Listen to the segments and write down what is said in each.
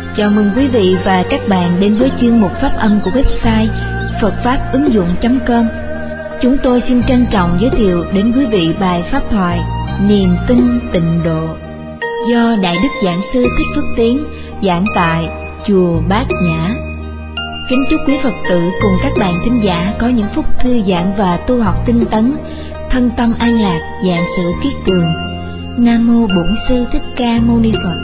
Chào mừng quý vị và các bạn đến với chuyên mục phát âm của website phậtfáp-ứng-dụng.com. Chúng tôi xin trân trọng giới thiệu đến quý vị bài pháp thoại Niềm tin tịnh độ do Đại Đức Giảng Sư Thích Phước Tiến giảng tại Chùa Bát Nhã. Kính chúc quý Phật tử cùng các bạn thính giả có những phút thư giãn và tu học tinh tấn, thân tâm an lạc, vạn sự kiết tường. Nam mô Bổn Sư Thích Ca Mâu Ni Phật.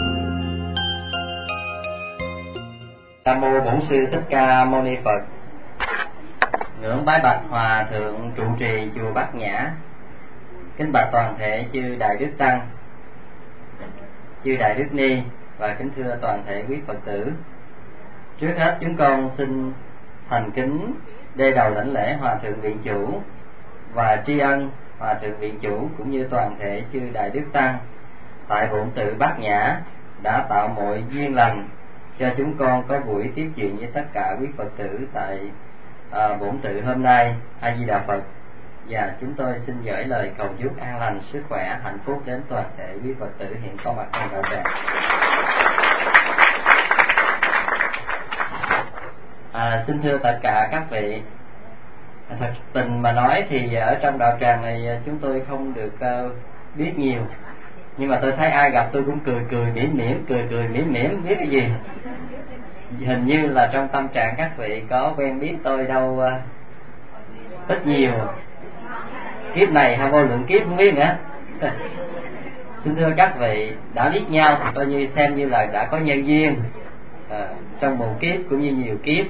Nam mô Bổn Sư Thích Ca Mâu Ni Phật. Ngưỡng bái bạch Hòa thượng trụ trì chùa Bát Nhã. Kính bạch toàn thể chư Đại Đức Tăng, chư Đại Đức Ni và kính thưa toàn thể quý Phật tử. Trước hết chúng con xin thành kính đê đầu lãnh lễ Hòa thượng Viện Chủ và tri ân Hòa thượng Viện Chủ cũng như toàn thể chư Đại Đức Tăng tại Bổn Tự Bát Nhã đã tạo mọi duyên lành cho chúng con có buổi tiếp chuyện với tất cả quý Phật tử tại Bổn Tự hôm nay. A Di Đà Phật. Và chúng tôi xin gửi lời cầu chúc an lành, sức khỏe, hạnh phúc đến toàn thể quý Phật tử hiện có mặt trong đạo tràng. Xin thưa tất cả các vị, thật tình mà nói thì ở trong đạo tràng này chúng tôi không được biết nhiều, nhưng mà tôi thấy ai gặp tôi cũng cười mỉm biết cái gì. Hình như là trong tâm trạng các vị có quen biết tôi đâu ít nhiều, kiếp này hay vô lượng kiếp không biết nữa. Xin thưa các vị, đã biết nhau thì coi như xem như là đã có nhân duyên trong một kiếp cũng như nhiều kiếp.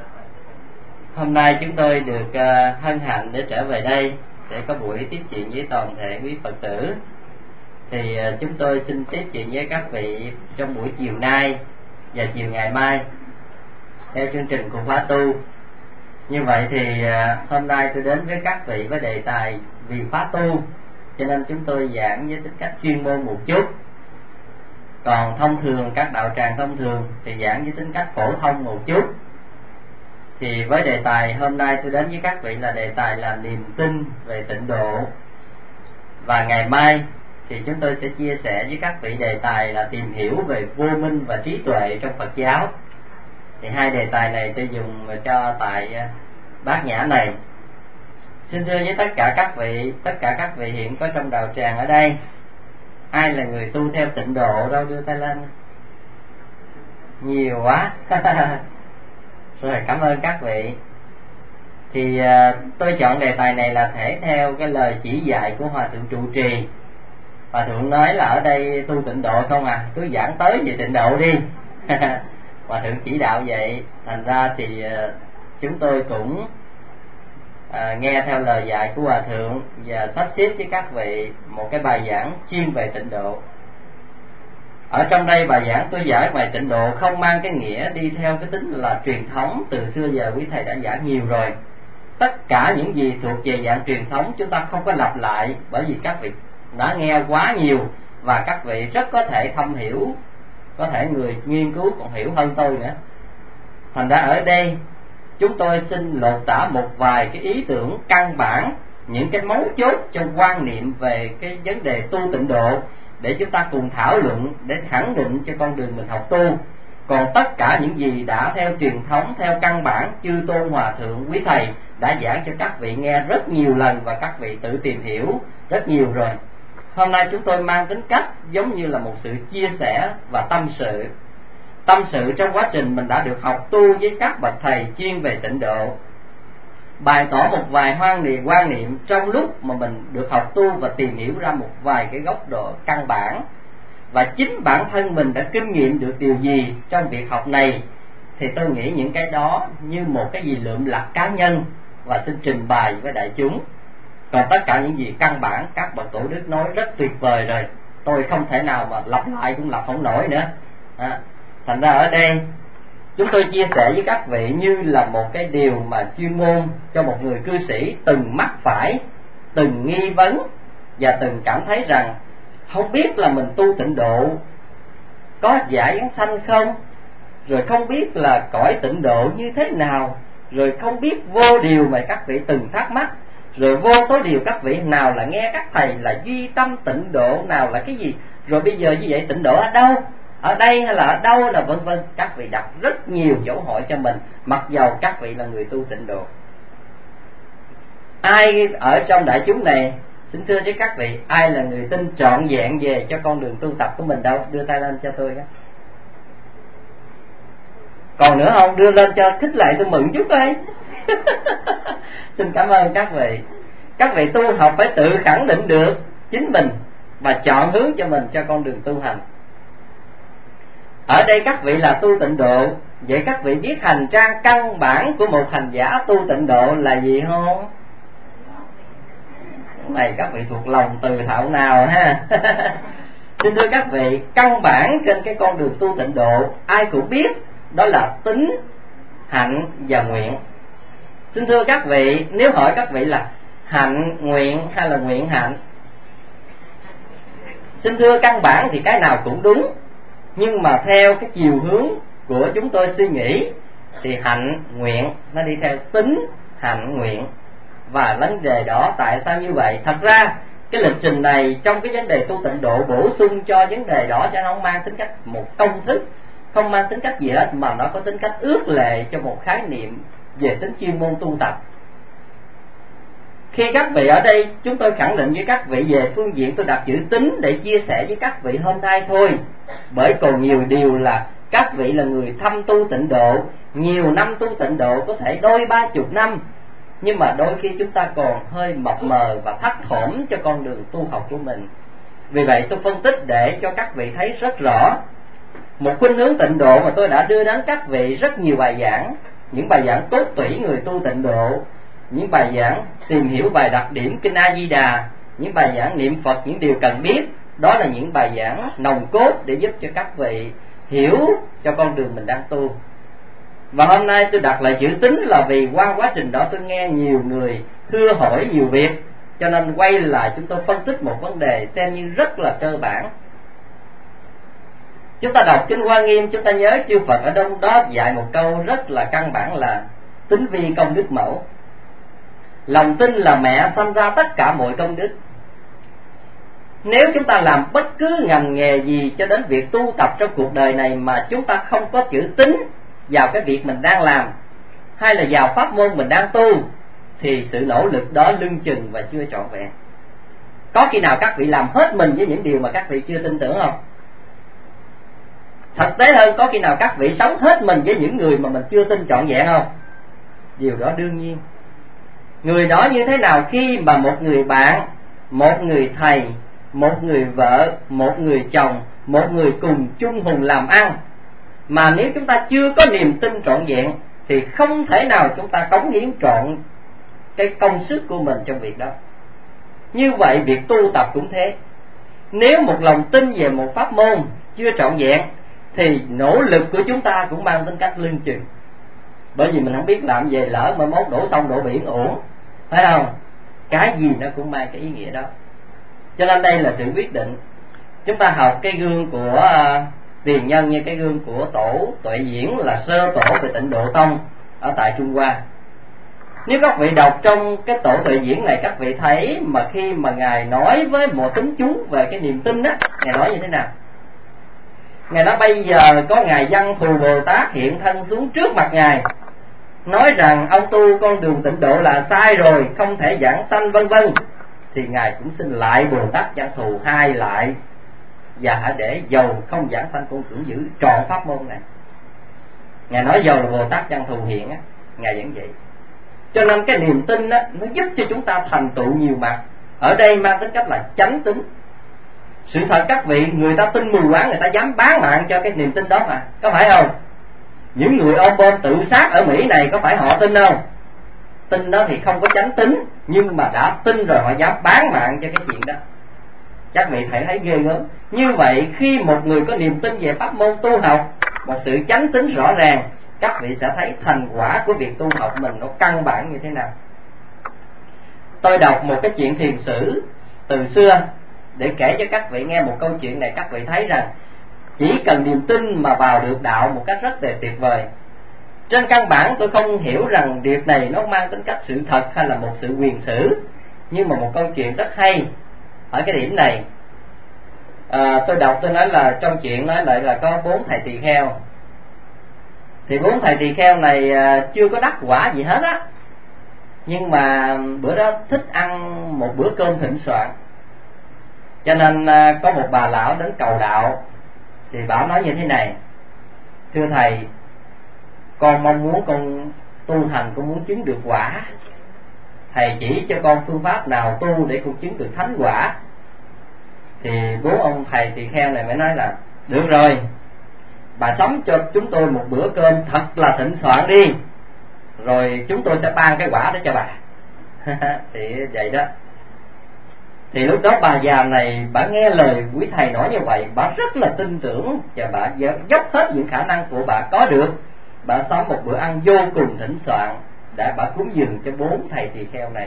Hôm nay chúng tôi được hân hạnh để trở về đây để có buổi tiếp chuyện với toàn thể quý Phật tử. Thì chúng tôi xin tiếp chuyện với các vị trong buổi chiều nay và chiều ngày mai theo chương trình của khóa tu. Như vậy thì hôm nay tôi đến với các vị với đề tài vì khóa tu, cho nên chúng tôi giảng với tính cách chuyên môn một chút. Còn thông thường, các đạo tràng thông thường thì giảng với tính cách phổ thông một chút. Thì với đề tài hôm nay tôi đến với các vị là đề tài là niềm tin về tịnh độ. Và ngày mai thì chúng tôi sẽ chia sẻ với các vị đề tài là tìm hiểu về vô minh và trí tuệ trong Phật giáo. Thì hai đề tài này tôi dùng cho tại Bát Nhã này. Xin thưa với tất cả các vị hiện có trong đạo tràng ở đây, ai là người tu theo tịnh độ đâu, đưa tay lên. Nhiều quá. Rồi, cảm ơn các vị. Thì tôi chọn đề tài này là thể theo cái lời chỉ dạy của Hòa thượng trụ trì. Hòa thượng nói là ở đây tu tịnh độ không cứ giảng tới về tịnh độ đi. Hòa thượng chỉ đạo vậy, thành ra thì chúng tôi cũng nghe theo lời dạy của Hòa thượng và sắp xếp với các vị một cái bài giảng chuyên về tịnh độ. Ở trong đây bài giảng tôi giảng về tịnh độ không mang cái nghĩa đi theo cái tính là truyền thống, từ xưa giờ quý thầy đã giảng nhiều rồi. Tất cả những gì thuộc về dạng truyền thống chúng ta không có lặp lại, bởi vì các vị đã nghe quá nhiều và các vị rất có thể thâm hiểu, có thể người nghiên cứu còn hiểu hơn tôi nữa. Thành ra ở đây chúng tôi xin lột tả một vài cái ý tưởng căn bản, những cái mấu chốt trong quan niệm về cái vấn đề tu tịnh độ để chúng ta cùng thảo luận, để khẳng định cho con đường mình học tu. Còn tất cả những gì đã theo truyền thống, theo căn bản, chư tôn hòa thượng quý thầy đã giảng cho các vị nghe rất nhiều lần và các vị tự tìm hiểu rất nhiều rồi. Hôm nay chúng tôi mang tính cách giống như là một sự chia sẻ và tâm sự trong quá trình mình đã được học tu với các bậc thầy chuyên về tịnh độ, bày tỏ một vài quan niệm trong lúc mà mình được học tu và tìm hiểu ra một vài cái góc độ căn bản. Và chính bản thân mình đã kinh nghiệm được điều gì trong việc học này thì tôi nghĩ những cái đó như một cái gì lượm lặt cá nhân và xin trình bày với đại chúng. Còn tất cả những gì căn bản các bậc tổ đức nói rất tuyệt vời rồi, tôi không thể nào mà lặp lại cũng lặp không nổi nữa. Thành ra ở đây chúng tôi chia sẻ với các vị như là một cái điều mà chuyên môn cho một người cư sĩ từng mắc phải, từng nghi vấn và từng cảm thấy rằng không biết là mình tu tịnh độ có giải ấn sanh không, rồi không biết là cõi tịnh độ như thế nào, rồi không biết vô điều mà các vị từng thắc mắc, rồi vô số điều các vị nào là nghe các thầy là duy tâm tịnh độ, nào là cái gì, rồi bây giờ như vậy tịnh độ ở đâu? ở đây hay là ở đâu là vân vân. Các vị đặt rất nhiều dấu hỏi cho mình, mặc dầu các vị là người tu tịnh độ. Ai ở trong đại chúng này, xin thưa với các vị, ai là người tin trọn vẹn về cho con đường tu tập của mình đâu? Đưa tay lên cho tôi đó. Còn nữa không? Đưa lên cho khích lệ tôi mừng chút thôi. Xin cảm ơn các vị. Các vị tu học phải tự khẳng định được chính mình và chọn hướng cho mình cho con đường tu hành. Ở đây các vị là tu tịnh độ, vậy các vị biết hành trang căn bản của một hành giả tu tịnh độ là gì không? Này các vị thuộc lòng từ thạo nào ha. Xin thưa các vị, căn bản trên cái con đường tu tịnh độ ai cũng biết, đó là tín, hạnh và nguyện. Xin thưa các vị, nếu hỏi các vị là hạnh nguyện hay là nguyện hạnh, xin thưa căn bản thì cái nào cũng đúng, nhưng mà theo cái chiều hướng của chúng tôi suy nghĩ thì hạnh nguyện nó đi theo tín, hạnh nguyện. Và vấn đề đó tại sao như vậy? Thật ra cái lịch trình này trong cái vấn đề tu tịnh độ bổ sung cho vấn đề đó, cho nó không mang tính cách một công thức, không mang tính cách gì hết, mà nó có tính cách ước lệ cho một khái niệm về tính chuyên môn tu tập. Khi các vị ở đây, chúng tôi khẳng định với các vị về phương diện tôi đặt chữ tín để chia sẻ với các vị hôm nay thôi. Bởi còn nhiều điều là các vị là người thâm tu tịnh độ, nhiều năm tu tịnh độ, có thể đôi 30 năm, nhưng mà đôi khi chúng ta còn hơi mập mờ và thất thỏm cho con đường tu học của mình. Vì vậy tôi phân tích để cho các vị thấy rất rõ một khuynh hướng tịnh độ mà tôi đã đưa đến các vị rất nhiều bài giảng, những bài giảng tốt tủy người tu tịnh độ, những bài giảng tìm hiểu bài đặc điểm Kinh A Di Đà, những bài giảng niệm Phật, những điều cần biết. Đó là những bài giảng nòng cốt để giúp cho các vị hiểu cho con đường mình đang tu. Và hôm nay tôi đặt lại chữ tín là vì qua quá trình đó tôi nghe nhiều người thưa hỏi nhiều việc, cho nên quay lại chúng tôi phân tích một vấn đề xem như rất là cơ bản. Chúng ta đọc Kinh Hoa Nghiêm, chúng ta nhớ chư Phật ở đâu đó dạy một câu rất là căn bản là tín vi công đức mẫu. Lòng tin là mẹ sanh ra tất cả mọi công đức. Nếu chúng ta làm bất cứ ngành nghề gì cho đến việc tu tập trong cuộc đời này mà chúng ta không có chữ tín vào cái việc mình đang làm, hay là vào pháp môn mình đang tu, thì sự nỗ lực đó lưng chừng và chưa trọn vẹn. Có khi nào các vị làm hết mình với những điều mà các vị chưa tin tưởng không? Thực tế hơn, có khi nào các vị sống hết mình với những người mà mình chưa tin trọn vẹn không? Điều đó đương nhiên. Người đó như thế nào khi mà một người bạn, một người thầy, một người vợ, một người chồng, một người cùng chung hùng làm ăn, mà nếu chúng ta chưa có niềm tin trọn vẹn thì không thể nào chúng ta cống hiến trọn cái công sức của mình trong việc đó. Như vậy việc tu tập cũng thế. Nếu một lòng tin về một pháp môn chưa trọn vẹn thì nỗ lực của chúng ta cũng mang tính cách lưng chừng. Bởi vì mình không biết làm về lỡ mà mốt đổ sông đổ biển uổng, phải không? Cái gì nó cũng mang cái ý nghĩa đó. Cho nên đây là sự quyết định. Chúng ta học cái gương của tiền nhân như cái gương của tổ Tuệ Diễn là sơ tổ về Tịnh Độ Tông ở tại Trung Hoa. Nếu các vị đọc trong cái tổ Tuệ Diễn này, các vị thấy mà khi mà Ngài nói với một tín chúng về cái niềm tin á, Ngài nói như thế nào? Ngài nói bây giờ có Ngài Văn Thù Bồ Tát hiện thân xuống trước mặt Ngài, nói rằng ông tu con đường tịnh độ là sai rồi, không thể giảng sanh vân vân, thì Ngài cũng xin lại Bồ Tát Văn Thù hai lại, và hãy để dầu không giảng sanh cũng giữ trọn pháp môn này. Ngài nói dầu là Bồ Tát Văn Thù hiện á, Ngài vẫn vậy. Cho nên cái niềm tin á, nó giúp cho chúng ta thành tựu nhiều mặt. Ở đây mang tính cách là chánh tín. Sự thật các vị, người ta tin mù quáng, người ta dám bán mạng cho cái niềm tin đó mà, có phải không? Những người ôm bom tự sát ở Mỹ này có phải họ tin không? Tin đó thì không có chánh tín, nhưng mà đã tin rồi họ dám bán mạng cho cái chuyện đó. Các vị thấy ghê gớm. Như vậy khi một người có niềm tin về pháp môn tu học, một sự chánh tín rõ ràng, các vị sẽ thấy thành quả của việc tu học mình nó căn bản như thế nào. Tôi đọc một cái chuyện thiền sử từ xưa để kể cho các vị nghe một câu chuyện này. Các vị thấy rằng chỉ cần niềm tin mà vào được đạo một cách rất là tuyệt vời. Trên căn bản tôi không hiểu rằng việc này nó mang tính cách sự thật hay là một sự quyền sử, nhưng mà một câu chuyện rất hay ở cái điểm này. Tôi đọc tôi nói là trong chuyện nói lại là có 4 thầy tỳ kheo. Thì 4 thầy tỳ kheo này chưa có đắc quả gì hết á, nhưng mà bữa đó thích ăn một bữa cơm thịnh soạn, cho nên có một bà lão đến cầu đạo. Thì bà nói như thế này: thưa thầy, con mong muốn con tu hành, con muốn chứng được quả, thầy chỉ cho con phương pháp nào tu để con chứng được thánh quả. Thì 4 ông thầy tỳ kheo này mới nói là được rồi, bà sắm cho chúng tôi một bữa cơm thật là thịnh soạn đi, rồi chúng tôi sẽ ban cái quả đó cho bà. Thì vậy đó. Thì lúc đó bà già này bà nghe lời quý thầy nói như vậy, bà rất là tin tưởng và bà dốc hết những khả năng của bà có được. Bà sắm một bữa ăn vô cùng thịnh soạn để bà cúng dường cho 4 thầy tỳ kheo này.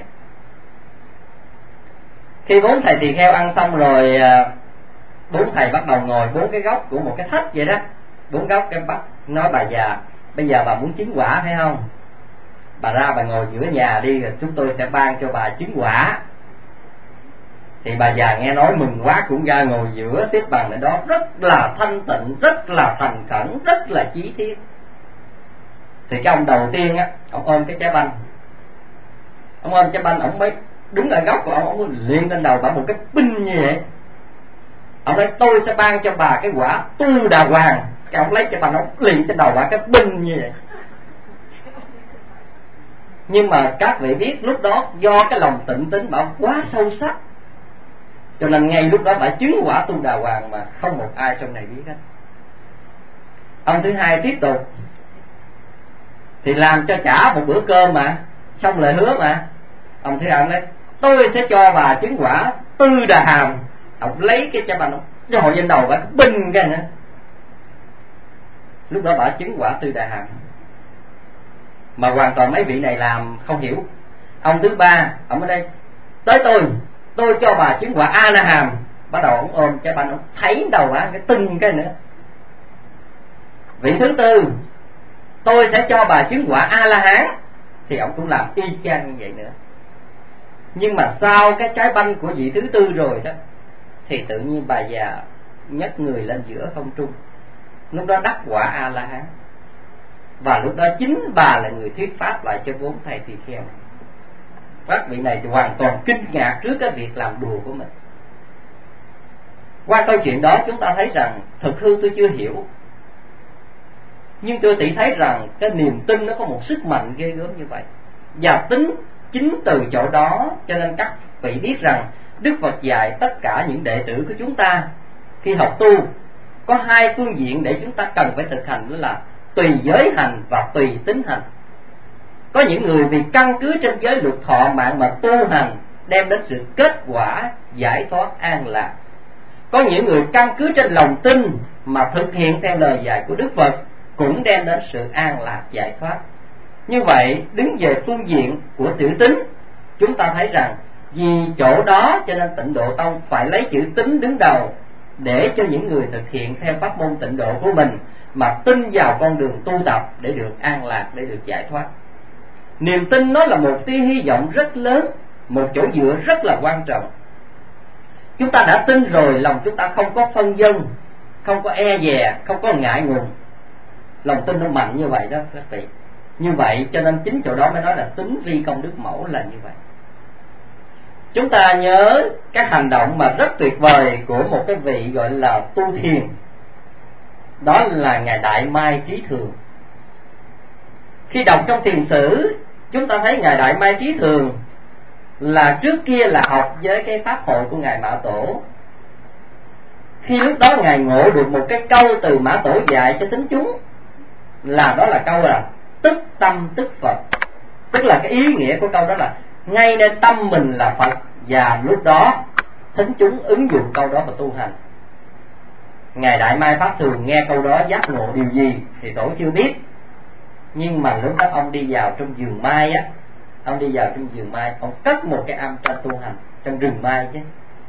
Khi 4 thầy tỳ kheo ăn xong rồi, 4 thầy bắt đầu ngồi 4 cái góc của một cái thách vậy đó. 4 góc cái bắt nói bà già: bây giờ bà muốn chứng quả phải không? Bà ra bà ngồi giữa nhà đi, rồi chúng tôi sẽ ban cho bà chứng quả. Thì bà già nghe nói mừng quá, cũng ra ngồi giữa xếp bằng ở đó, rất là thanh tịnh, rất là thành khẩn, rất là chí thiết. Thì cái ông đầu tiên á, ông ôm cái trái banh. Ông ôm trái banh, ông mới đứng ở góc của ông liền lên đầu bà một cái binh như vậy. Ông nói tôi sẽ ban cho bà cái quả tu đà hoàng. Cái ông lấy trái banh, ông liền trên đầu bà cái binh như vậy. Nhưng mà các vị biết lúc đó do cái lòng tịnh tín bà quá sâu sắc, cho nên ngay lúc đó bà chứng quả tu đà hoàng mà không một ai trong này biết hết. Ông thứ hai tiếp tục, thì làm cho trả một bữa cơm mà, xong lời hứa mà. Ông thứ hai nói tôi sẽ cho bà chứng quả tư đà hàm. Ông lấy cái cho bà nó dò trên đầu bà binh cái nữa. Lúc đó bà chứng quả tư đà hàm, mà hoàn toàn mấy vị này làm không hiểu. Ông thứ ba, ông ở đây tới tôi cho bà chứng quả a la hàm. Bắt đầu ông ôm trái banh, ông thấy đầu bà cái tưng cái nữa. Vị thứ tư, tôi sẽ cho bà chứng quả a la hán. Thì ông cũng làm y chang như vậy nữa. Nhưng mà sau cái trái banh của vị thứ tư rồi đó, thì tự nhiên bà già nhấc người lên giữa không trung, lúc đó đắc quả a la hán. Và lúc đó chính bà là người thuyết pháp lại cho 4 thầy tỳ kheo. Các vị này thì hoàn toàn kinh ngạc trước cái việc làm đùa của mình. Qua câu chuyện đó chúng ta thấy rằng thực hư tôi chưa hiểu, nhưng tôi chỉ thấy rằng cái niềm tin nó có một sức mạnh ghê gớm như vậy. Và chính từ chỗ đó cho nên các vị biết rằng Đức Phật dạy tất cả những đệ tử của chúng ta khi học tu có 2 phương diện để chúng ta cần phải thực hành, đó là tùy giới hành và tùy tính hành. Có những người vì căn cứ trên giới luật thọ mạng mà tu hành đem đến sự kết quả giải thoát an lạc. Có những người căn cứ trên lòng tin mà thực hiện theo lời dạy của Đức Phật cũng đem đến sự an lạc giải thoát. Như vậy đứng về phương diện của tiểu tín, chúng ta thấy rằng vì chỗ đó cho nên Tịnh Độ Tông phải lấy chữ tín đứng đầu, để cho những người thực hiện theo pháp môn tịnh độ của mình mà tin vào con đường tu tập để được an lạc, để được giải thoát. Niềm tin nó là một tia hy vọng rất lớn, một chỗ dựa rất là quan trọng. Chúng ta đã tin rồi, lòng chúng ta không có phân vân, không có e dè, không có ngại ngùng. Lòng tin nó mạnh như vậy đó các vị. Như vậy cho nên chính chỗ đó mới nói là tín vi công đức mẫu là như vậy. Chúng ta nhớ các hành động mà rất tuyệt vời của một cái vị gọi là tu thiền, đó là Ngài Đại Mai Trí Thường. Khi đọc trong thiền sử, chúng ta thấy Ngài Đại Mai Trí Thường là trước kia là học với cái pháp hội của Ngài Mã Tổ. Khi lúc đó Ngài ngộ được một cái câu từ Mã Tổ dạy cho tín chúng, là đó là câu là tức tâm tức Phật. Tức là cái ý nghĩa của câu đó là ngay nên tâm mình là Phật, và lúc đó thính chúng ứng dụng câu đó và tu hành. Ngài Đại Mai Pháp Thường nghe câu đó giác ngộ điều gì thì Tổ chưa biết, nhưng mà lúc đó ông đi vào trong vườn mai á, ông đi vào trong vườn mai, ông cất một cái am tranh tu hành trong rừng mai chứ.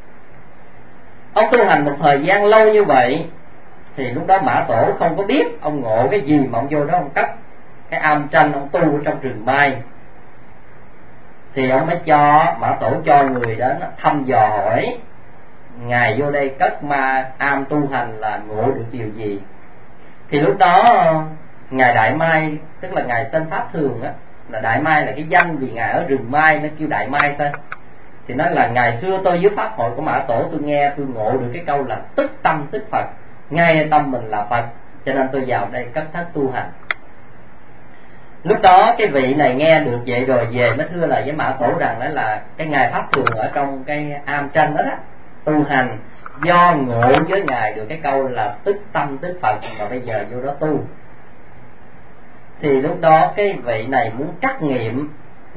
Ông tu hành một thời gian lâu như vậy, thì lúc đó Mã Tổ không có biết ông ngộ cái gì mà ông vô đó ông cất cái am tranh ông tu ở trong rừng mai. Thì ông mới cho Mã Tổ cho người đến thăm dò hỏi Ngài vô đây cất ma am tu hành là ngộ được điều gì? Thì lúc đó Ngài Đại Mai, tức là Ngài tên Pháp Thường á, là Đại Mai là cái danh vì Ngài ở rừng Mai nó kêu Đại Mai thôi. Thì nói là ngày xưa tôi dưới pháp hội của Mã Tổ, tôi nghe tôi ngộ được cái câu là tức tâm tức Phật, ngay tâm mình là Phật, cho nên tôi vào đây cất thất tu hành. Lúc đó cái vị này nghe được vậy rồi về mới thưa lại với Mã Tổ rằng đó là cái Ngài Pháp Thường ở trong cái am tranh đó đó tu hành, do ngộ với Ngài được cái câu là tức tâm tức Phật mà bây giờ vô đó tu. Thì lúc đó cái vị này muốn trắc nghiệm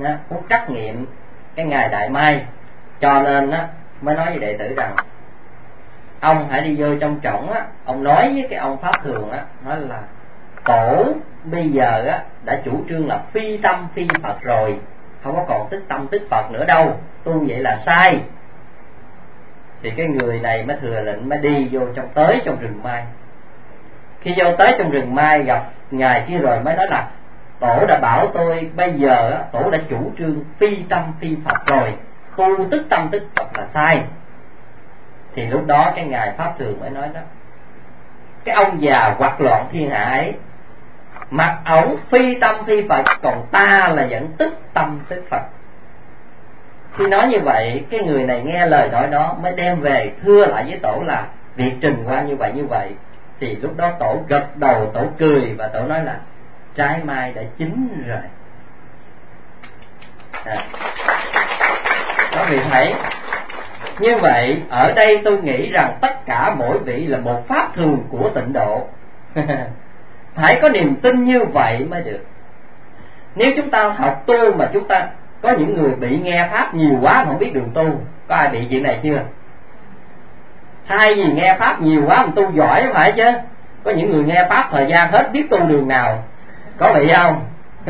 cái Ngài Đại Mai, cho nên á mới nói với đệ tử rằng ông hãy đi vô trong trỏng á, ông nói với cái ông Pháp Thường á, nói là Tổ bây giờ á đã chủ trương là phi tâm phi Phật rồi, không có còn tức tâm tức Phật nữa đâu, tu vậy là sai. Thì cái người này mới thừa lệnh mới đi vô trong rừng Mai. Khi vô tới trong rừng Mai gặp Ngài kia rồi mới nói là Tổ đã bảo tôi bây giờ á, Tổ đã chủ trương phi tâm phi Phật rồi, tu tức tâm tức Phật là sai. Thì lúc đó cái Ngài Pháp Thường mới nói đó, cái ông già hoắc loạn thiên hạ ấy, mặt ổng phi tâm phi Phật, còn ta là vẫn tức tâm tức Phật. Khi nói như vậy, cái người này nghe lời nói đó mới đem về thưa lại với Tổ là việc trình qua như vậy. Thì lúc đó Tổ gật đầu, Tổ cười và Tổ nói là trái mai đã chín rồi. Các vị thấy như vậy, ở đây tôi nghĩ rằng tất cả mỗi vị là một pháp thường của tịnh độ. Phải có niềm tin như vậy mới được. Nếu chúng ta học tu mà chúng ta có những người bị nghe pháp nhiều quá không biết đường tu, có ai bị chuyện này chưa? Thay vì nghe pháp nhiều quá mà tu giỏi phải chứ. Có những người nghe pháp thời gian hết biết tu đường nào, có bị không?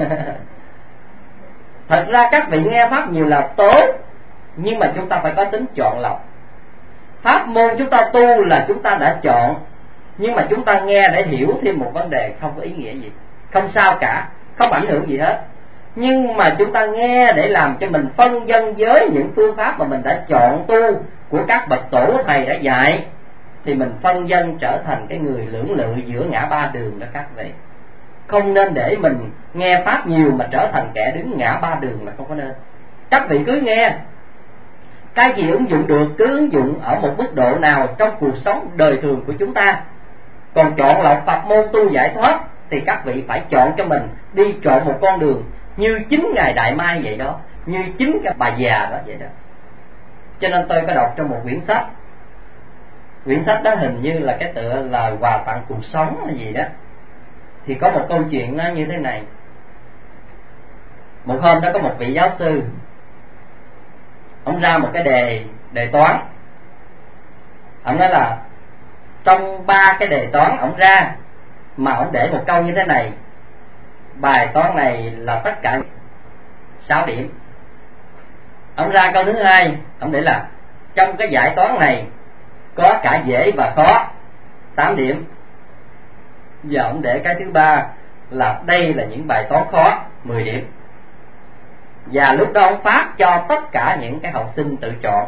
Thật ra các vị nghe pháp nhiều là tốt, nhưng mà chúng ta phải có tính chọn lọc. Pháp môn chúng ta tu là chúng ta đã chọn, nhưng mà chúng ta nghe để hiểu thêm một vấn đề không có ý nghĩa gì, không sao cả, không ảnh hưởng gì hết. Nhưng mà chúng ta nghe để làm cho mình phân vân với những phương pháp mà mình đã chọn tu của các bậc tổ thầy đã dạy, thì mình phân vân trở thành cái người lưỡng lự giữa ngã ba đường đó các vị. Không nên để mình nghe pháp nhiều mà trở thành kẻ đứng ngã ba đường, là không có nên. Các vị cứ nghe, cái gì ứng dụng được cứ ứng dụng ở một mức độ nào trong cuộc sống đời thường của chúng ta. Còn chọn lọc Phật môn tu giải thoát thì các vị phải chọn cho mình, đi chọn một con đường như chính Ngài Đại Mai vậy đó, như chính cái bà già đó vậy đó. Cho nên tôi có đọc trong một quyển sách đó hình như là cái tựa là Quà Tặng Cuộc Sống hay gì đó. Thì có một câu chuyện nó như thế này. Một hôm đó có một vị giáo sư, ông ra một cái đề toán. Ông nói là trong 3 cái đề toán ông ra, mà ông để một câu như thế này: bài toán này là tất cả 6 điểm. Ông ra câu thứ hai, ông để là trong cái giải toán này có cả dễ và khó, 8 điểm. Giờ ông để cái thứ ba là đây là những bài toán khó, 10 điểm. Và lúc đó ông phát cho tất cả những cái học sinh tự chọn.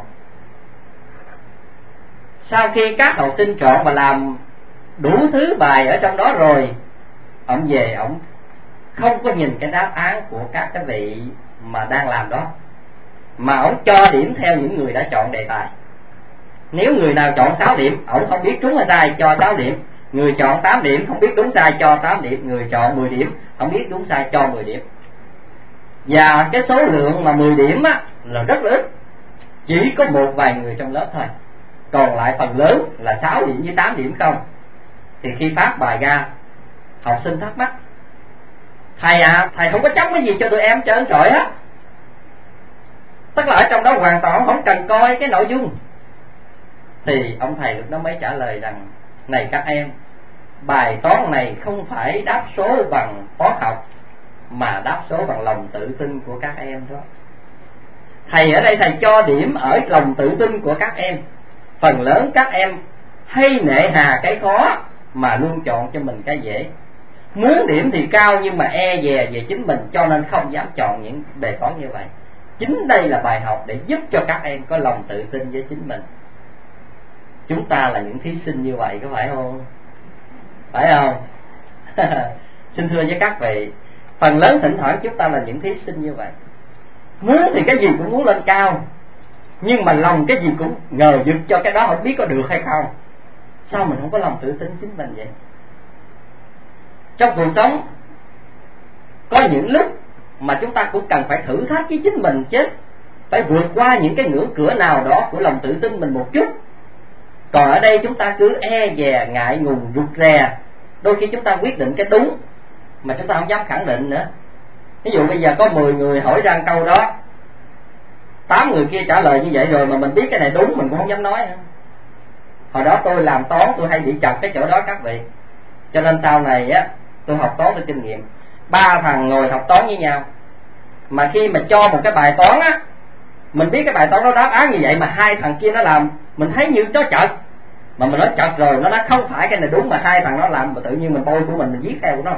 Sau khi các học sinh chọn và làm đủ thứ bài ở trong đó rồi, ông về ông không có nhìn cái đáp án của các cái vị mà đang làm đó, mà ông cho điểm theo những người đã chọn đề tài. Nếu người nào chọn 6 điểm, ông không biết trúng hay sai cho 6 điểm. Người chọn 8 điểm không biết đúng sai cho 8 điểm. Người chọn 10 điểm không biết đúng sai cho 10 điểm. Và cái số lượng mà 10 điểm á, là rất là ít, chỉ có một vài người trong lớp thôi. Còn lại phần lớn là 6 điểm với 8 điểm không. Thì khi phát bài ra, học sinh thắc mắc: thầy à, thầy không có chấm cái gì cho tụi em trơn trọi á. Tức là ở trong đó hoàn toàn không cần coi cái nội dung. Thì ông thầy lúc đó mới trả lời rằng: này các em, bài toán này không phải đáp số bằng toán học, mà đáp số bằng lòng tự tin của các em đó. Thầy ở đây thầy cho điểm ở lòng tự tin của các em. Phần lớn các em hay nể hà cái khó mà luôn chọn cho mình cái dễ. Muốn điểm thì cao nhưng mà e dè về chính mình, cho nên không dám chọn những đề toán như vậy. Chính đây là bài học để giúp cho các em có lòng tự tin với chính mình. chúng ta là những thí sinh như vậy, có phải không? Phải không? Xin thưa với các vị, phần lớn thỉnh thoảng chúng ta là những thí sinh như vậy. Muốn thì cái gì cũng muốn lên cao, nhưng mà lòng cái gì cũng ngờ vực cho cái đó không biết có được hay không. Sao mình không có lòng tự tin chính mình vậy? Trong cuộc sống có những lúc mà chúng ta cũng cần phải thử thách với chính mình chứ, phải vượt qua những cái ngưỡng cửa nào đó của lòng tự tin mình một chút. Còn ở đây chúng ta cứ e dè, ngại ngùng, rụt rè, đôi khi chúng ta quyết định cái đúng mà chúng ta không dám khẳng định nữa. Ví dụ bây giờ có 10 người hỏi ra câu đó, 8 người kia trả lời như vậy rồi mà mình biết cái này đúng mình cũng không dám nói nữa. Hồi đó tôi làm toán tôi hay bị chật cái chỗ đó các vị, cho nên sau này á tôi học toán tôi kinh nghiệm. 3 thằng ngồi học toán với nhau, mà khi mà cho một cái bài toán á, mình biết cái bài toán đó đáp án như vậy mà 2 thằng kia nó làm, mình thấy như nó chật, mà mình nói chật rồi nó nói không phải cái này đúng mà 2 thằng nó làm, mà tự nhiên mình bôi của mình viết theo của nó.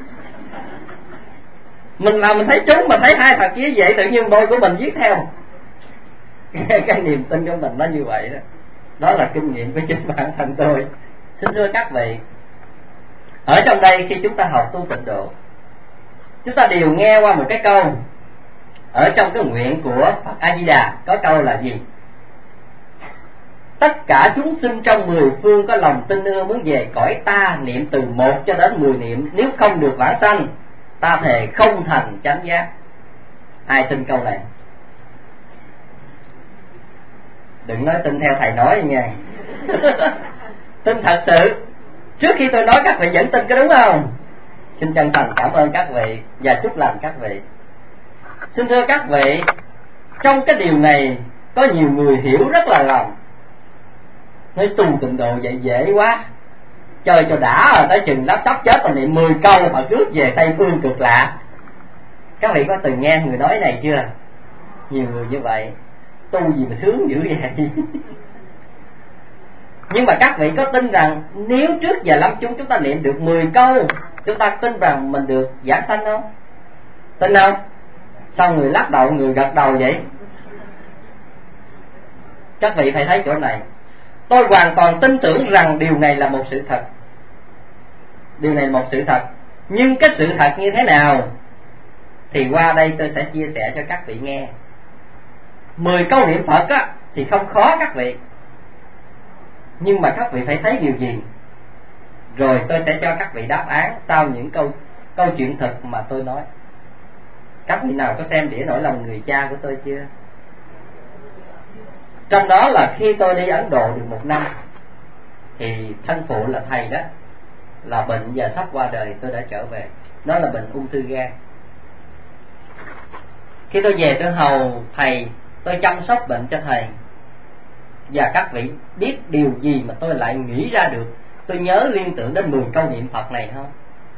Mình làm mình thấy trúng mà thấy 2 thằng kia vậy tự nhiên bôi của mình viết theo. Cái niềm tin của mình nó như vậy đó. Đó là kinh nghiệm của chính bản thân tôi. Xin thưa các vị, ở trong đây khi chúng ta học tu tịnh độ, chúng ta đều nghe qua một cái câu ở trong cái nguyện của Phật A Di Đà. Có câu là gì? Tất cả chúng sinh trong 10 phương có lòng tin ưa muốn về cõi ta, niệm từ 1 cho đến 10 niệm, nếu không được vãng sanh, ta thề không thành chánh giác. Ai tin câu này? Đừng nói tin theo thầy nói nha. Tin thật sự. Trước khi tôi nói các vị vẫn tin có đúng không? Xin chân thành cảm ơn các vị và chúc lành các vị. Xin thưa các vị, trong cái điều này có nhiều người hiểu rất là lầm. Nói tu tịnh độ vậy dễ quá, chơi cho đã rồi tới chừng lắp sắp chết rồi niệm 10 câu họ rước về Tây Phương cực lạ. Các vị có từng nghe người nói này chưa? Nhiều người như vậy, tu gì mà sướng dữ vậy? Nhưng mà các vị có tin rằng nếu trước giờ lâm chung chúng ta niệm được 10 câu, chúng ta tin rằng mình được giảng sanh không? Tin không? Sao người lắc đầu người gật đầu vậy? Các vị phải thấy chỗ này. Tôi hoàn toàn tin tưởng rằng điều này là một sự thật. Điều này là một sự thật. Nhưng cái sự thật như thế nào thì qua đây tôi sẽ chia sẻ cho các vị nghe. 10 câu niệm Phật á thì không khó các vị, nhưng mà các vị phải thấy điều gì, rồi tôi sẽ cho các vị đáp án sau những câu chuyện thật mà tôi nói. Các vị nào có xem Đĩa Nỗi Lòng Người Cha của tôi chưa? Trong đó là khi tôi đi Ấn Độ được 1 năm thì thân phụ là thầy đó là bệnh và sắp qua đời, tôi đã trở về. Đó là bệnh ung thư gan. Khi tôi về tôi hầu thầy, tôi chăm sóc bệnh cho thầy. Và các vị biết điều gì mà tôi lại nghĩ ra được, tôi nhớ liên tưởng đến 10 câu niệm Phật này không?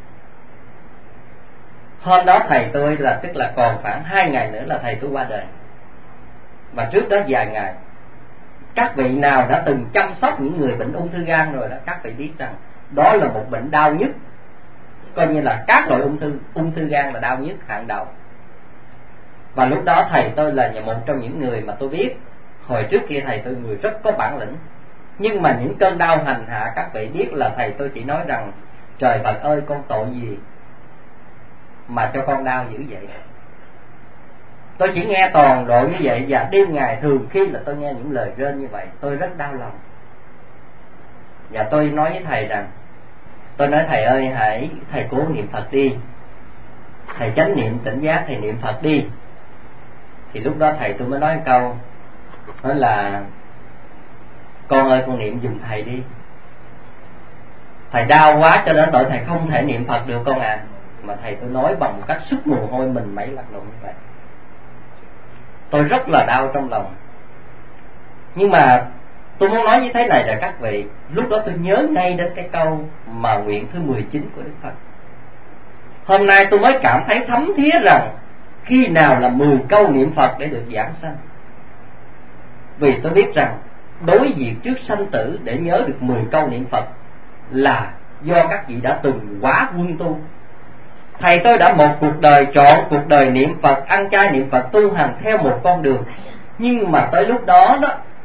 Hôm đó thầy tôi là tức là còn khoảng 2 ngày nữa là thầy tôi qua đời. Và trước đó vài ngày, các vị nào đã từng chăm sóc những người bệnh ung thư gan rồi đó, các vị biết rằng đó là một bệnh đau nhức. Coi như là các loại ung thư gan là đau nhức hàng đầu. Và lúc đó thầy tôi là một trong những người mà tôi biết hồi trước kia thầy tôi người rất có bản lĩnh. Nhưng mà những cơn đau hành hạ, các vị biết là thầy tôi chỉ nói rằng trời Phật ơi, con tội gì mà cho con đau dữ vậy. Tôi chỉ nghe toàn độ như vậy, và đêm ngày thường khi là tôi nghe những lời rên như vậy, tôi rất đau lòng. Và tôi nói với thầy rằng, tôi nói thầy ơi, hãy thầy cố niệm Phật đi, thầy chánh niệm tỉnh giác, thầy niệm Phật đi. Thì lúc đó thầy tôi mới nói một câu, đó là con ơi, con niệm giùm thầy đi, thầy đau quá cho đến nỗi thầy không thể niệm Phật được con ạ. Mà thầy tôi nói bằng một cách sức mồ hôi mình mấy lăn lộn như vậy. Tôi rất là đau trong lòng. Nhưng mà tôi muốn nói như thế này là các vị, lúc đó tôi nhớ ngay đến cái câu mà nguyện thứ 19 của Đức Phật. Hôm nay tôi mới cảm thấy thấm thía rằng khi nào là 10 câu niệm Phật để được giảng sanh. Vì tôi biết rằng đối diện trước sanh tử để nhớ được 10 câu niệm Phật là do các vị đã từng quá quân tu. Thầy tôi đã một cuộc đời chọn cuộc đời niệm Phật, ăn chay niệm Phật, tu hành theo một con đường. Nhưng mà tới lúc đó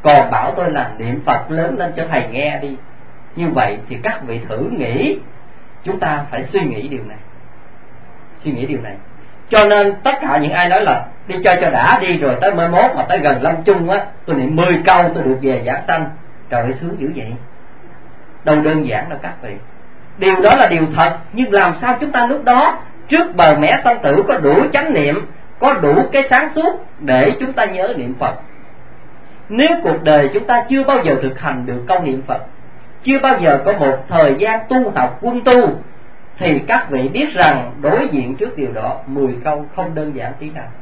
còn bảo tôi là niệm Phật lớn lên cho thầy nghe đi. Như vậy thì các vị thử nghĩ, chúng ta phải suy nghĩ điều này. Suy nghĩ điều này. Cho nên tất cả những ai nói là đi chơi cho đã đi, rồi tới mai mốt mà tới gần lâm chung á, tôi niệm 10 câu tôi được về giảng sanh. Trời ơi, sướng dữ vậy. Đâu đơn giản đâu các vị. Điều đó là điều thật, nhưng làm sao chúng ta lúc đó trước bờ mẻ sanh tử có đủ chánh niệm, có đủ cái sáng suốt để chúng ta nhớ niệm Phật. Nếu cuộc đời chúng ta chưa bao giờ thực hành được câu niệm Phật, chưa bao giờ có một thời gian tu học quân tu, thì các vị biết rằng đối diện trước điều đó 10 câu không đơn giản tí nào.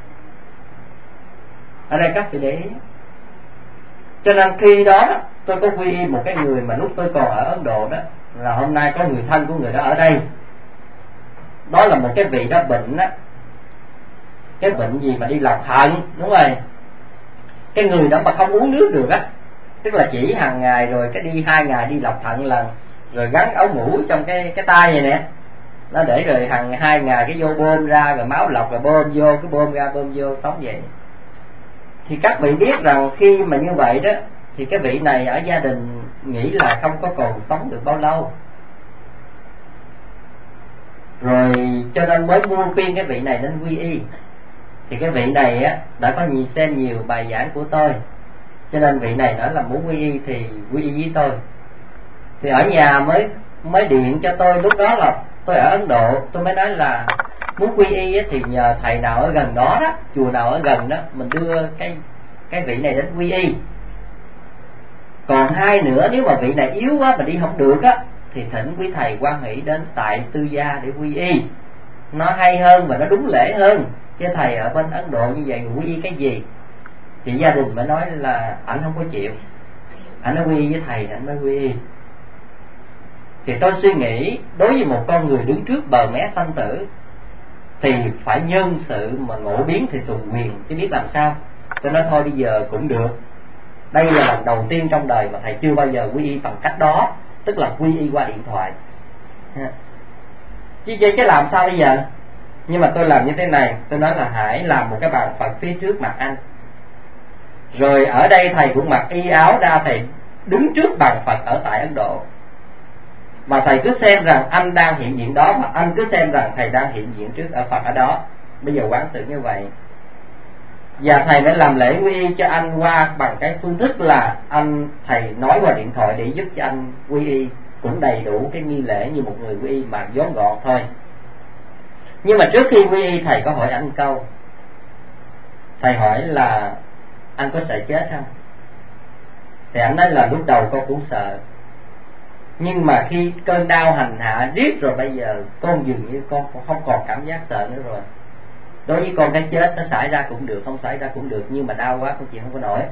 Ở đây các vị để ý. Cho nên khi đó tôi có quy y một cái người mà lúc tôi còn ở Ấn Độ đó, là hôm nay có người thân của người đó ở đây. Đó là một cái vị đó bệnh đó. Cái bệnh gì mà đi lọc thận, đúng rồi. Cái người đó mà không uống nước được á, tức là chỉ hàng ngày rồi cái đi 2 ngày đi lọc thận lần, rồi gắn ống mũ trong cái tay này nè, nó để rồi hàng 2 ngày cái vô bơm ra, rồi máu lọc rồi bơm vô, cái bơm ra bơm vô, sống vậy. Thì các vị biết rằng khi mà như vậy đó, thì cái vị này ở gia đình nghĩ là không có còn sống được bao lâu, rồi cho nên mới mua khuyên cái vị này nên quy y. Thì cái vị này á đã có xem nhiều bài giảng của tôi, cho nên vị này nói là muốn quy y thì quy y với tôi. Thì ở nhà mới điện cho tôi, lúc đó là tôi ở Ấn Độ, tôi mới nói là muốn quy y á, thì nhờ thầy nào ở gần đó đó, chùa nào ở gần đó, mình đưa cái vị này đến quy y. Còn hai nữa, nếu mà vị này yếu quá mà đi không được á, thì thỉnh quý thầy quan hỷ đến tại Tư Gia để quy y, nó hay hơn và nó đúng lễ hơn. Chứ thầy ở bên Ấn Độ như vậy quy y cái gì? Thì gia đình mới nói là ảnh không có chịu, ảnh nói quy y với thầy ảnh mới quy y. Thì tôi suy nghĩ, đối với một con người đứng trước bờ mé sanh tử thì phải nhân sự mà ngộ biến thì tùy quyền, chứ biết làm sao. Tôi nói thôi bây giờ cũng được. Đây là lần đầu tiên trong đời mà thầy chưa bao giờ quy y bằng cách đó, tức là quy y qua điện thoại. Chứ làm sao bây giờ? Nhưng mà tôi làm như thế này, tôi nói là hãy làm một cái bàn Phật phía trước mặt anh. Rồi ở đây thầy cũng mặc y áo ra, thầy đứng trước bàn Phật ở tại Ấn Độ. Và thầy cứ xem rằng anh đang hiện diện đó, và anh cứ xem rằng thầy đang hiện diện trước ở Phật ở đó. Bây giờ quán tưởng như vậy. Và thầy mới làm lễ quy y cho anh qua bằng cái phương thức là thầy nói qua điện thoại để giúp cho anh quy y, cũng đầy đủ cái nghi lễ như một người quy y mà vốn gọn thôi. Nhưng mà trước khi quy y thầy có hỏi anh câu. Thầy hỏi là anh có sợ chết không? Thì anh nói là lúc đầu con cũng sợ, nhưng mà khi cơn đau hành hạ riết rồi bây giờ con dường như con không còn cảm giác sợ nữa rồi. Đối với con cái chết nó xảy ra cũng được, không xảy ra cũng được, nhưng mà đau quá con chịu không có nổi.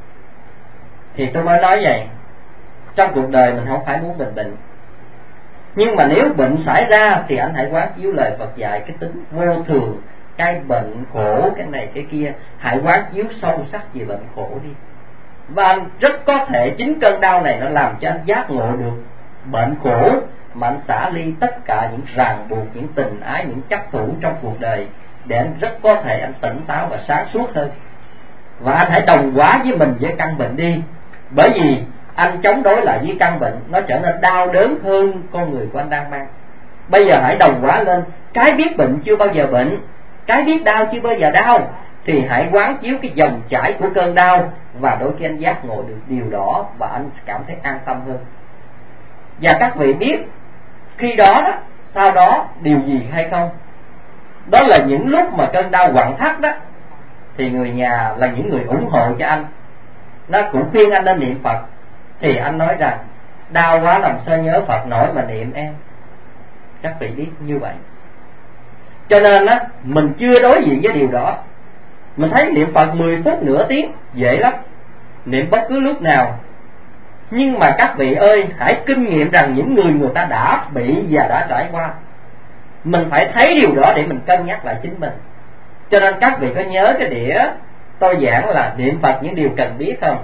Thì tôi mới nói vậy, trong cuộc đời mình không phải muốn mình bệnh, nhưng mà nếu bệnh xảy ra thì anh hãy quán chiếu lời Phật dạy cái tính vô thường, cái bệnh khổ, cái này cái kia, hãy quán chiếu sâu sắc về bệnh khổ đi. Và anh rất có thể chính cơn đau này nó làm cho anh giác ngộ được bệnh khổ, mà anh xả ly tất cả những ràng buộc, những tình ái, những chấp thủ trong cuộc đời, để anh rất có thể anh tỉnh táo và sáng suốt hơn. Và anh hãy đồng hóa với mình với căn bệnh đi, bởi vì anh chống đối lại với căn bệnh, nó trở nên đau đớn hơn con người của anh đang mang. Bây giờ hãy đồng hóa lên, cái biết bệnh chưa bao giờ bệnh, cái biết đau chưa bao giờ đau, thì hãy quán chiếu cái dòng chảy của cơn đau, và đôi khi anh giác ngộ được điều đó và anh cảm thấy an tâm hơn. Và các vị biết khi đó, sau đó điều gì hay không? Đó là những lúc mà cơn đau quặn thắt đó, thì người nhà là những người ủng hộ cho anh, nó cũng khuyên anh nên niệm Phật. Thì anh nói rằng đau quá làm sao nhớ Phật nổi mà niệm em. Các vị biết như vậy. Cho nên á, mình chưa đối diện với điều đó. Mình thấy niệm Phật 10 phút nửa tiếng dễ lắm, niệm bất cứ lúc nào. Nhưng mà các vị ơi, hãy kinh nghiệm rằng những người ta đã bị và đã trải qua. Mình phải thấy điều đó để mình cân nhắc lại chính mình. Cho nên các vị có nhớ cái đĩa tôi giảng là niệm Phật những điều cần biết không?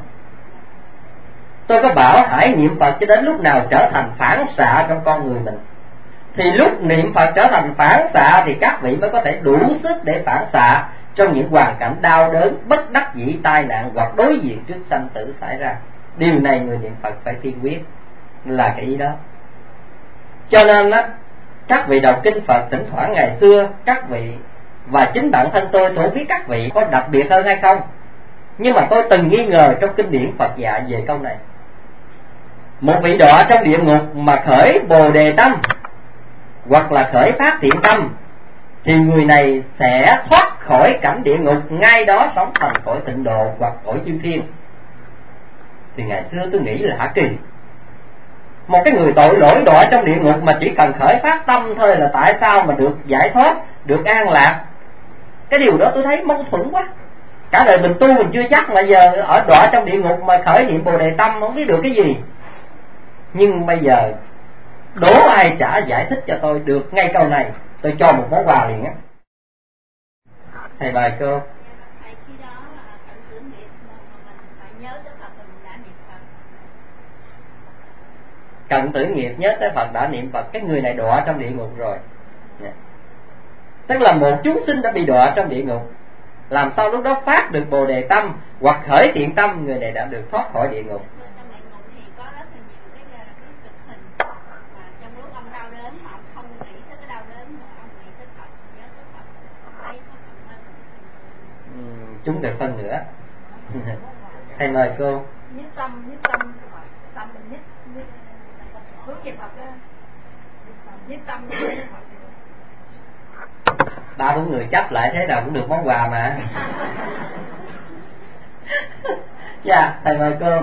Tôi có bảo hãy niệm Phật cho đến lúc nào trở thành phản xạ trong con người mình. Thì lúc niệm Phật trở thành phản xạ thì các vị mới có thể đủ sức để phản xạ, trong những hoàn cảnh đau đớn, bất đắc dĩ, tai nạn hoặc đối diện trước sanh tử xảy ra. Điều này người niệm Phật phải tiên quyết, là cái ý đó. Cho nên á, các vị đọc kinh Phật thỉnh thoảng ngày xưa các vị và chính bản thân tôi biết các vị có đặc biệt hơn hay không, nhưng mà tôi từng nghi ngờ trong kinh điển Phật dạy về câu này. Một vị đọa trong địa ngục mà khởi Bồ Đề tâm hoặc là khởi phát thiện tâm thì người này sẽ thoát khỏi cảnh địa ngục, ngay đó sống thành cõi tịnh độ hoặc cõi chư thiên. Thì ngày xưa tôi nghĩ lạ kỳ, một cái người tội lỗi đọa trong địa ngục mà chỉ cần khởi phát tâm thôi là tại sao mà được giải thoát, được an lạc? Cái điều đó tôi thấy mâu thuẫn quá. Cả đời mình tu mình chưa chắc mà giờ ở đọa trong địa ngục mà khởi niệm Bồ Đề tâm không biết được cái gì. Nhưng bây giờ đố ai chả giải thích cho tôi được ngay câu này, tôi cho một món quà liền á. Thầy bài cô. Thầy khi đó là tự tưởng niệm mà mình phải nhớ tới Phật mình đã niệm Phật. Cần tử nghiệp nhớ tới Phật đã niệm Phật, cái người này đọa trong địa ngục rồi. Tức là một chúng sinh đã bị đọa trong địa ngục, làm sao lúc đó phát được Bồ Đề tâm hoặc khởi thiện tâm, người này đã được thoát khỏi địa ngục. Trong địa ngục thì có rất là nhiều cái cực hình, và trong lúc ông đau đớn họ không nghĩ tới cái đau đớn mà ông nghĩ tới Phật, nhớ tới Phật, thấy có phần hơn. Chúng được phân nữa. Thầy mời cô. Nhất tâm mình nhất hướng về Phật đó. Nhất tâm Ba bốn người chấp lại thế nào cũng được món quà mà. Dạ, thầy mời cô.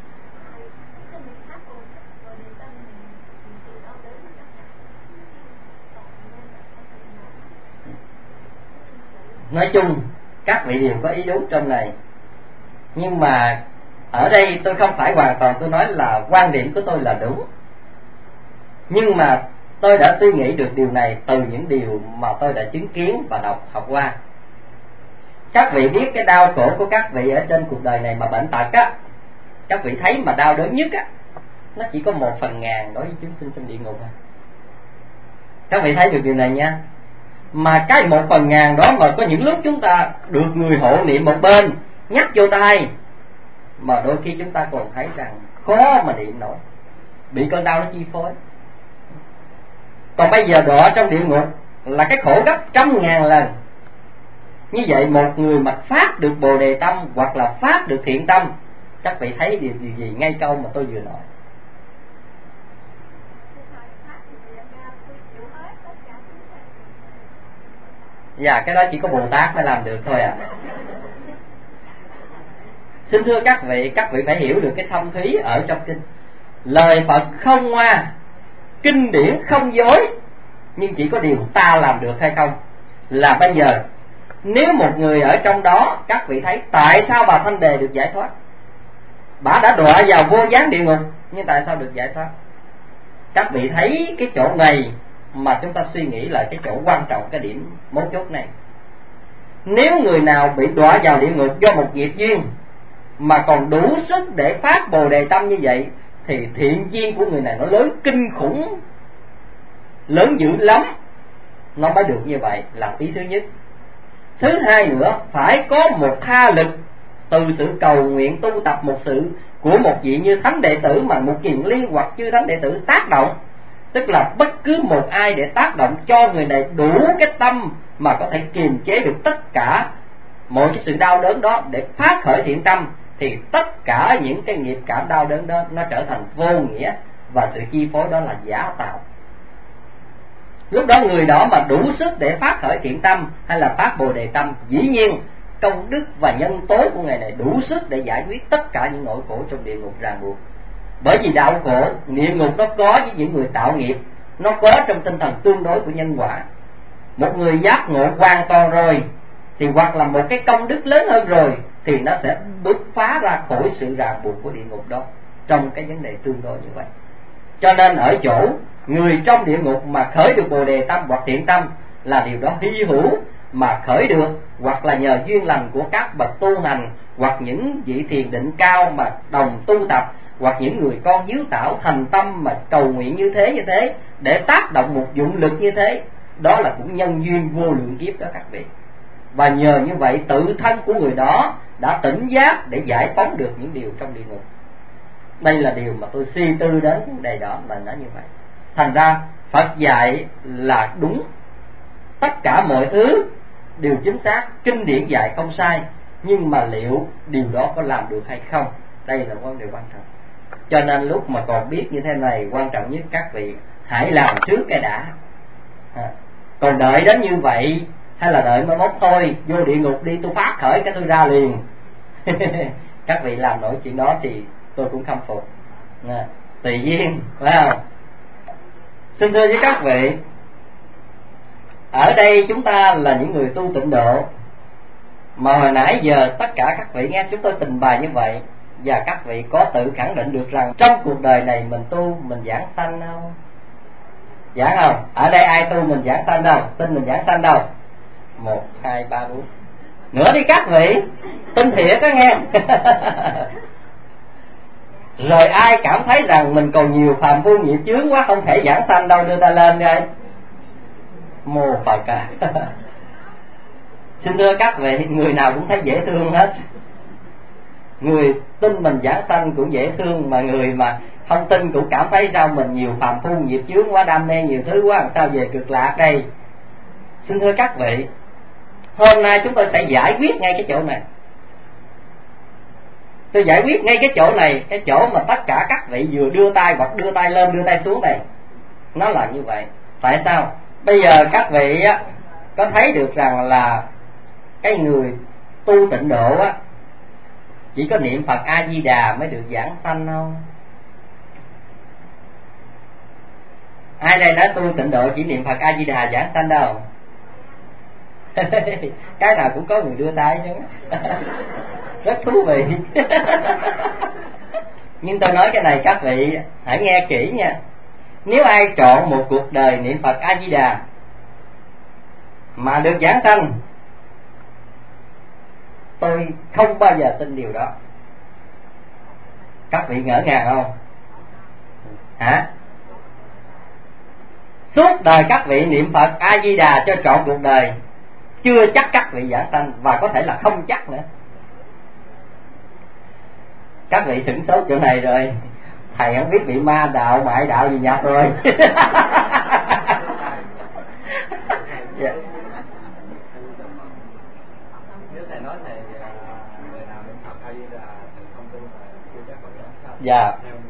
Nói chung các vị đều có ý đúng trong này, nhưng mà ở đây tôi không phải hoàn toàn tôi nói là quan điểm của tôi là đúng, nhưng mà tôi đã suy nghĩ được điều này từ những điều mà tôi đã chứng kiến và học qua. Các vị biết cái đau khổ của các vị ở trên cuộc đời này mà bệnh tật á, các vị thấy mà đau đớn nhất á, nó chỉ có 1/1000 đối với chúng sinh trong địa ngục. Các vị thấy được điều này nha. Mà cái 1/1000 đó mà có những lúc chúng ta được người hộ niệm một bên nhắc vô tai, mà đôi khi chúng ta còn thấy rằng khó mà niệm nổi, bị cơn đau nó chi phối. Còn bây giờ đọa trong địa ngục là cái khổ gấp 100.000 lần. Như vậy một người mà phát được Bồ Đề tâm hoặc là phát được thiện tâm, các vị thấy điều gì ngay câu mà tôi vừa nói. Dạ, cái đó chỉ có Bồ Tát mới làm được thôi à. Xin thưa các vị phải hiểu được cái thâm thúy ở trong kinh. Lời Phật không ngoa, kinh điển không dối, nhưng chỉ có điều ta làm được hay không. Là bây giờ nếu một người ở trong đó, các vị thấy tại sao bà Thanh Đề được giải thoát? Bà đã đọa vào vô gián địa ngục, nhưng tại sao được giải thoát? Các vị thấy cái chỗ này mà chúng ta suy nghĩ là cái chỗ quan trọng, cái điểm mấu chốt này. Nếu người nào bị đọa vào địa ngục do một nghiệp duyên mà còn đủ sức để phát Bồ Đề tâm như vậy, thì thiện duyên của người này nó lớn kinh khủng, lớn dữ lắm, nó mới được như vậy, là ý thứ nhất. Thứ hai nữa, phải có một tha lực từ sự cầu nguyện tu tập một sự của một vị như thánh đệ tử mà một kiền liên hoặc chư thánh đệ tử tác động. Tức là bất cứ một ai để tác động cho người này đủ cái tâm mà có thể kiềm chế được tất cả mọi cái sự đau đớn đó để phát khởi thiện tâm, thì tất cả những cái nghiệp cảm đau đớn đó nó trở thành vô nghĩa, và sự chi phối đó là giả tạo. Lúc đó người đó mà đủ sức để phát khởi thiện tâm hay là phát Bồ Đề tâm, dĩ nhiên công đức và nhân tố của người này đủ sức để giải quyết tất cả những nỗi khổ trong địa ngục ràng buộc. Bởi vì đạo khổ, địa ngục nó có với những người tạo nghiệp, nó có trong tinh thần tương đối của nhân quả. Một người giác ngộ hoàn toàn rồi thì hoặc là một cái công đức lớn hơn rồi thì nó sẽ bứt phá ra khỏi sự ràng buộc của địa ngục đó, trong cái vấn đề tương đối như vậy. Cho nên ở chỗ người trong địa ngục mà khởi được Bồ Đề tâm hoặc thiện tâm là điều đó hy hữu, mà khởi được hoặc là nhờ duyên lành của các bậc tu hành, hoặc những vị thiền định cao mà đồng tu tập, hoặc những người con hiếu thảo thành tâm mà cầu nguyện như thế để tác động một dụng lực như thế, đó là cũng nhân duyên vô lượng kiếp đó các vị. và nhờ như vậy tự thân của người đó đã tỉnh giác để giải phóng được những điều trong địa ngục. Đây là điều mà tôi suy tư đến vấn đề đó là nói như vậy. Thành ra Phật dạy là đúng, tất cả mọi thứ đều chính xác, kinh điển dạy không sai, nhưng mà liệu điều đó có làm được hay không, đây là vấn đề quan trọng. Cho nên lúc mà còn biết như thế này, quan trọng nhất các vị hãy làm trước cái đã. Còn đợi đến như vậy hay là đợi mới mốt thôi, vô địa ngục đi tôi phát khởi cái tôi ra liền. Các vị làm nổi chuyện đó thì tôi cũng khâm phục. Tùy duyên, phải không? Xin thưa với các vị, ở đây chúng ta là những người tu tịnh độ, mà hồi nãy giờ tất cả các vị nghe chúng tôi trình bày như vậy, và các vị có tự khẳng định được rằng trong cuộc đời này mình tu, mình giảng sanh không? Giảng không? Ở đây ai tu mình giảng sanh đâu? Tin mình giảng sanh đâu? 1, 2, 3, 4 nữa đi các vị, tin thiệt đó nghe. Rồi ai cảm thấy rằng mình còn nhiều phàm phu nghiệp chướng quá, không thể giảng sanh đâu, đưa ta lên đây. Mô Phật à. Xin thưa các vị, người nào cũng thấy dễ thương hết. Người tin mình giảng sanh cũng dễ thương, mà người mà không tin cũng cảm thấy sao mình nhiều phàm phu nghiệp chướng quá, đam mê nhiều thứ quá, làm sao về cực lạc đây. Xin thưa các vị, hôm nay chúng tôi sẽ giải quyết ngay cái chỗ này. Tôi giải quyết ngay cái chỗ này, cái chỗ mà tất cả các vị vừa đưa tay hoặc đưa tay lên, đưa tay xuống đây. Nó là như vậy. Tại sao? Bây giờ các vị á, có thấy được rằng là cái người tu tịnh độ á, chỉ có niệm Phật A Di Đà mới được giảng sanh không? Ai đây nói tu tịnh độ chỉ niệm Phật A Di Đà giảng sanh đâu? Cái nào cũng có người đưa tay chứ. Rất thú vị. Nhưng tôi nói cái này các vị hãy nghe kỹ nha. Nếu ai chọn một cuộc đời niệm Phật A Di Đà mà được giảng sanh, tôi không bao giờ tin điều đó. Các vị ngỡ ngàng không? Hả? Suốt đời các vị niệm Phật A Di Đà cho trọn cuộc đời, chưa chắc các vị giảng sanh, và có thể là không chắc nữa. Các vị sửng sốt chỗ này rồi, thầy không biết bị ma đạo, mại đạo gì nhập rồi. Yeah. Dạ.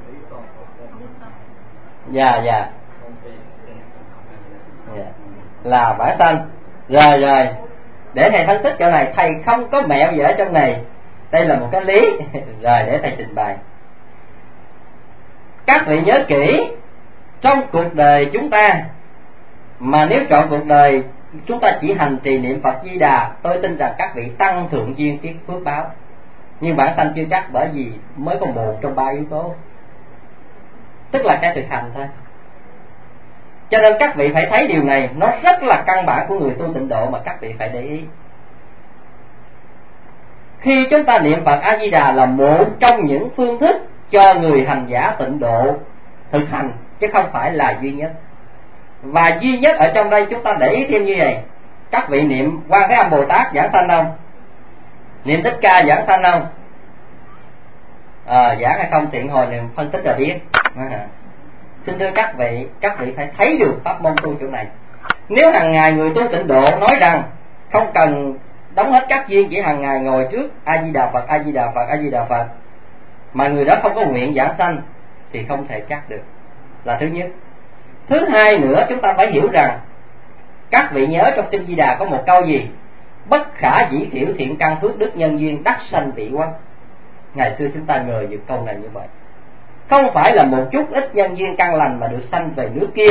Dạ dạ. Là vãng sanh. Rồi để thầy phân tích chỗ này, thầy không có mẹo gì ở trong này. Đây là một cái lý. Rồi để thầy trình bày. Các vị nhớ kỹ, trong cuộc đời chúng ta, mà nếu chọn cuộc đời chúng ta chỉ hành trì niệm Phật Di Đà, tôi tin rằng các vị tăng thượng duyên tiết phước báo. Nhưng bản thân chưa chắc, bởi vì mới có một trong 3 yếu tố, tức là cái thực hành thôi. Cho nên các vị phải thấy điều này, nó rất là căn bản của người tu tịnh độ mà các vị phải để ý. Khi chúng ta niệm Phật A Di Đà là một trong những phương thức cho người hành giả tịnh độ thực hành, chứ không phải là duy nhất. Và duy nhất ở trong đây chúng ta để ý thêm như vậy. Các vị niệm Quan Thế Âm Bồ Tát giảng sanh không? Niệm Thích Ca giảng sanh không? Giảng hay không tiện hồi niệm phân tích là biết. Xin thưa các vị phải thấy được pháp môn tu chỗ này. Nếu hàng ngày người tu tịnh độ nói rằng không cần đóng hết các duyên, chỉ hàng ngày ngồi trước A Di Đà Phật, A Di Đà Phật, A Di Đà Phật, mà người đó không có nguyện giảng sanh, thì không thể chắc được, là thứ nhất. Thứ hai nữa, chúng ta phải hiểu rằng, các vị nhớ trong kinh Di Đà có một câu gì? Bất khả dĩ thiểu thiện căn phước đức nhân duyên đắc sanh vị quang. Ngày xưa chúng ta ngờ được câu này như vậy. Không phải là một chút ít nhân duyên căn lành mà được sanh về nước kia.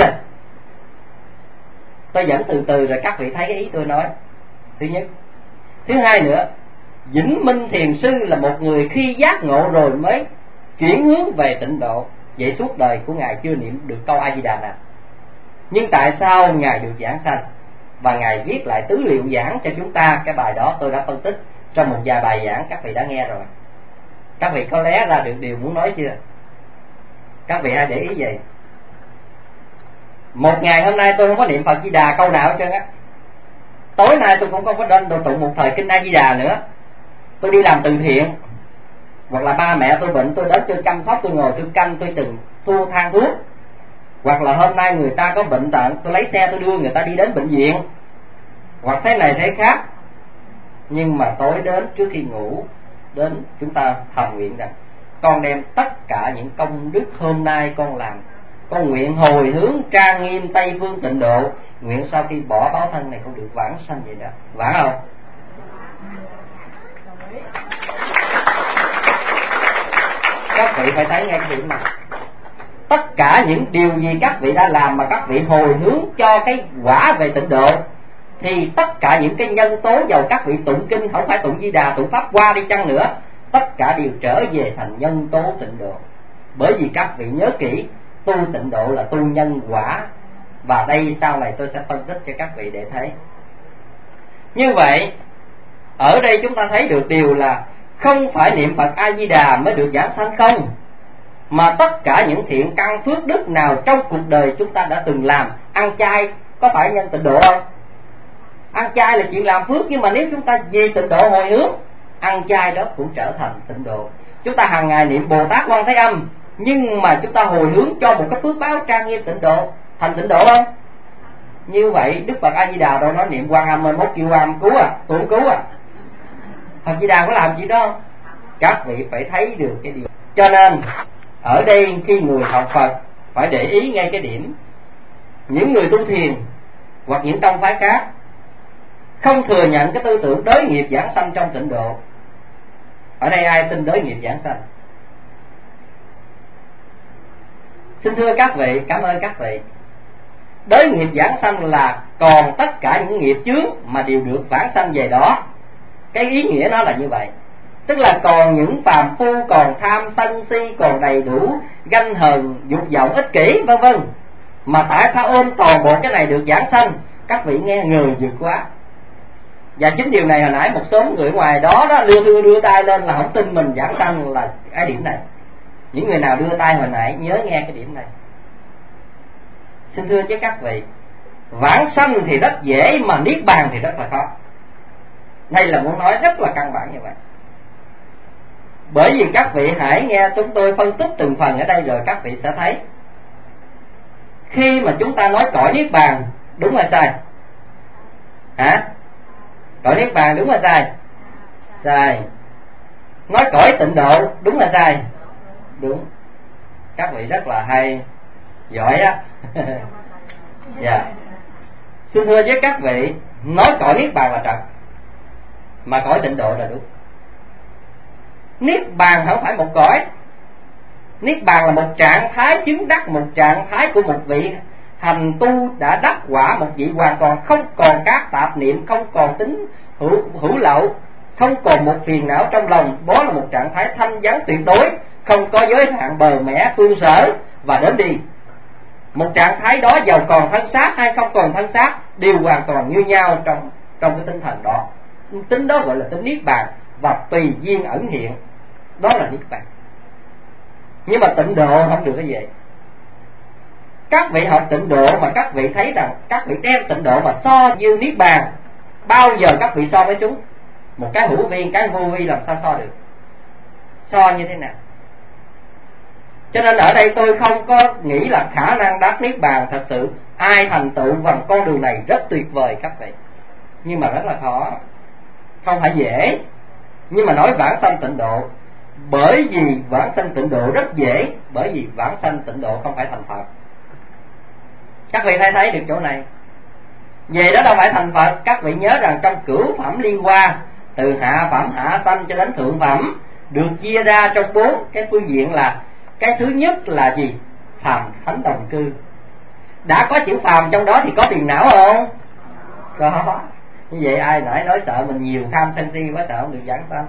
Tôi dẫn từ từ rồi các vị thấy cái ý tôi nói. Thứ nhất. Thứ hai nữa, Vĩnh Minh Thiền Sư là một người khi giác ngộ rồi mới chuyển hướng về tịnh độ. Vậy suốt đời của Ngài chưa niệm được câu A Di Đà nào. Nhưng tại sao Ngài được giảng sanh? Và Ngài viết lại tứ liệu giảng cho chúng ta. Cái bài đó tôi đã phân tích trong một vài bài giảng, các vị đã nghe rồi. Các vị có lẽ ra được điều muốn nói chưa? Các vị hãy để ý vậy. Một ngày hôm nay tôi không có niệm Phật Di Đà câu nào hết trơn á. tối nay tôi cũng không có đến đồ tụng một thời kinh A Di Đà nữa, tôi đi làm từ thiện, hoặc là ba mẹ tôi bệnh tôi đến tôi chăm sóc, tôi ngồi tôi canh, tôi từng thu thang thuốc, hoặc là hôm nay người ta có bệnh tật tôi lấy xe tôi đưa người ta đi đến bệnh viện, hoặc thế này thế khác. Nhưng mà tối đến trước khi ngủ đến chúng ta thầm nguyện rằng con đem tất cả những công đức hôm nay con làm, con nguyện hồi hướng trang nghiêm Tây Phương Tịnh Độ, nguyện sau khi bỏ báo thân này con được vãng sanh vậy đó. Vãng không? Các vị phải thấy ngay cái điểm này. Tất cả những điều gì các vị đã làm mà các vị hồi hướng cho cái quả về tịnh độ, thì tất cả những cái nhân tố dầu các vị tụng kinh, không phải tụng Di Đà, tụng Pháp Hoa đi chăng nữa, tất cả đều trở về thành nhân tố tịnh độ. Bởi vì các vị nhớ kỹ, tu tịnh độ là tu nhân quả. Và đây sau này tôi sẽ phân tích cho các vị để thấy. Như vậy, ở đây chúng ta thấy được điều là không phải niệm Phật A Di Đà mới được giảng sanh không, mà tất cả những thiện căn phước đức nào trong cuộc đời chúng ta đã từng làm. Ăn chay có phải nhân tịnh độ không? Ăn chay là chuyện làm phước, nhưng mà nếu chúng ta về tịnh độ hồi hướng, ăn chay đó cũng trở thành tịnh độ. Chúng ta hàng ngày niệm Bồ Tát Quan Thế Âm, nhưng mà chúng ta hồi hướng cho một cái phước báo trang nghiêm tịnh độ, thành tịnh độ không? Như vậy Đức Phật A Di Đà đâu nói niệm Quan Âm 21 kêu Quan Âm cứu tôi không cứu Phật Di Đà có làm gì đó không? Các vị phải thấy được cái điều. Cho nên ở đây khi người học Phật phải để ý ngay cái điểm, những người tu thiền hoặc những tông phái khác không thừa nhận cái tư tưởng đới nghiệp giảng sanh trong tịnh độ. Ở đây ai tin đới nghiệp giảng sanh? Xin thưa các vị, cảm ơn các vị. Đới nghiệp giảng sanh là còn tất cả những nghiệp chướng mà đều được vãng sanh về đó. Cái ý nghĩa nó là như vậy. Tức là còn những phàm phu còn tham sân si, còn đầy đủ ganh hờn, dục vọng, ích kỷ vân vân, mà tại sao ôm toàn bộ cái này được giảng sanh? Các vị nghe ngờ dữ quá. Và chính điều này hồi nãy một số người ngoài đó đưa tay lên là không tin mình giảng sanh là cái điểm này. Những người nào đưa tay hồi nãy nhớ nghe cái điểm này. Xin thưa với các vị, vãng sanh thì rất dễ mà niết bàn thì rất là khó. Đây là muốn nói rất là căn bản như vậy. Bởi vì các vị hãy nghe chúng tôi phân tích từng phần ở đây rồi các vị sẽ thấy. Khi mà chúng ta nói cõi niết bàn, đúng hay sai? Hả? Cõi niết bàn đúng hay sai? Sai. Nói cõi tịnh độ, đúng hay sai? Đúng. Các vị rất là hay, giỏi á. Dạ. Xin thưa với các vị, nói cõi niết bàn là trật, mà cõi tịnh độ là đúng. Niết bàn không phải một cõi. Niết bàn là một trạng thái chứng đắc, một trạng thái của một vị hành tu đã đắc quả, một vị hoàn toàn không còn các tạp niệm, không còn tính hữu lậu, không còn một phiền não trong lòng. Đó là một trạng thái thanh vắng tuyệt đối, không có giới hạn bờ mẻ phương sở và đến đi. Một trạng thái đó giàu còn thân xác hay không còn thân xác đều hoàn toàn như nhau trong cái tinh thần đó. Tính đó gọi là tính niết bàn, và tùy duyên ẩn hiện, đó là niết bàn. Nhưng mà tịnh độ không được cái gì. Các vị học tịnh độ mà các vị thấy rằng các vị đem tịnh độ mà so với niết bàn, bao giờ các vị so với chúng? Một cái hữu vi, cái vô vi làm sao so được? So như thế nào? Cho nên ở đây tôi không có nghĩ là khả năng đắc niết bàn. Thật sự ai thành tựu bằng con đường này rất tuyệt vời các vị, nhưng mà rất là khó, không phải dễ. Nhưng mà nói vãng sanh tịnh độ, bởi vì vãng sanh tịnh độ rất dễ, bởi vì vãng sanh tịnh độ không phải thành Phật. Các vị thấy được chỗ này. Về đó đâu phải thành Phật. Các vị nhớ rằng trong cửu phẩm liên hoa, từ hạ phẩm hạ sanh cho đến thượng phẩm, được chia ra trong 4 cái phương diện. Là cái thứ nhất là gì? Phàm thánh đồng cư. Đã có chữ phàm trong đó thì có phiền não không? Có. Như vậy ai nãy nói sợ mình nhiều tham sân si quá, sợ không được giảng sanh.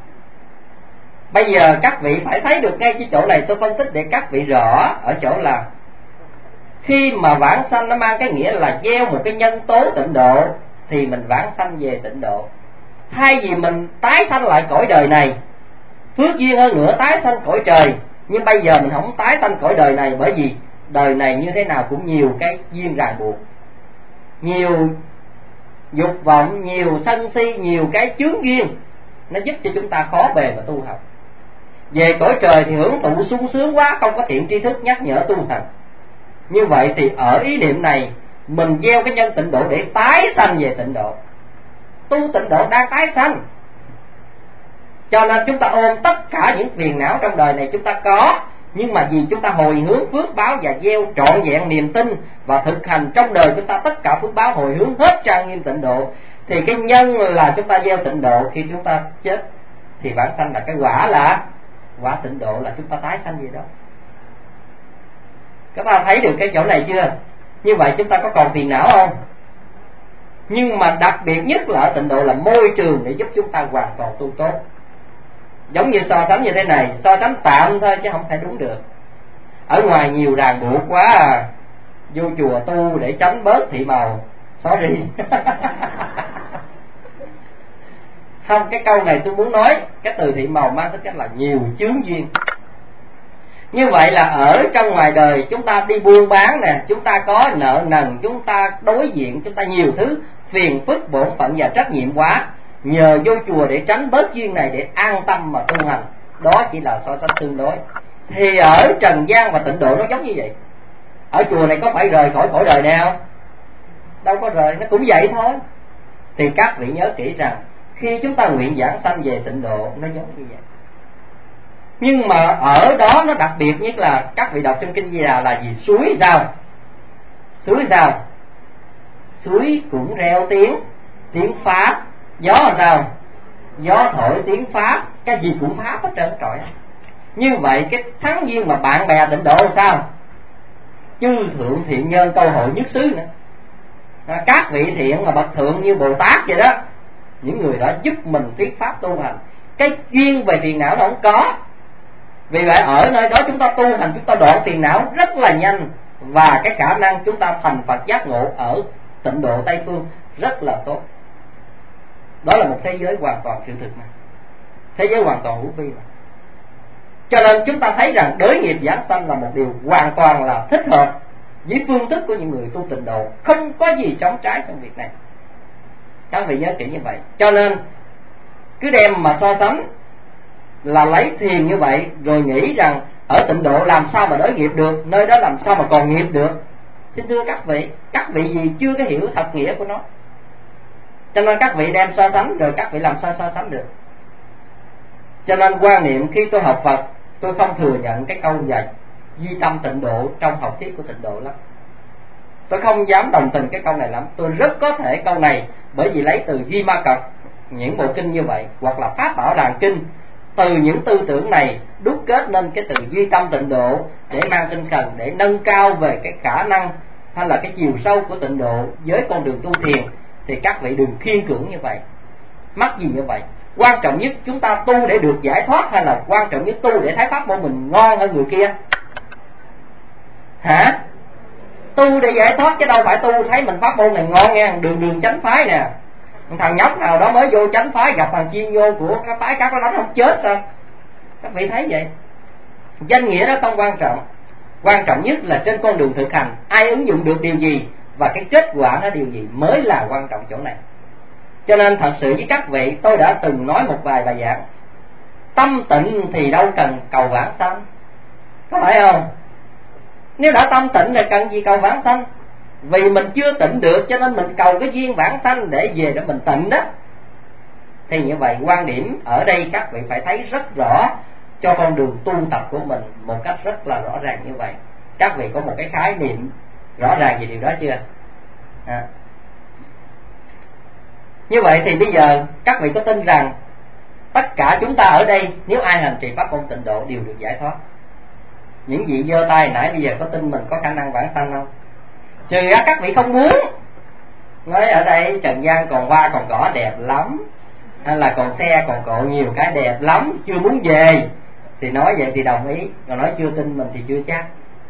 Bây giờ các vị phải thấy được ngay cái chỗ này tôi phân tích để các vị rõ. Ở chỗ là khi mà vãng sanh nó mang cái nghĩa là gieo một cái nhân tố tịnh độ, thì mình vãng sanh về tịnh độ. Thay vì mình tái sanh lại cõi đời này, phước duyên hơn nữa tái sanh cõi trời, nhưng bây giờ mình không tái sanh cõi đời này, bởi vì đời này như thế nào cũng nhiều cái duyên ràng buộc, nhiều dục vọng, nhiều sân si, nhiều cái chướng duyên, nó giúp cho chúng ta khó bề mà tu học. Về cõi trời thì hưởng thụ sung sướng quá, không có thiện tri thức nhắc nhở tu hành. Như vậy thì ở ý niệm này mình gieo cái nhân tịnh độ để tái sanh về tịnh độ. Tu tịnh độ đang tái sanh, cho nên chúng ta ôm tất cả những phiền não trong đời này chúng ta có, nhưng mà vì chúng ta hồi hướng phước báo và gieo trọn vẹn niềm tin và thực hành trong đời chúng ta tất cả phước báo hồi hướng hết trang nghiêm tịnh độ, thì cái nhân là chúng ta gieo tịnh độ. Khi chúng ta chết thì vãng sanh là cái quả, là quả tịnh độ, là chúng ta tái sanh gì đó. Các bạn thấy được cái chỗ này chưa? Như vậy chúng ta có còn phiền não không? Nhưng mà đặc biệt nhất là ở tịnh độ là môi trường để giúp chúng ta hoàn toàn tu tốt. Giống như so sánh như thế này, so sánh tạm thôi chứ không thể đúng được. Ở ngoài nhiều ràng buộc quá à, vô chùa tu để tránh bớt thị màu, sorry. Không, cái câu này tôi muốn nói, cái từ thị màu mang tính cách là nhiều chướng duyên. Như vậy là ở trong ngoài đời chúng ta đi buôn bán nè, chúng ta có nợ nần, chúng ta đối diện, chúng ta nhiều thứ phiền phức, bổn phận và trách nhiệm quá. Nhờ vô chùa để tránh bớt duyên này để an tâm mà tu hành, đó chỉ là so sánh tương đối. Thì ở trần gian và tịnh độ nó giống như vậy. Ở chùa này có phải rời khỏi cõi đời nào? Đâu có rời, nó cũng vậy thôi. Thì các vị nhớ kỹ rằng khi chúng ta nguyện giảng sanh về tịnh độ nó giống như vậy. Nhưng mà ở đó nó đặc biệt nhất là các vị đọc trong kinh Di Đà là gì? Suối sao? Suối sao? Suối cũng reo tiếng Pháp. Gió là sao? Gió thổi tiếng Pháp, cái gì cũng Pháp hết trơn trọi. Như vậy cái thắng duyên mà bạn bè tịnh độ sao? Chư thượng thiện nhân câu hội nhất xứ nữa. Các vị thiện mà bậc thượng như Bồ Tát vậy đó, những người đó giúp mình thuyết pháp tu hành. Cái duyên về phiền não nó không có. Vì vậy ở nơi đó chúng ta tu hành, chúng ta đoạn phiền não rất là nhanh, và cái khả năng chúng ta thành Phật giác ngộ ở tịnh độ Tây Phương rất là tốt. Đó là một thế giới hoàn toàn sự thực mà, thế giới hoàn toàn hữu vi mà. Cho nên chúng ta thấy rằng đối nghiệp giảng sanh là một điều hoàn toàn là thích hợp với phương thức của những người tu tịnh độ, không có gì chống trái trong việc này. Các vị nhớ kỹ như vậy. Cho nên cứ đem mà so sánh là lấy thiền như vậy, rồi nghĩ rằng ở tịnh độ làm sao mà đối nghiệp được, nơi đó làm sao mà còn nghiệp được. Xin thưa các vị gì chưa có hiểu thật nghĩa của nó. Cho nên các vị đem so sánh, rồi các vị làm sao so sánh được. Cho nên quan niệm khi tôi học Phật, tôi không thừa nhận cái câu dạy duy tâm tịnh độ trong học thuyết của tịnh độ lắm. Tôi không dám đồng tình cái câu này lắm. Tôi rất có thể câu này bởi vì lấy từ Duy Ma Cật, những bộ kinh như vậy, hoặc là Pháp Bảo Đàn Kinh. Từ những tư tưởng này đúc kết nên cái từ duy tâm tịnh độ để mang tinh thần để nâng cao về cái khả năng hay là cái chiều sâu của tịnh độ với con đường tu thiền. Thì các vị đừng khiên cưỡng như vậy. Mắc gì như vậy? Quan trọng nhất chúng ta tu để được giải thoát, hay là quan trọng nhất tu để thấy pháp môn mình ngon hơn người kia? Hả? Tu để giải thoát chứ đâu phải tu thấy mình pháp môn này ngon nha, đường chánh phái nè. Thằng nhóc nào đó mới vô chánh phái gặp thằng chuyên vô của cái phái khác nó đánh không chết sao? Các vị thấy vậy? Danh nghĩa đó không quan trọng. Quan trọng nhất là trên con đường thực hành ai ứng dụng được điều gì và cái kết quả nó điều gì mới là quan trọng chỗ này. Cho nên thật sự với các vị, tôi đã từng nói một vài bài giảng, tâm tịnh thì đâu cần cầu vãng sanh, có phải không? Nếu đã tâm tịnh thì cần gì cầu vãng sanh? Vì mình chưa tịnh được cho nên mình cầu cái duyên vãng sanh để về để mình tịnh đó. Thì như vậy quan điểm ở đây các vị phải thấy rất rõ cho con đường tu tập của mình một cách rất là rõ ràng như vậy. Các vị có một cái khái niệm rõ ràng về điều đó chưa? Như vậy thì bây giờ các vị có tin rằng tất cả chúng ta ở đây nếu ai hành trì pháp môn tịnh độ đều được giải thoát? Những vị giơ tay nãy bây giờ có tin mình có khả năng vãng sanh không? Trừ ra các vị không muốn, nói ở đây trần gian còn hoa còn cỏ đẹp lắm, hay là còn xe còn cộ nhiều cái đẹp lắm, chưa muốn về, thì nói vậy thì đồng ý. Còn nói chưa tin mình thì chưa chắc.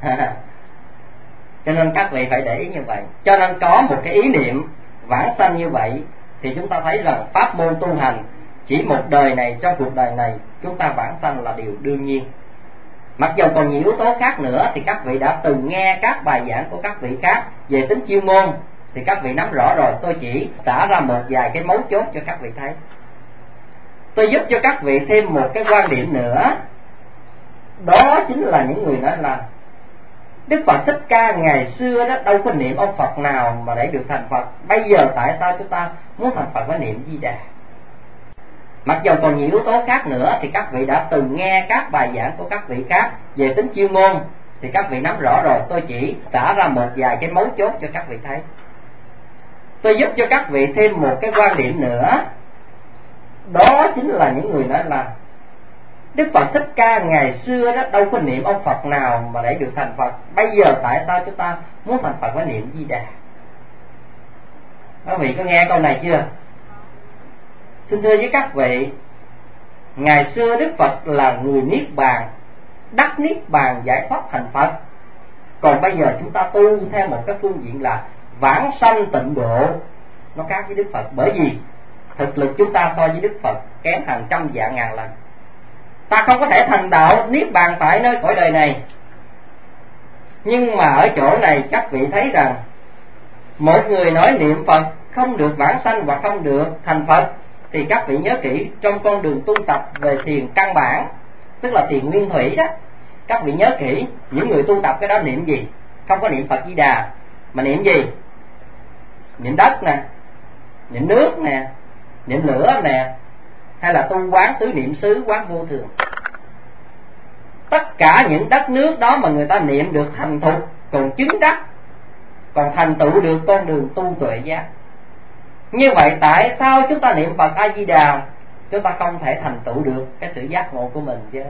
Cho nên các vị phải để ý như vậy. Cho nên có một cái ý niệm vãng sanh như vậy thì chúng ta thấy rằng pháp môn tu hành chỉ một đời này, trong cuộc đời này chúng ta vãng sanh là điều đương nhiên. Mặc dù còn nhiều yếu tố khác nữa thì các vị đã từng nghe các bài giảng của các vị khác về tính chuyên môn, thì các vị nắm rõ rồi. Tôi chỉ tả ra một vài cái mấu chốt cho các vị thấy. Tôi giúp cho các vị thêm một cái quan điểm nữa. Đó chính là những người nói là Đức Phật Thích Ca ngày xưa đó đâu có niệm ông Phật nào mà để được thành Phật. Bây giờ tại sao chúng ta muốn thành Phật phải niệm Di Đà? Mặc dù còn nhiều yếu tố khác nữa thì các vị đã từng nghe các bài giảng của các vị khác về tính chuyên môn, thì các vị nắm rõ rồi. Tôi chỉ tả ra một vài cái mấu chốt cho các vị thấy. Tôi giúp cho các vị thêm một cái quan điểm nữa. Đó chính là những người nói là Đức Phật Thích Ca ngày xưa đó đâu có niệm ông Phật nào mà để được thành Phật. Bây giờ tại sao chúng ta muốn thành Phật phải niệm Di Đà? Các vị có nghe câu này chưa? Xin thưa với các vị, ngày xưa Đức Phật là người Niết Bàn, đắc Niết Bàn giải thoát thành Phật. Còn bây giờ chúng ta tu theo một cái phương diện là vãng sanh tịnh độ. Nó khác với Đức Phật, bởi vì thực lực chúng ta so với Đức Phật kém hàng trăm vạn ngàn lần. Ta không có thể thành đạo Niết Bàn tại nơi cõi đời này. Nhưng mà ở chỗ này các vị thấy rằng một người nói niệm Phật không được vãng sanh và không được thành Phật, thì các vị nhớ kỹ, trong con đường tu tập về thiền căn bản, tức là thiền nguyên thủy đó, các vị nhớ kỹ, những người tu tập cái đó niệm gì? Không có niệm Phật Di Đà, mà niệm gì? Niệm đất nè, niệm nước nè, niệm lửa nè, hay là tu quán tứ niệm xứ, quán vô thường. Tất cả những đất nước đó mà người ta niệm được thành thục, còn chứng đắc, còn thành tựu được con đường tu tuệ giác. Như vậy tại sao chúng ta niệm Phật A Di Đà chúng ta không thể thành tựu được cái sự giác ngộ của mình chứ?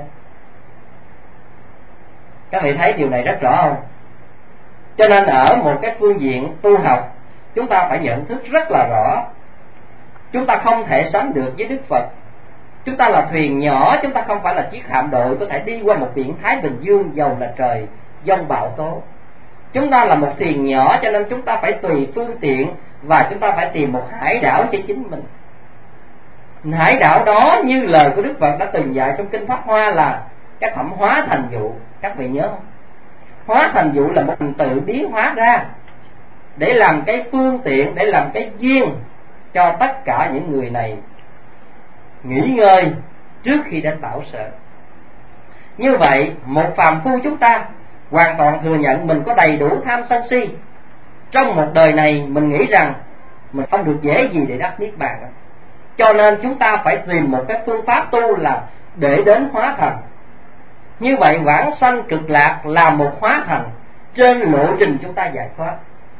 Các vị thấy điều này rất rõ không? Cho nên ở một cái phương diện tu học, chúng ta phải nhận thức rất là rõ, chúng ta không thể sánh được với Đức Phật. Chúng ta là thuyền nhỏ, chúng ta không phải là chiếc hạm đội có thể đi qua một biển Thái Bình Dương dầu là trời giông bão tố. Chúng ta là một thuyền nhỏ, cho nên chúng ta phải tùy phương tiện, và chúng ta phải tìm một hải đảo cho chính mình. Hải đảo đó như lời của Đức Phật đã từng dạy trong Kinh Pháp Hoa là cái phẩm hóa thành dụ. Các vị nhớ không? Hóa thành dụ là một hình tự biến hóa ra để làm cái phương tiện, để làm cái duyên cho tất cả những người này nghỉ ngơi trước khi đến bảo sợ. Như vậy một phàm phu chúng ta hoàn toàn thừa nhận mình có đầy đủ tham sân si. Trong một đời này mình nghĩ rằng mình không được dễ gì để đắc Niết Bàn đó. Cho nên chúng ta phải tìm một cái phương pháp tu là để đến hóa thành. Như vậy vãng sanh cực lạc là một hóa thành trên lộ trình chúng ta giải thoát.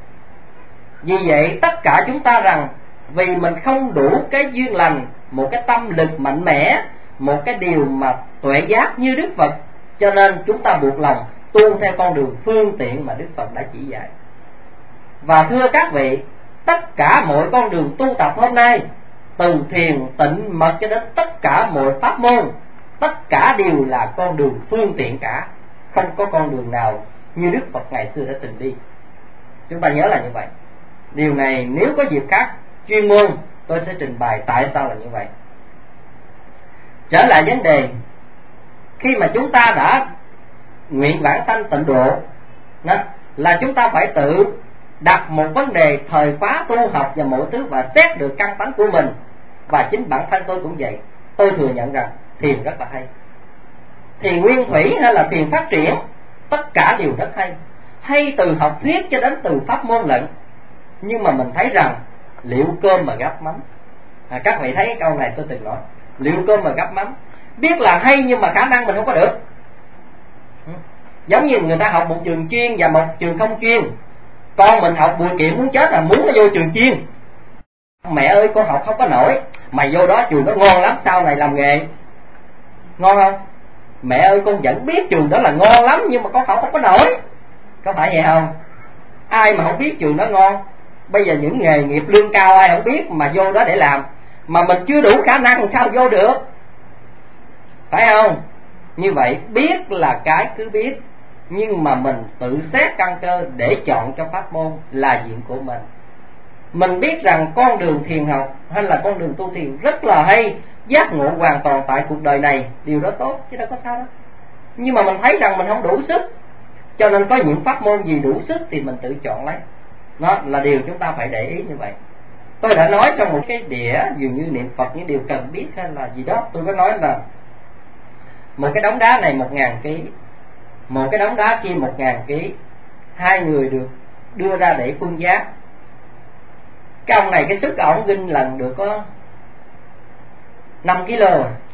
Vì vậy tất cả chúng ta rằng vì mình không đủ cái duyên lành, một cái tâm lực mạnh mẽ, một cái điều mà tuệ giác như Đức Phật, cho nên chúng ta buộc lòng tu theo con đường phương tiện mà Đức Phật đã chỉ dạy. Và thưa các vị, tất cả mọi con đường tu tập hôm nay, từ thiền tịnh mật cho đến tất cả mọi pháp môn, tất cả đều là con đường phương tiện cả, không có con đường nào như Đức Phật ngày xưa đã từng đi. Chúng ta nhớ là như vậy. Điều này nếu có dịp khác chuyên môn tôi sẽ trình bày tại sao là như vậy. Trở lại vấn đề, khi mà chúng ta đã nguyện vãng sanh tịnh độ đó, là chúng ta phải tự đặt một vấn đề thời khóa tu học và mọi thứ, và xét được căn tánh của mình. Và chính bản thân tôi cũng vậy. Tôi thừa nhận rằng thiền rất là hay, thiền nguyên thủy hay là thiền phát triển, tất cả đều rất hay, hay từ học thuyết cho đến từ pháp môn lận. Nhưng mà mình thấy rằng liệu cơm mà gắp mắm. Các vị thấy cái câu này tôi từng nói, liệu cơm mà gắp mắm. Biết là hay nhưng mà khả năng mình không có được. Giống như người ta học một trường chuyên và một trường không chuyên. Con mình học Bùi Kiệm muốn chết là muốn nó vô trường chuyên. Mẹ ơi con học không có nổi, mày vô đó trường đó ngon lắm, sau này làm nghề ngon không? Mẹ ơi con vẫn biết trường đó là ngon lắm, nhưng mà con học không có nổi. Có phải vậy không? Ai mà không biết trường đó ngon? Bây giờ những nghề nghiệp lương cao ai không biết mà vô đó để làm, mà mình chưa đủ khả năng sao vô được? Phải không? Như vậy biết là cái cứ biết, nhưng mà mình tự xét căn cơ để chọn cho pháp môn là diện của mình. Mình biết rằng con đường thiền học hay là con đường tu thiền rất là hay, giác ngộ hoàn toàn tại cuộc đời này, điều đó tốt chứ đâu có sao đâu. Nhưng mà mình thấy rằng mình không đủ sức, cho nên có những pháp môn gì đủ sức thì mình tự chọn lấy. Nó là điều chúng ta phải để ý như vậy. Tôi đã nói trong một cái đĩa dường như niệm Phật những điều cần biết hay là gì đó, tôi có nói là một cái đống đá này 1.000 kg, một cái đống đá kia 1.000 kg, hai người được đưa ra để phương giá. Cái ông này cái sức ổng ginh lần được có 5 kg,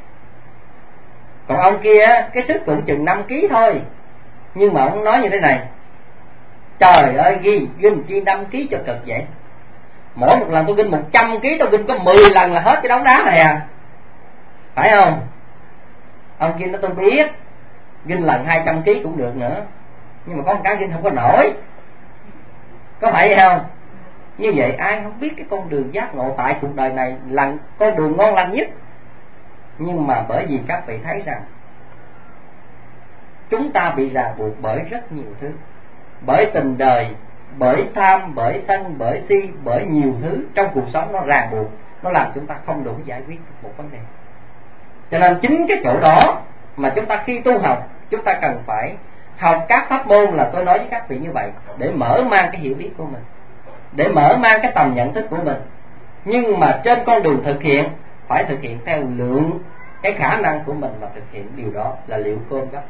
còn ông kia cái sức cũng chừng 5 kg thôi. Nhưng mà ông nói như thế này: trời ơi, ginh chi 5 kg cho cực vậy, mỗi một lần tôi ginh 100 kg, tôi ginh có 10 lần là hết cái đống đá này à, phải không? Ông kia nói tôi biết, ginh lần 200 kg cũng được nữa, nhưng mà có một cái ginh không có nổi, có phải vậy không? Như vậy ai không biết cái con đường giác ngộ tại cuộc đời này là con đường ngon lành nhất. Nhưng mà bởi vì các vị thấy rằng chúng ta bị ràng buộc bởi rất nhiều thứ, bởi tình đời, bởi tham, bởi sân, bởi si, bởi nhiều thứ trong cuộc sống nó ràng buộc, nó làm chúng ta không đủ giải quyết một vấn đề. Cho nên chính cái chỗ đó mà chúng ta khi tu học, chúng ta cần phải học các pháp môn, là tôi nói với các vị như vậy, để mở mang cái hiểu biết của mình, để mở mang cái tầm nhận thức của mình. Nhưng mà trên con đường thực hiện phải thực hiện theo lượng cái khả năng của mình mà thực hiện điều đó, là liệu cơm gấp.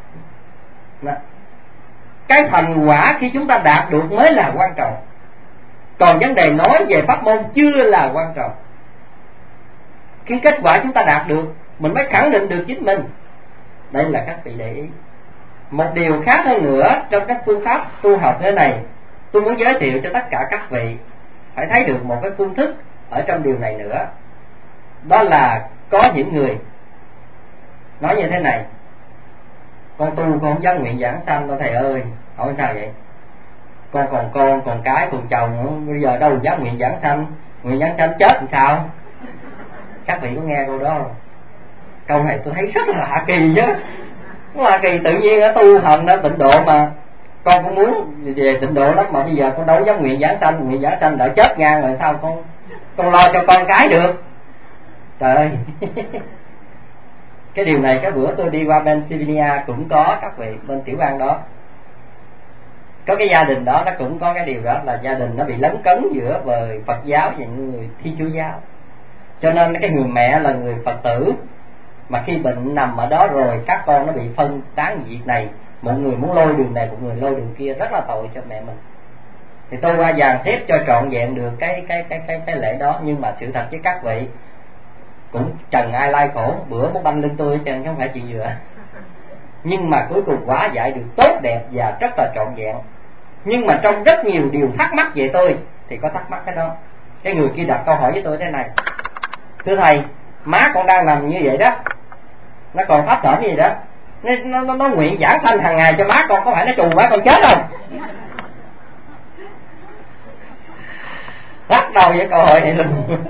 Cái thành quả khi chúng ta đạt được mới là quan trọng, còn vấn đề nói về pháp môn chưa là quan trọng. Khi kết quả chúng ta đạt được, mình mới khẳng định được chính mình. Đây là các vị để ý. Một điều khác hơn nữa trong các phương pháp tu học thế này, tôi muốn giới thiệu cho tất cả các vị phải thấy được một cái phương thức ở trong điều này nữa. Đó là có những người nói như thế này: con tu con không dám nguyện giảng sanh đâu thầy ơi. Hỏi sao vậy? Con còn cái còn chồng, bây giờ đâu dám nguyện giảng sanh, nguyện giảng sanh chết làm sao? Các vị có nghe câu đó không? Câu này tôi thấy rất là lạ kỳ chứ. Lạ kỳ, tự nhiên ở tu hành ở tịnh độ mà con cũng muốn về tịnh độ lắm, mà bây giờ con đâu dám nguyện giảng sanh đợi chết ngang rồi sao con lo cho con cái được. Trời ơi. Cái điều này cái bữa tôi đi qua Pennsylvania cũng có các vị, bên tiểu bang đó có cái gia đình đó, nó cũng có cái điều đó, là gia đình nó bị lấn cấn giữa về Phật giáo và người Thiên Chúa giáo. Cho nên cái người mẹ là người Phật tử, mà khi bệnh nằm ở đó rồi, các con nó bị phân tán việc này, một người muốn lôi đường này, một người lôi đường kia, rất là tội cho mẹ mình. Thì tôi qua dàn xếp cho trọn vẹn được cái lễ đó. Nhưng mà sự thật với các vị, cũng trần ai lai khổ, bữa muốn banh lưng tôi chứ không phải chuyện dừa. Nhưng mà cuối cùng hóa giải được tốt đẹp và rất là trọn vẹn. Nhưng mà trong rất nhiều điều thắc mắc về tôi thì có thắc mắc cái đó. Cái người kia đặt câu hỏi với tôi thế này: thưa thầy, má con đang nằm như vậy đó, nó còn pháp thởm gì đó, nó nguyện giảng sanh hàng ngày cho má con, có phải nó trù má con chết không? Lắc đầu với câu hỏi này luôn.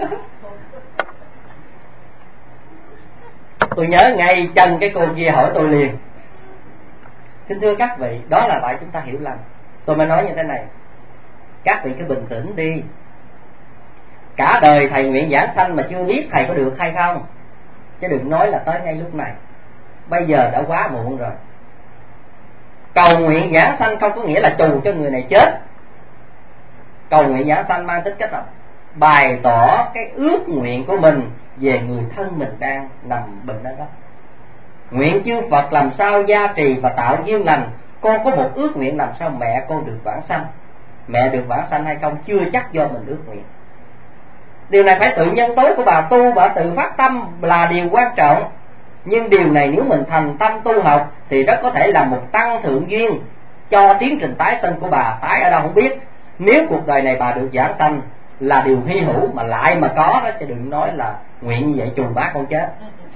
Tôi nhớ ngay chân cái cô kia hỏi tôi liền: xin thưa các vị, đó là tại chúng ta hiểu lầm. Tôi mới nói như thế này: các vị cứ bình tĩnh đi. Cả đời thầy nguyện giảng sanh mà chưa biết thầy có được hay không, chứ đừng nói là tới ngay lúc này. Bây giờ đã quá muộn rồi. Cầu nguyện giảng sanh không có nghĩa là trù cho người này chết. Cầu nguyện giảng sanh mang tính cách là bày tỏ cái ước nguyện của mình về người thân mình đang nằm bệnh đó. Nguyện chư Phật làm sao gia trì và tạo duyên lành. Con có một ước nguyện làm sao mẹ con được vãng sanh. Mẹ được vãng sanh hay không chưa chắc do mình ước nguyện. Điều này phải tự nhân tố của bà tu, bà tự phát tâm là điều quan trọng. Nhưng điều này nếu mình thành tâm tu học thì rất có thể là một tăng thượng duyên cho tiến trình tái sinh của bà. Tái ở đâu không biết. Nếu cuộc đời này bà được giảng sanh là điều hy hữu mà lại mà có đó, chứ đừng nói là nguyện như vậy trù bác con chết.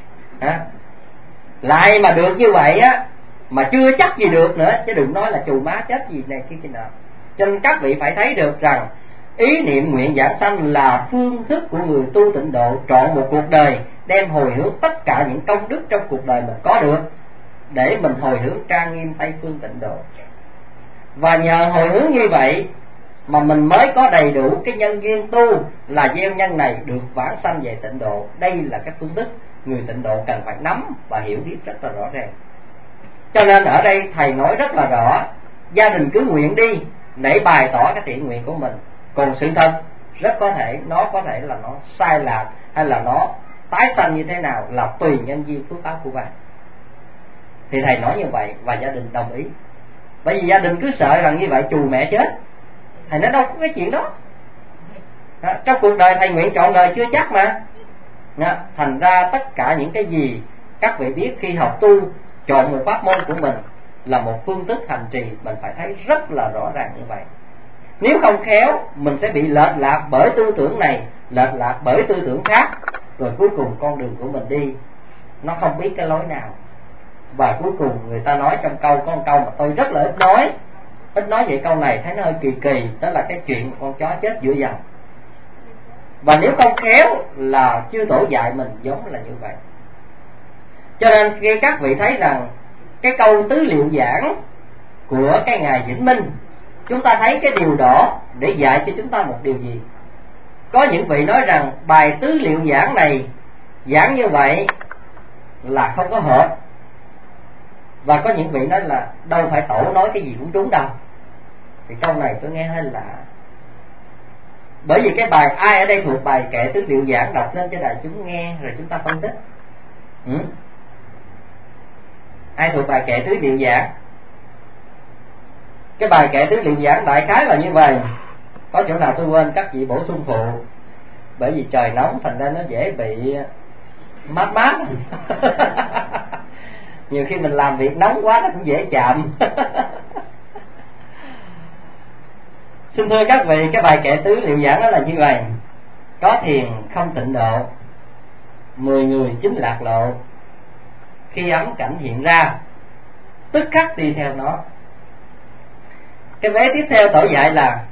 Lại mà được như vậy á, mà chưa chắc gì được nữa, chứ đừng nói là trù má chết gì này kia nào. Cho nên các vị phải thấy được rằng ý niệm nguyện giảng sanh là phương thức của người tu tịnh độ trọn một cuộc đời, đem hồi hướng tất cả những công đức trong cuộc đời mình có được để mình hồi hướng trang nghiêm Tây phương tịnh độ. Và nhờ hồi hướng như vậy mà mình mới có đầy đủ cái nhân duyên tu là gieo nhân này được vãng sanh về tịnh độ. Đây là cái phương thức người tịnh độ cần phải nắm và hiểu biết rất là rõ ràng. Cho nên ở đây thầy nói rất là rõ: gia đình cứ nguyện đi để bày tỏ cái thiện nguyện của mình. Còn sự thật rất có thể là nó sai lạc, hay là nó tái sanh như thế nào là tùy nhân duyên phước báo của bạn. Thì thầy nói như vậy và gia đình đồng ý. Bởi vì gia đình cứ sợ rằng như vậy chù mẹ chết. Thầy nói đâu có cái chuyện đó. Trong cuộc đời thầy nguyện chọn đời chưa chắc mà. Thành ra tất cả những cái gì các vị biết khi học tu, chọn một pháp môn của mình là một phương thức hành trì, mình phải thấy rất là rõ ràng như vậy. Nếu không khéo mình sẽ bị lệch lạc bởi tư tưởng này, lệch lạc bởi tư tưởng khác, rồi cuối cùng con đường của mình đi nó không biết cái lối nào. Và cuối cùng người ta nói trong câu, có một câu mà tôi rất là ít nói vậy, câu này thấy nó hơi kỳ, đó là cái chuyện một con chó chết giữa dòng. Và nếu không khéo là chư tổ dạy mình giống là như vậy. Cho nên khi các vị thấy rằng cái câu tứ liệu giảng của cái ngài Vĩnh Minh, chúng ta thấy cái điều đó để dạy cho chúng ta một điều gì. Có những vị nói rằng bài tứ liệu giảng này giảng như vậy là không có hợp, và có những vị nói là đâu phải tổ nói cái gì cũng trúng đâu. Thì câu này tôi nghe hơi lạ. Bởi vì cái bài ai ở đây thuộc bài kệ tứ liệu giảng đọc lên cho đại chúng nghe rồi chúng ta phân tích. Ai thuộc bài kệ tứ liệu giảng? Cái bài kệ tứ liệu giảng đại khái là như vậy. Có chỗ nào tôi quên các vị bổ sung phụ. Bởi vì trời nóng thành ra nó dễ bị mát. Nhiều khi mình làm việc nóng quá nó cũng dễ chạm. Xin thưa các vị, cái bài kệ tứ liệu giảng đó là như vậy. Có thiền không tịnh độ, 10 người chính lạc lộ. Khi ấm cảnh hiện ra, tức khắc đi theo nó. Cái vế tiếp theo tổ dạy là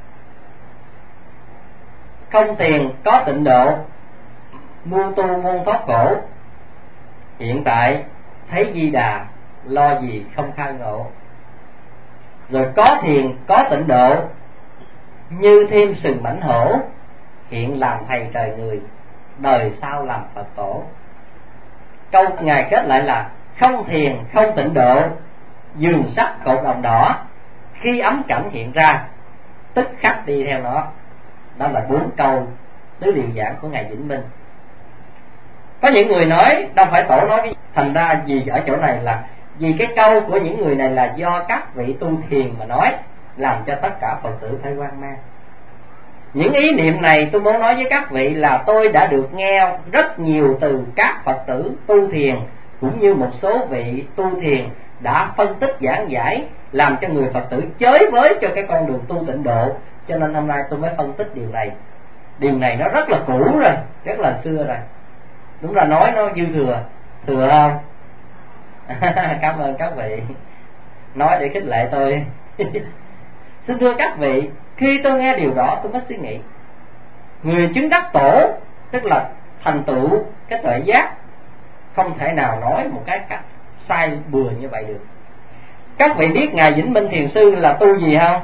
không tiền có tịnh độ, muôn tu muôn thoát khổ. Hiện tại thấy Di Đà, lo gì không khai ngộ. Rồi có thiền có tịnh độ, như thêm sừng mãnh hổ. Hiện làm thầy trời người, đời sau làm Phật tổ. Câu ngài kết lại là không thiền không tịnh độ, giường sắt cột đồng đỏ. Khi ấm cảnh hiện ra, tức khắc đi theo nó. Đó là 4 câu tứ liệu giảng của ngài Vĩnh Minh. Có những người nói đâu phải tổ nói cái. Thành ra gì ở chỗ này là vì cái câu của những người này là do các vị tu thiền mà nói, làm cho tất cả Phật tử phải hoang mang. Những ý niệm này tôi muốn nói với các vị là tôi đã được nghe rất nhiều từ các Phật tử tu thiền, cũng như một số vị tu thiền đã phân tích giảng giải, làm cho người Phật tử chới với cho cái con đường tu tịnh độ. Cho nên hôm nay tôi mới phân tích điều này. Điều này nó rất là cũ rồi, rất là xưa rồi. Đúng là nói nó dư thừa không? Cảm ơn các vị nói để khích lệ tôi. Xin thưa các vị, khi tôi nghe điều đó tôi mới suy nghĩ, người chứng đắc tổ tức là thành tựu cái tuệ giác, không thể nào nói một cái cách sai bừa như vậy được. Các vị biết ngài Vĩnh Minh Thiền Sư là tu gì không?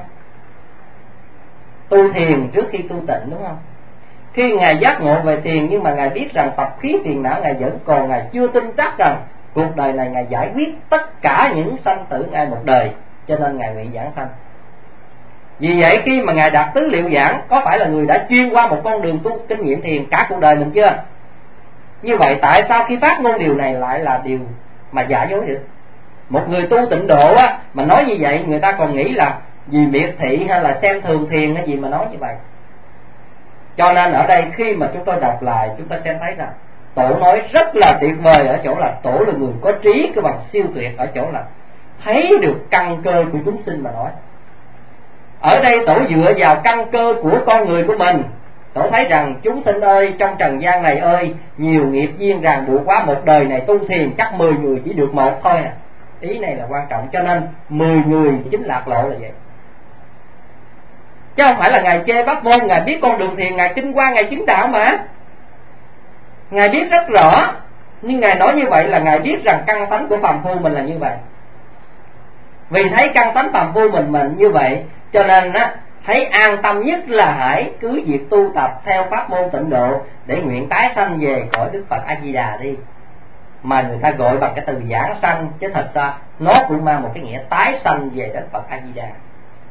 Tu thiền trước khi tu tịnh, đúng không? Khi ngài giác ngộ về thiền, nhưng mà ngài biết rằng tập khí phiền não ngài vẫn còn, ngài chưa tin chắc rằng cuộc đời này ngài giải quyết tất cả những sanh tử ngài một đời, cho nên ngài nguyện giảng sanh. Vì vậy khi mà ngài đặt tứ liệu giảng, có phải là người đã chuyên qua một con đường tu kinh nghiệm thiền cả cuộc đời mình chưa? Như vậy tại sao khi phát ngôn điều này lại là điều mà giả dối được? Một người tu tịnh độ á, mà nói như vậy người ta còn nghĩ là vì miệt thị hay là xem thường thiền hay gì mà nói như vậy. Cho nên ở đây khi mà chúng tôi đọc lại, chúng ta sẽ thấy rằng tổ nói rất là tuyệt vời ở chỗ là tổ là người có trí cái bằng siêu tuyệt, ở chỗ là thấy được căn cơ của chúng sinh mà nói. Ở đây tổ dựa vào căn cơ của con người của mình. Tổ thấy rằng chúng sinh ơi, trong trần gian này ơi, nhiều nghiệp duyên ràng buộc quá, một đời này tu thiền chắc 10 người chỉ được một thôi à. Ý này là quan trọng, cho nên 10 người chính lạc lộ là vậy. Chứ không phải là ngài chê pháp môn, ngài biết con đường thiền, ngài kinh qua, ngài chứng đạo mà. Ngài biết rất rõ, nhưng ngài nói như vậy là ngài biết rằng căn tánh của phàm phu mình là như vậy. Vì thấy căn tánh phàm phu mình như vậy, cho nên á, thấy an tâm nhất là hãy cứ việc tu tập theo pháp môn tịnh độ để nguyện tái sanh về cõi Đức Phật A Di Đà đi. Mà người ta gọi bằng cái từ giảng sanh, chứ thật ra nó cũng mang một cái nghĩa tái sanh về Đức Phật A Di Đà.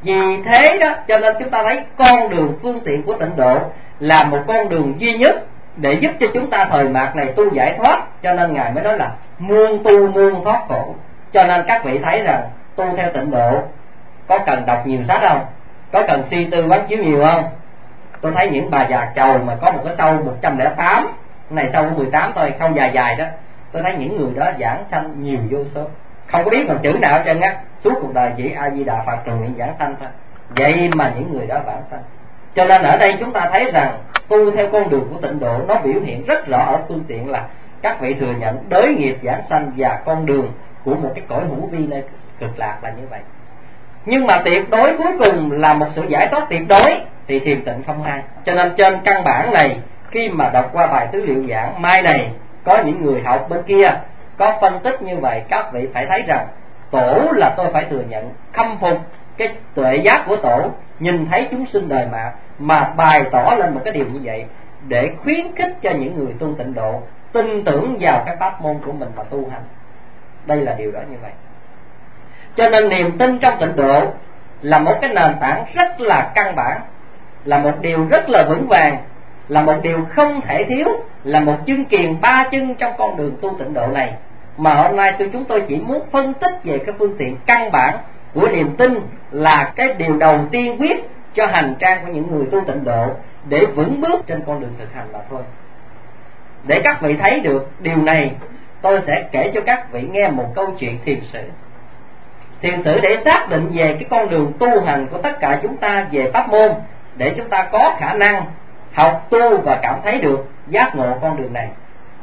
Vì thế đó cho nên chúng ta thấy con đường phương tiện của tịnh độ là một con đường duy nhất để giúp cho chúng ta thời mạt này tu giải thoát. Cho nên Ngài mới nói là muôn tu muôn thoát khổ. Cho nên các vị thấy rằng tu theo tịnh độ có cần đọc nhiều sách không? Có cần suy tư quán chiếu nhiều không? Tôi thấy những bà già chầu mà có một cái sâu 108, này sâu 18 thôi, không dài dài đó, tôi thấy những người đó giảng sanh nhiều vô số, không có biết một chữ nào hết trơn á, suốt cuộc đời chỉ A Di Đà Phật cầu nguyện giảng sanh thôi. Vậy mà những người đó vãng sanh. Cho nên ở đây chúng ta thấy rằng tu theo con đường của tịnh độ nó biểu hiện rất rõ ở phương tiện là các vị thừa nhận đới nghiệp giảng sanh và con đường của một cái cõi hữu vi nơi cực lạc là như vậy. Nhưng mà tuyệt đối cuối cùng là một sự giải thoát tuyệt đối thì thiền tịnh không hai. Cho nên trên căn bản này, khi mà đọc qua bài tứ liệu giảng mai này, có những người học bên kia có phân tích như vậy, các vị phải thấy rằng tổ là tôi phải thừa nhận khâm phục cái tuệ giác của tổ, nhìn thấy chúng sinh đời mà bày tỏ lên một cái điều như vậy để khuyến khích cho những người tu tịnh độ tin tưởng vào cái pháp môn của mình mà tu hành. Đây là điều đó như vậy. Cho nên niềm tin trong tịnh độ là một cái nền tảng rất là căn bản, là một điều rất là vững vàng, là một điều không thể thiếu, là một chân kiền ba chân trong con đường tu tịnh độ này. Mà hôm nay chúng tôi chỉ muốn phân tích về cái phương tiện căn bản của niềm tin là cái điều đầu tiên quyết cho hành trang của những người tu tịnh độ để vững bước trên con đường thực hành mà thôi. Để các vị thấy được điều này, tôi sẽ kể cho các vị nghe một câu chuyện thiền sử. Thiền sử để xác định về cái con đường tu hành của tất cả chúng ta về pháp môn, để chúng ta có khả năng học tu và cảm thấy được giác ngộ con đường này.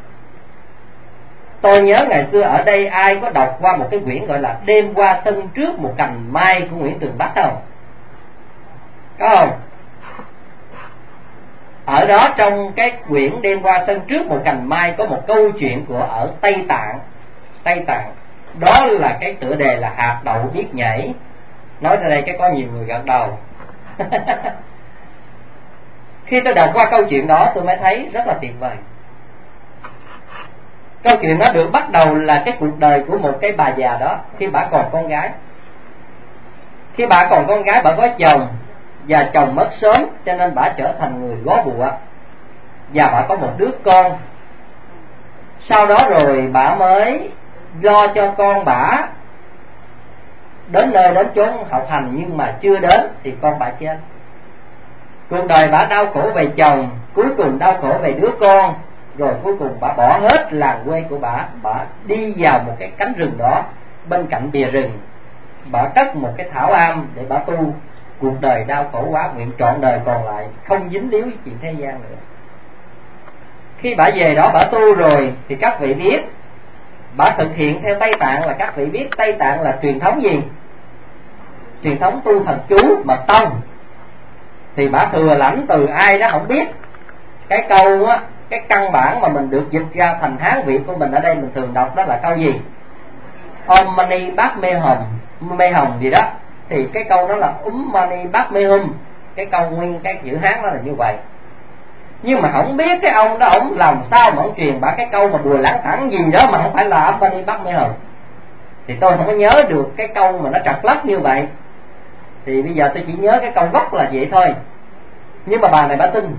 Tôi nhớ ngày xưa ở đây ai có đọc qua một cái quyển gọi là Đêm qua sân trước một cành mai của Nguyễn Tường Bắc không? Có không? Ở đó trong cái quyển Đêm qua sân trước một cành mai có một câu chuyện của ở Tây Tạng. Tây Tạng đó là cái tựa đề là hạt đậu biết nhảy. Nói ra đây cái có nhiều người gật đầu. Khi tôi đọc qua câu chuyện đó tôi mới thấy rất là tuyệt vời. Câu chuyện đó được bắt đầu là cái cuộc đời của một cái bà già đó khi bà còn con gái. Khi bà còn con gái bà có chồng, và chồng mất sớm cho nên bà trở thành người góa bụa, và bà có một đứa con. Sau đó rồi bà mới lo cho con bà đến nơi đến chốn học hành, nhưng mà chưa đến thì con bà chết. Cuộc đời bà đau khổ về chồng, cuối cùng đau khổ về đứa con, rồi cuối cùng bà bỏ hết làng quê của bà đi vào một cái cánh rừng đó, bên cạnh bìa rừng bà cất một cái thảo am để bà tu. Cuộc đời đau khổ quá, nguyện trọn đời còn lại không dính líu với chuyện thế gian nữa. Khi bà về đó bà tu rồi thì các vị biết bà thực hiện theo Tây Tạng, là các vị biết Tây Tạng là truyền thống gì? Truyền thống tu thần chú mật tông. Thì bà thừa lãnh từ ai đó không biết. Cái câu á, cái căn bản mà mình được dịch ra thành Hán Việt của mình ở đây mình thường đọc đó là câu gì? Om Mani Padme Hum gì đó. Thì cái câu đó là Mani Padme Hum. Cái câu nguyên cái chữ Hán đó là như vậy. Nhưng mà không biết cái ông đó ông làm sao mà ông truyền bả cái câu mà bùa lãng thẳng gì đó mà không phải là Om Mani Padme Hum. Thì tôi không có nhớ được cái câu mà nó trật lắc như vậy. Thì bây giờ tôi chỉ nhớ cái câu gốc là vậy thôi. Nhưng mà bà này bà tin.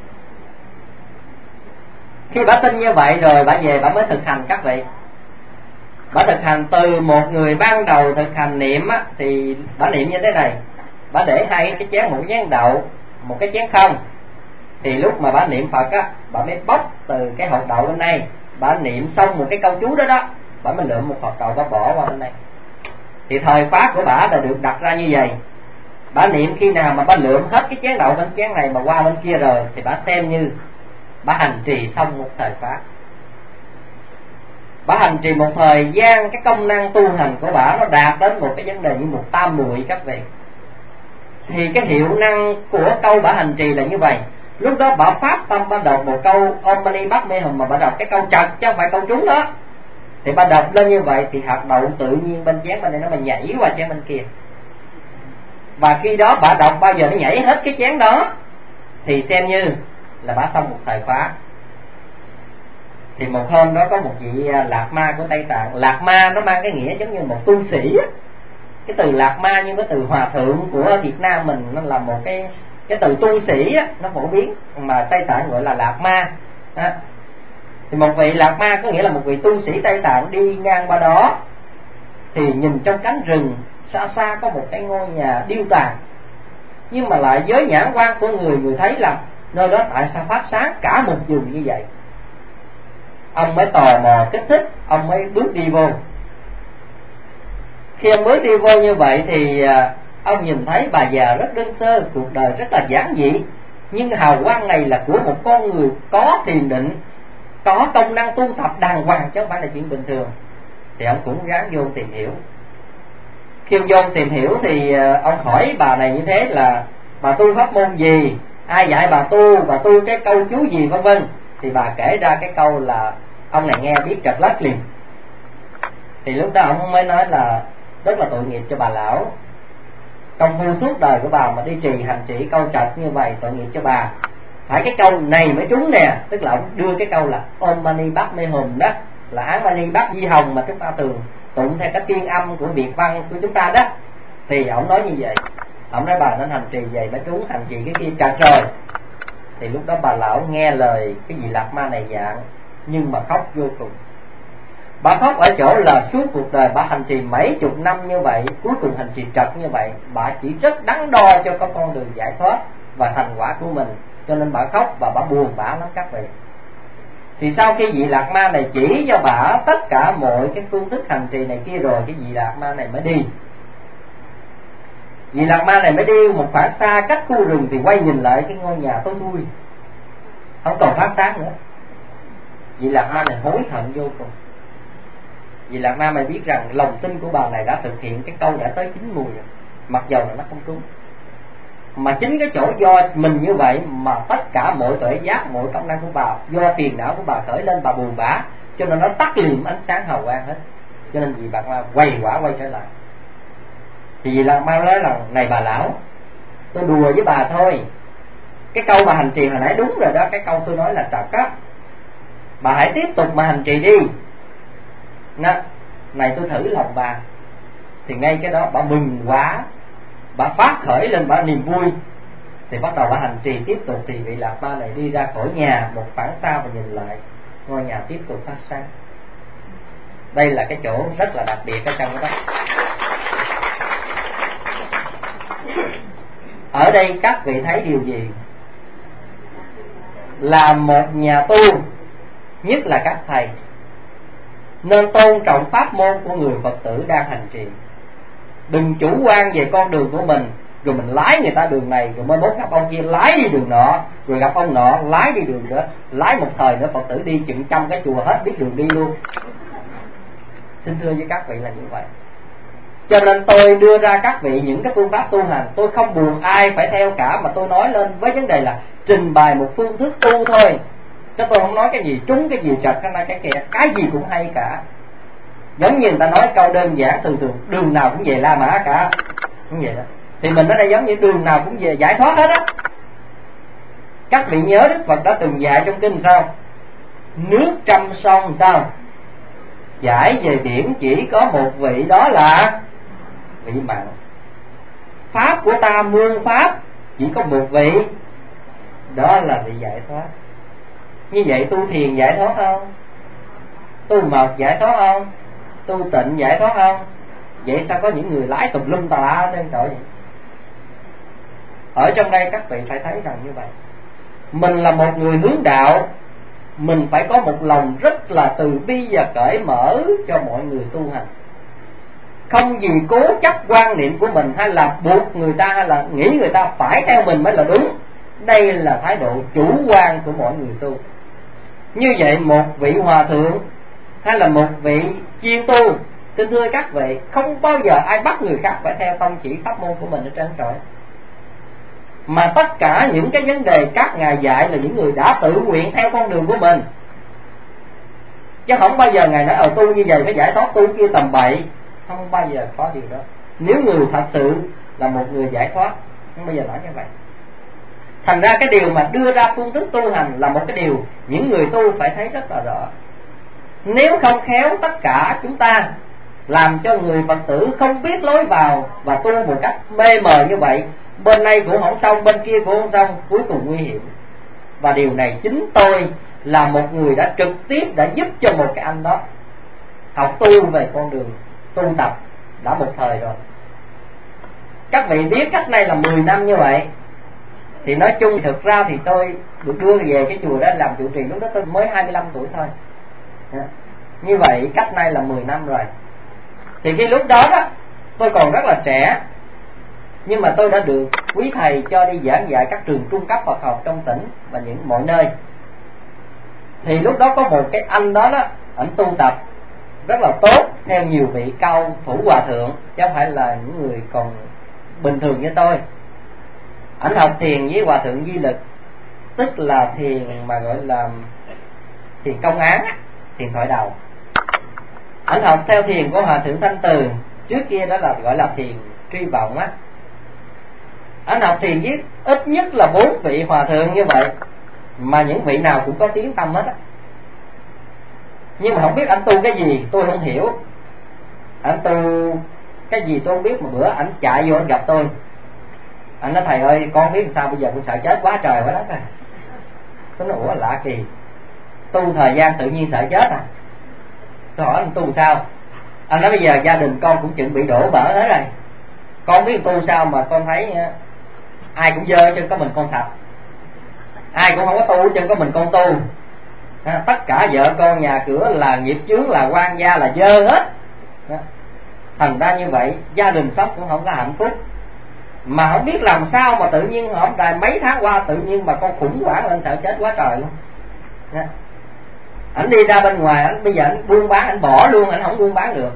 Khi bà tin như vậy rồi bà về bà mới thực hành các vị. Bà thực hành từ một người ban đầu thực hành niệm á, thì bà niệm như thế này. Bà để hai cái chén, một cái chén đậu, một cái chén không. Thì lúc mà bà niệm Phật á, bà mới bóc từ cái hột đậu bên đây. Bà niệm xong một cái câu chú đó đó, bà mới lượm một hột đậu bà bỏ qua bên đây. Thì thời pháp của bà là được đặt ra như vậy. Bà niệm khi nào mà bà lượm hết cái chén đậu bên chén này mà qua bên kia rồi thì bà xem như bà hành trì xong một thời pháp. Bà hành trì một thời gian, cái công năng tu hành của bà nó đạt đến một cái vấn đề như một tam muội các vị. Thì cái hiệu năng của câu bà hành trì là như vậy. Lúc đó bà phát tâm bà đọc một câu Om Mani Padme Hum mà bà đọc cái câu trật chứ không phải câu trúng đó. Thì bà đọc lên như vậy thì hạt đậu tự nhiên bên chén bên đây nó mà nhảy qua chén bên kia. Và khi đó bà đọc bao giờ nó nhảy hết cái chén đó thì xem như là bà xong một thời khóa. Thì một hôm đó có một vị Lạc Ma của Tây Tạng. Lạc Ma nó mang cái nghĩa giống như một tu sĩ á. Cái từ lạc ma như cái từ hòa thượng của Việt Nam mình nó là một cái từ tu sĩ á, nó phổ biến, mà Tây Tạng gọi là lạc ma á. Thì một vị lạc ma có nghĩa là một vị tu sĩ Tây Tạng đi ngang qua đó, thì nhìn trong cánh rừng xa xa có một cái ngôi nhà điêu tàn, nhưng mà lại với nhãn quan của người thấy là nơi đó tại sao phát sáng cả một vùng như vậy. Ông mới tò mò kích thích, ông mới bước đi vô. Khi ông bước đi vô như vậy thì ông nhìn thấy bà già rất đơn sơ, cuộc đời rất là giản dị, nhưng hào quang này là của một con người có thiền định, có công năng tu tập đàng hoàng, chứ không phải là chuyện bình thường. Thì ông cũng ráng vô tìm hiểu. Khi ông vô tìm hiểu thì ông hỏi bà này như thế là bà tu pháp môn gì, ai dạy bà tu cái câu chú gì vân vân. Thì bà kể ra cái câu là ông này nghe biết trật lắc liền. Thì lúc đó ông mới nói là rất là tội nghiệp cho bà lão, công phu suốt đời của bà mà đi trì hành trì câu trật như vậy, tội nghiệp cho bà. Phải cái câu này mới trúng nè. Tức là ông đưa cái câu là Om Mani Padme Hum đó, là Án Mani Bát Di Hồng mà chúng ta thường tụng theo cái phiên âm của Việt văn của chúng ta đó. Thì ông nói như vậy, ông nói bà nên hành trì vậy mới trúng, hành trì cái kia trật rồi. Thì lúc đó bà lão nghe lời cái vị lạc ma này dạng, nhưng mà khóc vô cùng. Bà khóc ở chỗ là suốt cuộc đời bà hành trì mấy chục năm như vậy, cuối cùng hành trì trật như vậy, bà chỉ rất đắn đo cho có con đường giải thoát và thành quả của mình, cho nên bà khóc và bà buồn bã lắm các vị. Thì sau khi vị lạc ma này chỉ cho bà tất cả mọi cái phương thức hành trì này kia rồi, cái vị lạc ma này mới đi. Vị lạc ma này mới đi một khoảng xa cách khu rừng thì quay nhìn lại cái ngôi nhà tối thui, không còn phát sáng nữa. Vị lạc ma này hối hận vô cùng. Vị lạc ma mày biết rằng lòng tin của bà này đã thực hiện cái câu đã tới 9 mùi rồi, mặc dầu là nó không trúng. Mà chính cái chỗ do mình như vậy mà tất cả mọi tuệ giác, mọi công năng của bà, do phiền não của bà khởi lên, bà buồn bã, cho nên nó tắt liệm ánh sáng hào quang hết. Cho nên vị lạc ma quay trở lại. Thì vị lạc ma nói rằng này bà lão, tôi đùa với bà thôi, cái câu bà hành trì hồi nãy đúng rồi đó, cái câu tôi nói là trật á, bà hãy tiếp tục mà hành trì đi. Này tôi thử lòng bà. Thì ngay cái đó bà mừng quá, bà phát khởi lên, bà niềm vui. Thì bắt đầu bà hành trì tiếp tục. Thì vị lạc ma này đi ra khỏi nhà một khoảng xa và nhìn lại, ngôi nhà tiếp tục phát sáng. Đây là cái chỗ rất là đặc biệt ở trong đó. Ở đây các vị thấy điều gì? Là một nhà tu, nhất là các thầy, nên tôn trọng pháp môn của người Phật tử đang hành trì. Đừng chủ quan về con đường của mình, rồi mình lái người ta đường này, rồi mới mốt gặp ông kia lái đi đường nọ, rồi gặp ông nọ lái đi đường nữa, lái một thời nữa Phật tử đi chừng trăm cái chùa hết biết đường đi luôn. Xin thưa với các vị là như vậy. Cho nên tôi đưa ra các vị những cái phương pháp tu hành, tôi không buồn ai phải theo cả, mà tôi nói lên với vấn đề là trình bày một phương thức tu thôi. Chứ tôi không nói cái gì trúng, cái gì trật, cái kia, cái gì cũng hay cả. Giống như người ta nói câu đơn giản thường thường, đường nào cũng về La Mã cả, cũng vậy đó. Thì mình ở đây giống như đường nào cũng về giải thoát hết á. Các vị nhớ Đức Phật đã từng dạy trong kinh sao? Nước trăm sông sao? Giải về biển chỉ có một vị, đó là vị mặn. Pháp của ta muôn pháp, chỉ có một vị, đó là vị giải thoát. Như vậy tu thiền giải thoát không? Tu mật giải thoát không? Tu tịnh giải thoát không? Vậy sao có những người lái tùm lum tà la trên tội vậy? Ở trong đây các vị phải thấy rằng như vậy. Mình là một người hướng đạo, mình phải có một lòng rất là từ bi và cởi mở cho mọi người tu hành. Không gì cố chấp quan niệm của mình, hay là buộc người ta, hay là nghĩ người ta phải theo mình mới là đúng. Đây là thái độ chủ quan của mọi người tu. Như vậy một vị hòa thượng hay là một vị chuyên tu, xin thưa các vị, không bao giờ ai bắt người khác phải theo tông chỉ pháp môn của mình ở trên trọi. Mà tất cả những cái vấn đề các ngài dạy là những người đã tự nguyện theo con đường của mình. Chứ không bao giờ ngài nói tu như vậy phải giải thoát, tu kia tầm bậy. Không bao giờ có điều đó. Nếu người thật sự là một người giải thoát, không bao giờ nói như vậy. Thành ra cái điều mà đưa ra phương thức tu hành là một cái điều những người tu phải thấy rất là rõ. Nếu không khéo tất cả chúng ta làm cho người Phật tử không biết lối vào và tu một cách mê mờ như vậy, bên này cũng không xong, bên kia cũng không xong, cuối cùng nguy hiểm. Và điều này chính tôi là một người đã trực tiếp đã giúp cho một cái anh đó học tu về con đường tu tập đã một thời rồi. Các vị biết cách này là 10 năm như vậy. Thì nói chung thực ra thì tôi được đưa về cái chùa đó làm trụ trì, lúc đó tôi mới 25 tuổi thôi. Như vậy cách này là 10 năm rồi. Thì khi lúc đó đó tôi còn rất là trẻ, nhưng mà tôi đã được quý thầy cho đi giảng dạy các trường trung cấp Phật học trong tỉnh và những mọi nơi. Thì lúc đó có một cái anh đó đó, ảnh tu tập rất là tốt theo nhiều vị cao thủ hòa thượng, chứ không phải là những người còn bình thường như tôi. Ảnh học thiền với hòa thượng Di Lực, tức là thiền mà gọi là thiền công án, thiền thoại đầu. Ảnh học theo thiền của hòa thượng Thanh Từ, trước kia đó là gọi là thiền truy vọng á. Ảnh học thiền với ít nhất là 4 vị hòa thượng như vậy, mà những vị nào cũng có tiếng tâm hết á. Nhưng mà không biết anh tu cái gì tôi không hiểu. Anh tu cái gì tôi không biết, mà bữa ảnh chạy vô anh gặp tôi, anh nói thầy ơi con biết sao bây giờ, con sợ chết quá trời quá đất rồi. Tôi nói ủa lạ kỳ, tu thời gian tự nhiên sợ chết à? Tôi hỏi anh tu sao? Anh nói bây giờ gia đình con cũng chuẩn bị đổ vỡ hết rồi, con biết tu sao mà con thấy ai cũng dơ chân có mình con sạch, ai cũng không có tu chân có mình con tu. Tất cả vợ con nhà cửa là nghiệp chướng, là quan gia, là dơ hết. Thành ra như vậy gia đình sống cũng không có hạnh phúc. Mà không biết làm sao mà tự nhiên hôm nay mấy tháng qua tự nhiên mà con khủng hoảng lên sợ chết quá trời luôn. Ảnh đi ra bên ngoài, ảnh bây giờ ảnh buôn bán, ảnh bỏ luôn, ảnh không buôn bán được.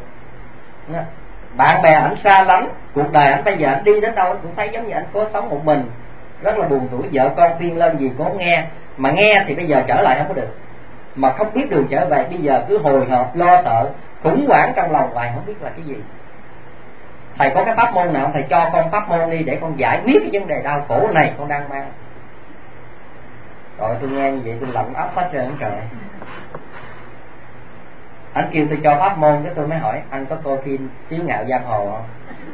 Bạn bè ảnh xa lắm, cuộc đời ảnh bây giờ ảnh đi đến đâu ảnh cũng thấy giống như ảnh có sống một mình, rất là buồn tủi. Vợ con khuyên lên gì cũng không nghe, mà nghe thì bây giờ trở lại không có được, mà không biết đường trở về. Bây giờ cứ hồi hộp lo sợ, khủng hoảng trong lòng hoài không biết là cái gì. Thầy có cái pháp môn nào thầy cho con pháp môn đi để con giải quyết cái vấn đề đau khổ này con đang mang. Rồi tôi nghe như vậy tôi lạnh óc hết trơn trời. Anh kêu tôi cho pháp môn, cái tôi mới hỏi anh có coi phim Tiếu Ngạo Giang Hồ không?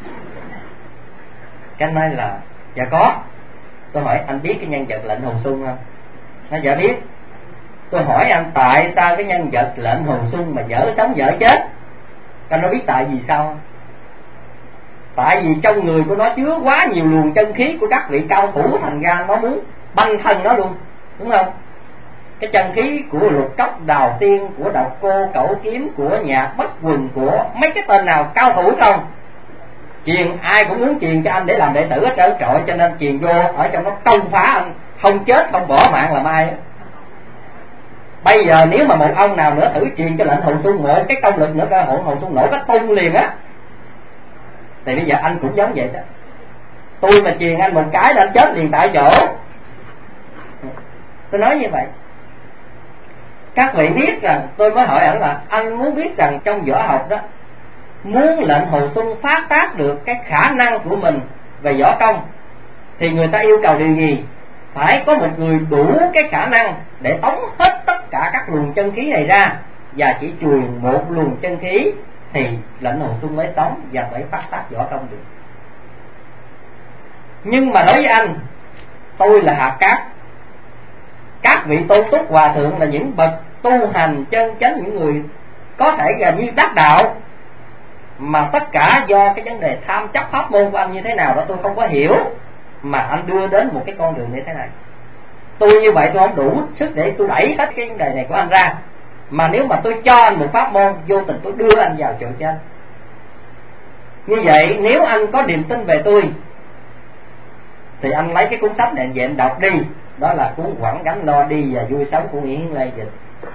Cái nói là dạ có. Tôi hỏi anh biết cái nhân vật Lệnh Hồ Xuân không? Nó dạ biết. Tôi hỏi anh tại sao cái nhân vật Lệnh Hồ Xuân mà dở sống dở chết? Anh nó biết tại vì sao không? Tại vì trong người của nó chứa quá nhiều luồng chân khí của các vị cao thủ, thành ra nó muốn banh thân nó luôn, đúng không? Cái chân khí của Lục Cốc, Đào Tiên, của Độc Cô, Cẩu Kiếm, của Nhạc Bất Quần, của mấy cái tên nào cao thủ không? Truyền ai cũng muốn truyền cho anh để làm đệ tử hết trơn trọi, cho nên truyền vô ở trong nó công phá anh, không chết không bỏ mạng làm ai. Bây giờ nếu mà một ông nào nữa thử truyền cho Lệnh Hồ Xuân một cái công lực nữa cơ, Hồ Xuân nổ cái tung liền á. Thì bây giờ anh cũng giống vậy đó. Tôi mà truyền anh một cái là anh chết liền tại chỗ. Tôi nói như vậy. Các vị biết rằng, tôi mới hỏi ảnh là anh muốn biết rằng trong võ học đó, muốn Lệnh Hồ Xuân phát tác được cái khả năng của mình về võ công thì người ta yêu cầu điều gì? Phải có một người đủ cái khả năng để tống hết tất cả các luồng chân khí này ra, và chỉ truyền một luồng chân khí thì Lệnh Hồ Xuân mới sống và mới phát tác võ công được. Nhưng mà đối với anh, tôi là hạt cát. Các vị Tôn Túc Hòa Thượng là những bậc tu hành chân chánh, những người có thể gần như đắc đạo, mà tất cả do cái vấn đề tham chấp pháp môn của anh như thế nào đó tôi không có hiểu, mà anh đưa đến một cái con đường như thế này. Tôi như vậy tôi không đủ sức để tôi đẩy hết cái vấn đề này của anh ra, mà nếu mà tôi cho anh một pháp môn, vô tình tôi đưa anh vào chỗ cho anh. Như vậy nếu anh có niềm tin về tôi thì anh lấy cái cuốn sách này về anh đọc đi. Đó là cuốn Quẳng Gánh Lo Đi và Vui Sống của Nguyễn Hiến Lê dịch.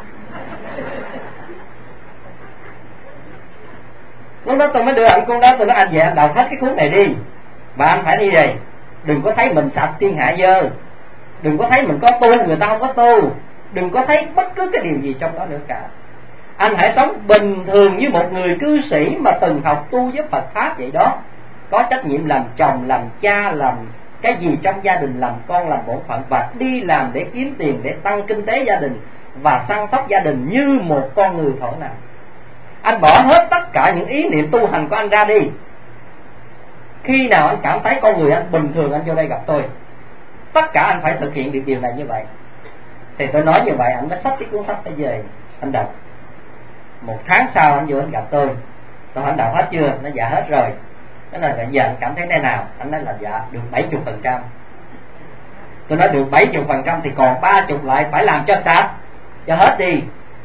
Lúc đó tôi mới đưa anh cuốn đó, tôi nói anh về anh đọc hết cái cuốn này đi. Và anh phải đi về, đừng có thấy mình sạch thiên hạ dơ, đừng có thấy mình có tu người ta không có tu, đừng có thấy bất cứ cái điều gì trong đó nữa cả. Anh hãy sống bình thường như một người cư sĩ mà từng học tu với Phật Pháp vậy đó. Có trách nhiệm làm chồng, làm cha, làm cái gì trong gia đình, làm con, làm bổn phận, và đi làm để kiếm tiền, để tăng kinh tế gia đình và săn sóc gia đình như một con người thổ nào. anh bỏ hết tất cả những ý niệm tu hành của anh ra đi. Khi nào anh cảm thấy con người anh bình thường, anh vô đây gặp tôi. Tất cả anh phải thực hiện được điều này như vậy. Thì tôi nói như vậy, anh mới xách cái cuốn sách tới về anh đọc. 1 tháng sau anh vô anh gặp tôi hỏi anh đọc hết chưa? Nó dạ hết rồi. Cái là giờ anh cảm thấy thế nào? Anh nói là dạ được 70%. Tôi nói được 70% thì còn 30 lại phải làm cho sạch, cho hết đi.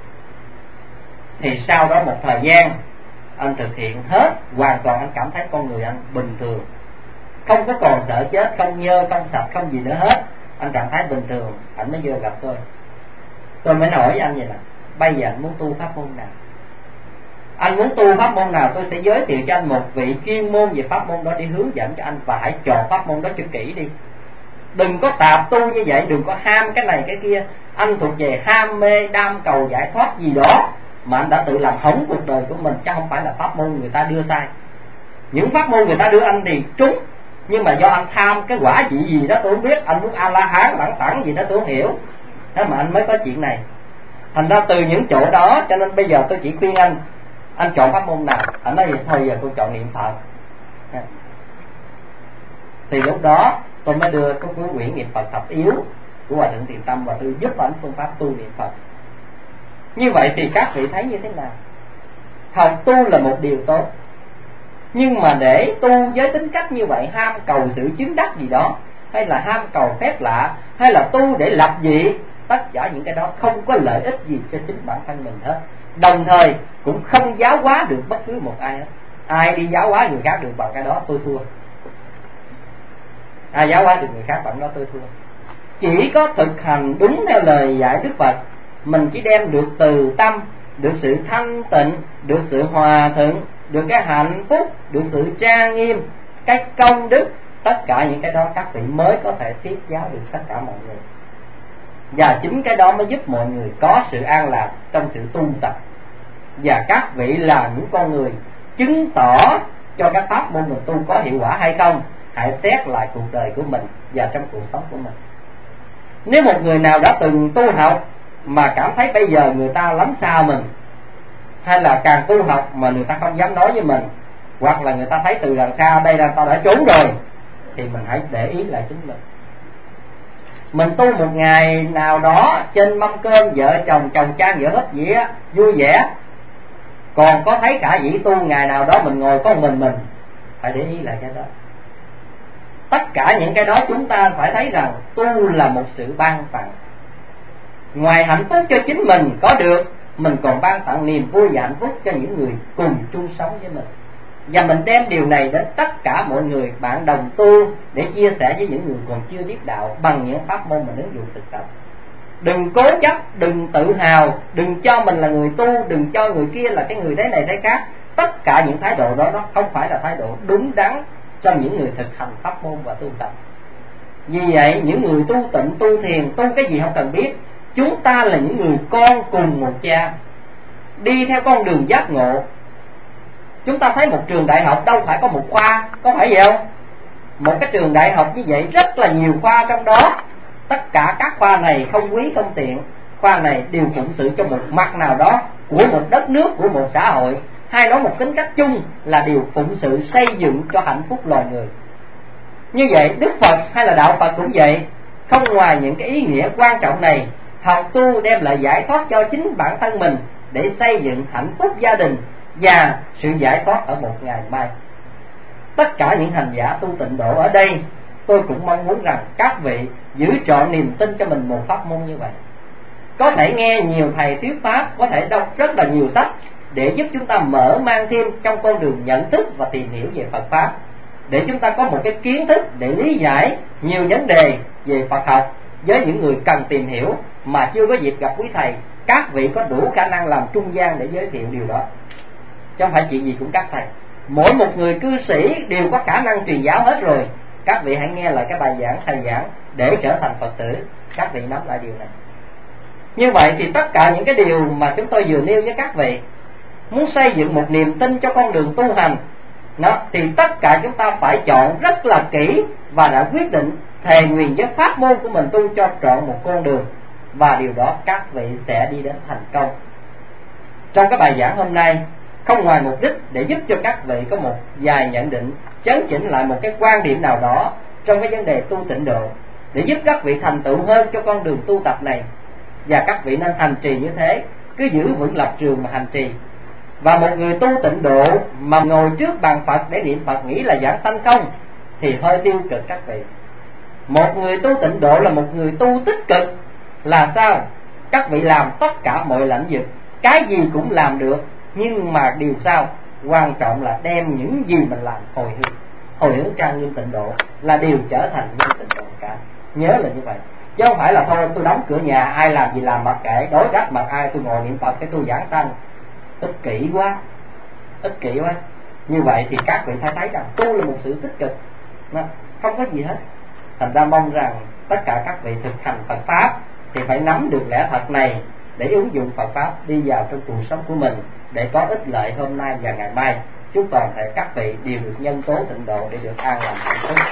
Thì sau đó một thời gian anh thực hiện hết, hoàn toàn anh cảm thấy con người anh bình thường, không có còn sợ chết, không nhơ, không sạch, không gì nữa hết. Anh cảm thấy bình thường. Anh mới vô gặp tôi. Tôi mới hỏi anh vậy nè, bây giờ anh muốn tu pháp môn nào? Anh muốn tu pháp môn nào tôi sẽ giới thiệu cho anh một vị chuyên môn về pháp môn đó để hướng dẫn cho anh, và hãy chọn pháp môn đó cho kỹ đi. Đừng có tạp tu như vậy, đừng có ham cái này cái kia. Anh thuộc về ham mê, đam cầu giải thoát gì đó mà anh đã tự làm hỏng cuộc đời của mình, chứ không phải là pháp môn người ta đưa sai. Những pháp môn người ta đưa anh thì trúng, nhưng mà do anh tham cái quả gì đó tôi không biết. Anh muốn A-la-hán lẳng tẳng gì đó tôi không hiểu, thế mà anh mới có chuyện này. Thành ra từ những chỗ đó cho nên bây giờ tôi chỉ khuyên anh chọn pháp môn nào. Anh nói vậy thôi, giờ tôi chọn niệm Phật. Thì lúc đó tôi mới đưa cái cuốn quyển Niệm Phật Thập Yếu của Hòa Thượng Thiền Tâm và tôi giúp anh phương pháp tu niệm Phật. Như vậy thì các vị thấy như thế nào? Học tu là một điều tốt, nhưng mà để tu với tính cách như vậy, ham cầu sự chứng đắc gì đó, hay là ham cầu phép lạ, hay là tu để lập dị, tất cả những cái đó không có lợi ích gì cho chính bản thân mình hết. Đồng thời cũng không giáo hóa được bất cứ một ai hết. Ai đi giáo hóa người khác được bằng cái đó tôi thua. Ai giáo hóa được người khác bằng đó tôi thua. Chỉ có thực hành đúng theo lời dạy Đức Phật, mình chỉ đem được từ tâm, được sự thanh tịnh, được sự hòa thuận, được cái hạnh phúc, được sự trang nghiêm, cái công đức, tất cả những cái đó các vị mới có thể thuyết giáo được tất cả mọi người. Và chính cái đó mới giúp mọi người có sự an lạc trong sự tu tập. Và các vị là những con người chứng tỏ cho các pháp môn mình tu có hiệu quả hay không. Hãy xét lại cuộc đời của mình và trong cuộc sống của mình. Nếu một người nào đã từng tu học mà cảm thấy bây giờ người ta lánh xa mình, hay là càng tu học mà người ta không dám nói với mình, hoặc là người ta thấy từ đằng xa đây là tao đã trốn rồi, thì mình hãy để ý lại chính mình. Mình tu một ngày nào đó trên mâm cơm vợ chồng chan vợ hết vậy á, vui vẻ, còn có thấy cả dĩ tu ngày nào đó mình ngồi có mình, phải để ý lại cái đó. Tất cả những cái đó chúng ta phải thấy rằng tu là một sự ban tặng. Ngoài hạnh phúc cho chính mình có được, mình còn ban tặng niềm vui và hạnh phúc cho những người cùng chung sống với mình. Và mình đem điều này đến tất cả mọi người bạn đồng tu để chia sẻ với những người còn chưa biết đạo bằng những pháp môn mình ứng dụng thực tập. Đừng cố chấp, đừng tự hào, đừng cho mình là người tu, đừng cho người kia là cái người thế này thế khác. Tất cả những thái độ đó nó không phải là thái độ đúng đắn cho những người thực hành pháp môn và tu tập. Vì vậy những người tu tịnh, tu thiền, tu cái gì không cần biết, chúng ta là những người con cùng một cha, đi theo con đường giác ngộ. Chúng ta thấy một trường đại học đâu phải có một khoa, có phải vậy không? Một cái trường đại học như vậy rất là nhiều khoa trong đó. Tất cả các khoa này không quý không tiện, khoa này đều phụng sự cho một mặt nào đó của một đất nước, của một xã hội, hay nói một tính cách chung là điều phụng sự xây dựng cho hạnh phúc loài người. Như vậy Đức Phật hay là đạo Phật cũng vậy, không ngoài những cái ý nghĩa quan trọng này, học tu đem lại giải thoát cho chính bản thân mình để xây dựng hạnh phúc gia đình và sự giải thoát ở một ngày mai. Tất cả những hành giả tu tịnh độ ở đây, tôi cũng mong muốn rằng các vị giữ trọn niềm tin cho mình một pháp môn như vậy. Có thể nghe nhiều thầy thuyết pháp, có thể đọc rất là nhiều sách để giúp chúng ta mở mang thêm trong con đường nhận thức và tìm hiểu về Phật pháp, để chúng ta có một cái kiến thức để lý giải nhiều vấn đề về Phật học với những người cần tìm hiểu mà chưa có dịp gặp quý thầy. Các vị có đủ khả năng làm trung gian để giới thiệu điều đó, chứ không phải chuyện gì cũng các thầy. Mỗi một người cư sĩ đều có khả năng truyền giáo hết rồi. Các vị hãy nghe lại cái bài giảng thầy giảng để trở thành Phật tử. Các vị nắm lại điều này. Như vậy thì tất cả những cái điều mà chúng tôi vừa nêu với các vị, muốn xây dựng một niềm tin cho con đường tu hành thì tất cả chúng ta phải chọn rất là kỹ và đã quyết định thề nguyện với pháp môn của mình tu cho trọn một con đường, và điều đó các vị sẽ đi đến thành công. Trong cái bài giảng hôm nay, không ngoài mục đích để giúp cho các vị có một vài nhận định, chấn chỉnh lại một cái quan điểm nào đó trong cái vấn đề tu tịnh độ, để giúp các vị thành tựu hơn cho con đường tu tập này. Và các vị nên hành trì như thế, cứ giữ vững lập trường mà hành trì. Và một người tu tịnh độ mà ngồi trước bàn Phật để niệm Phật nghĩ là giảng sanh không thì hơi tiêu cực các vị. Một người tu tịnh độ là một người tu tích cực. Là sao? Các vị làm tất cả mọi lĩnh vực, cái gì cũng làm được, nhưng mà điều sao? Quan trọng là đem những gì mình làm hồi hướng trang nghiêm tịnh độ là điều trở thành nhân tịnh độ cả. Nhớ là như vậy, chứ không phải là thôi tôi đóng cửa nhà, ai làm gì làm mặc kệ, đối đáp mặc ai, tôi ngồi niệm Phật cái tôi giảng sanh. Ích kỷ quá. Như vậy thì các vị thấy rằng tu là một sự tích cực, không có gì hết. Thành ra mong rằng tất cả các vị thực hành Phật pháp thì phải nắm được lẽ thật này để ứng dụng Phật pháp đi vào trong cuộc sống của mình, để có ích lợi hôm nay và ngày mai. Chúc toàn thể các vị đều được nhân tố tịnh độ để được an lành hạnh phúc.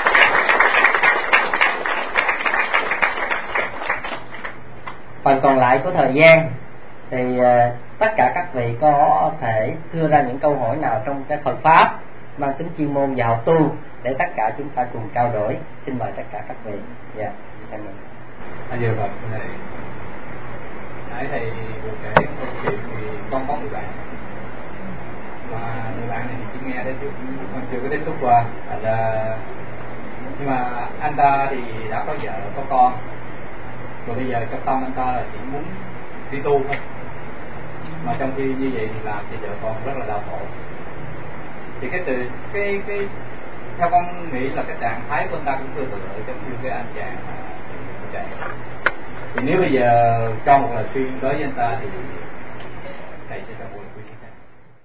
Phần còn lại của thời gian thì tất cả các vị có thể đưa ra những câu hỏi nào trong cái Phật pháp mang tính chuyên môn và học tu để tất cả chúng ta cùng trao đổi. Xin mời tất cả các vị. Dạ, cảm ơn. Bây giờ Phật này, nãy thầy vừa kể câu chuyện thì con có người bạn, mà người bạn này thì chỉ nghe đấy chứ còn chưa có tiếp xúc qua. Nhưng mà anh ta thì đã có vợ có con, rồi bây giờ trong tâm anh ta là chỉ muốn đi tu thôi, mà trong khi như vậy thì làm thì vợ con rất là đau khổ. Thì cái theo con nghĩ là cái trạng thái của anh ta cũng tương tự giống như cái anh chàng chạy. Thì nếu bây giờ cho một lời khuyên đối với anh ta thì thầy sẽ cho một lời khuyên như thế.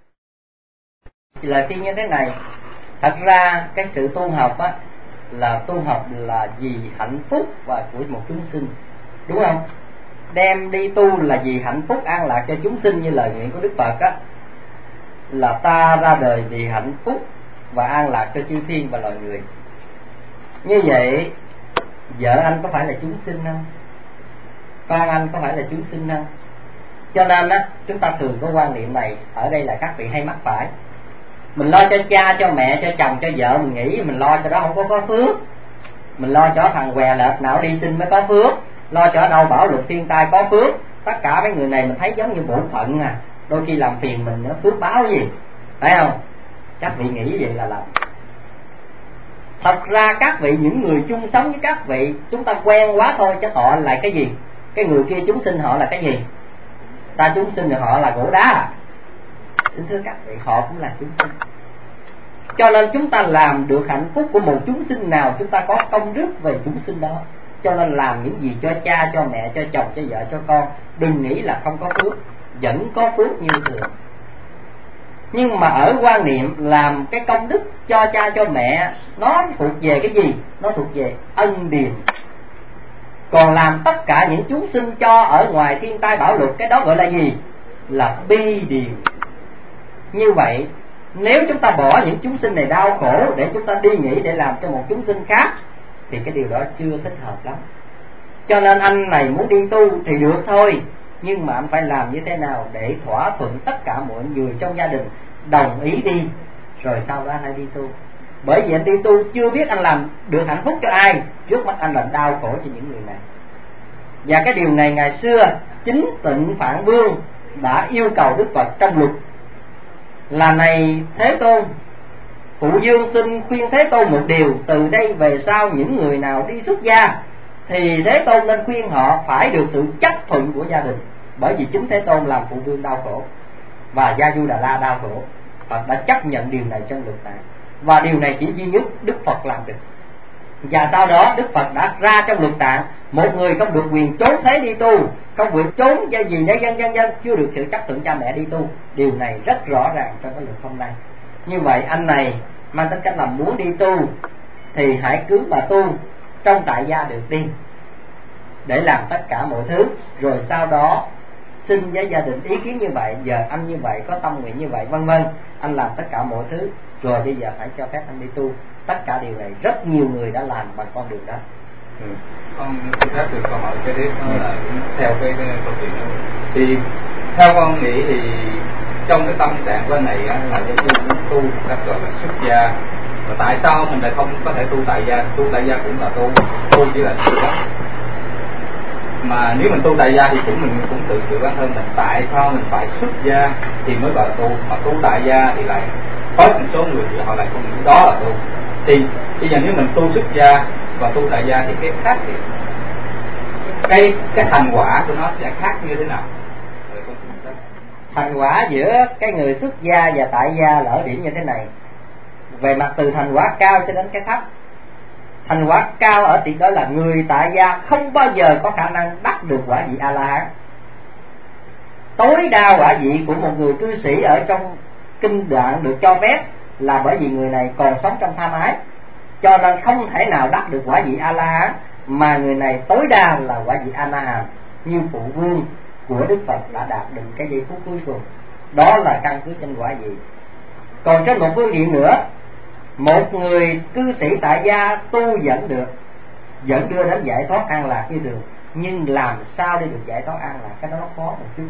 Lời khuyên như thế này, thật ra cái sự tu học á, là tu học là vì hạnh phúc và của một chúng sinh, đúng không? Đem đi tu là vì hạnh phúc an lạc cho chúng sinh, như lời nguyện của Đức Phật á, là ta ra đời vì hạnh phúc và an lạc cho chư thiên và loài người. Như vậy vợ anh có phải là chúng sinh không? Con anh có phải là chúng sinh không? Cho nên á, chúng ta thường có quan niệm này, ở đây là các vị hay mắc phải. Mình lo cho cha, cho mẹ, cho chồng, cho vợ, mình nghĩ mình lo cho đó không có phước. Mình lo cho thằng què lệch não đi sinh mới có phước, lo cho đâu bão lục thiên tai có phước. Tất cả mấy người này mình thấy giống như bổn phận à, đôi khi làm phiền mình nữa, phước báo gì, phải không? Các vị nghĩ vậy là làm. Thật ra các vị, những người chung sống với các vị, chúng ta quen quá thôi, chứ họ là cái gì? Cái người kia chúng sinh họ là cái gì? Ta chúng sinh thì họ là gỗ đá à? Xin thưa các vị, họ cũng là chúng sinh. Cho nên chúng ta làm được hạnh phúc của một chúng sinh nào, chúng ta có công đức về chúng sinh đó. Cho nên làm những gì cho cha, cho mẹ, cho chồng, cho vợ, cho con, đừng nghĩ là không có phước, vẫn có phước như thường. Nhưng mà ở quan niệm làm cái công đức cho cha cho mẹ, nó thuộc về cái gì? Nó thuộc về ân điềm. Còn làm tất cả những chúng sinh cho ở ngoài thiên tai bão lục, cái đó gọi là gì? Là bi điềm. Như vậy nếu chúng ta bỏ những chúng sinh này đau khổ để chúng ta đi nghĩ để làm cho một chúng sinh khác thì cái điều đó chưa thích hợp lắm. Cho nên anh này muốn đi tu thì được thôi, nhưng mà anh phải làm như thế nào để thỏa thuận tất cả mọi người trong gia đình đồng ý đi, rồi sau đó anh hãy đi tu. Bởi vì anh đi tu chưa biết anh làm được hạnh phúc cho ai, trước mắt anh là đau khổ cho những người này. Và cái điều này ngày xưa chính Tịnh Phạn Vương đã yêu cầu Đức Phật trong luật là: này Thế Tôn, Phụ Dương xin khuyên Thế Tôn một điều, từ đây về sau những người nào đi xuất gia thì Thế Tôn nên khuyên họ phải được sự chấp thuận của gia đình. Bởi vì chính Thế Tôn làm Phụ Vương đau khổ và Gia Du Đà La đau khổ, Phật đã chấp nhận điều này trong luật tạng, và điều này chỉ duy nhất Đức Phật làm được. Và sau đó Đức Phật đã ra trong luật tạng, một người không được quyền trốn thế đi tu, không được trốn gia gì để dân chưa được sự chấp thuận cha mẹ đi tu. Điều này rất rõ ràng trong cái luật hôm nay. Như vậy anh này mang tính cách là muốn đi tu thì hãy cứ mà tu trong tại gia được đi, để làm tất cả mọi thứ, rồi sau đó xin với gia đình ý kiến như vậy, giờ anh như vậy, có tâm nguyện như vậy, vân vân, anh làm tất cả mọi thứ, rồi bây giờ phải cho phép anh đi tu. Tất cả điều này rất nhiều người đã làm bằng con đường đó. Con xin phép được câu hỏi cái tiếp đó là theo cái câu chuyện đó. Thì theo con nghĩ thì trong cái tâm trạng của anh này á, là giống như muốn tu một cách gọi là xuất gia. Và tại sao mình lại không có thể tu tại gia? Tu tại gia cũng là tu chỉ là sự đó. Mà nếu mình tu tại gia thì mình cũng tự sửa bản thân mình. Tại sao mình phải xuất gia thì mới gọi là tu, mà tu tại gia thì lại có một số người thì họ lại không nghĩ đó là tu. Thì bây giờ nếu mình tu xuất gia và tu tại gia thì cái khác thì cái thành quả của nó sẽ khác như thế nào? Thành quả giữa cái người xuất gia và tại gia là ở điểm như thế này. Về mặt từ thành quả cao cho đến cái thấp. Thành quả cao ở điểm đó là người tại gia không bao giờ có khả năng đắc được quả vị A-la-hán. Tối đa quả vị của một người cư sĩ ở trong kinh đoạn được cho phép là bởi vì người này còn sống trong tham ái, cho nên không thể nào đắc được quả vị A-la-hán, mà người này tối đa là quả vị A-na-hàm, như phụ vương của Đức Phật đã đạt được cái giây phút cuối cùng. Đó là căn cứ trên quả vị. Còn trên một phương diện nữa, một người cư sĩ tại gia tu dẫn đưa đến giải thoát an lạc như thường, nhưng làm sao để được giải thoát an lạc, cái đó nó khó một chút.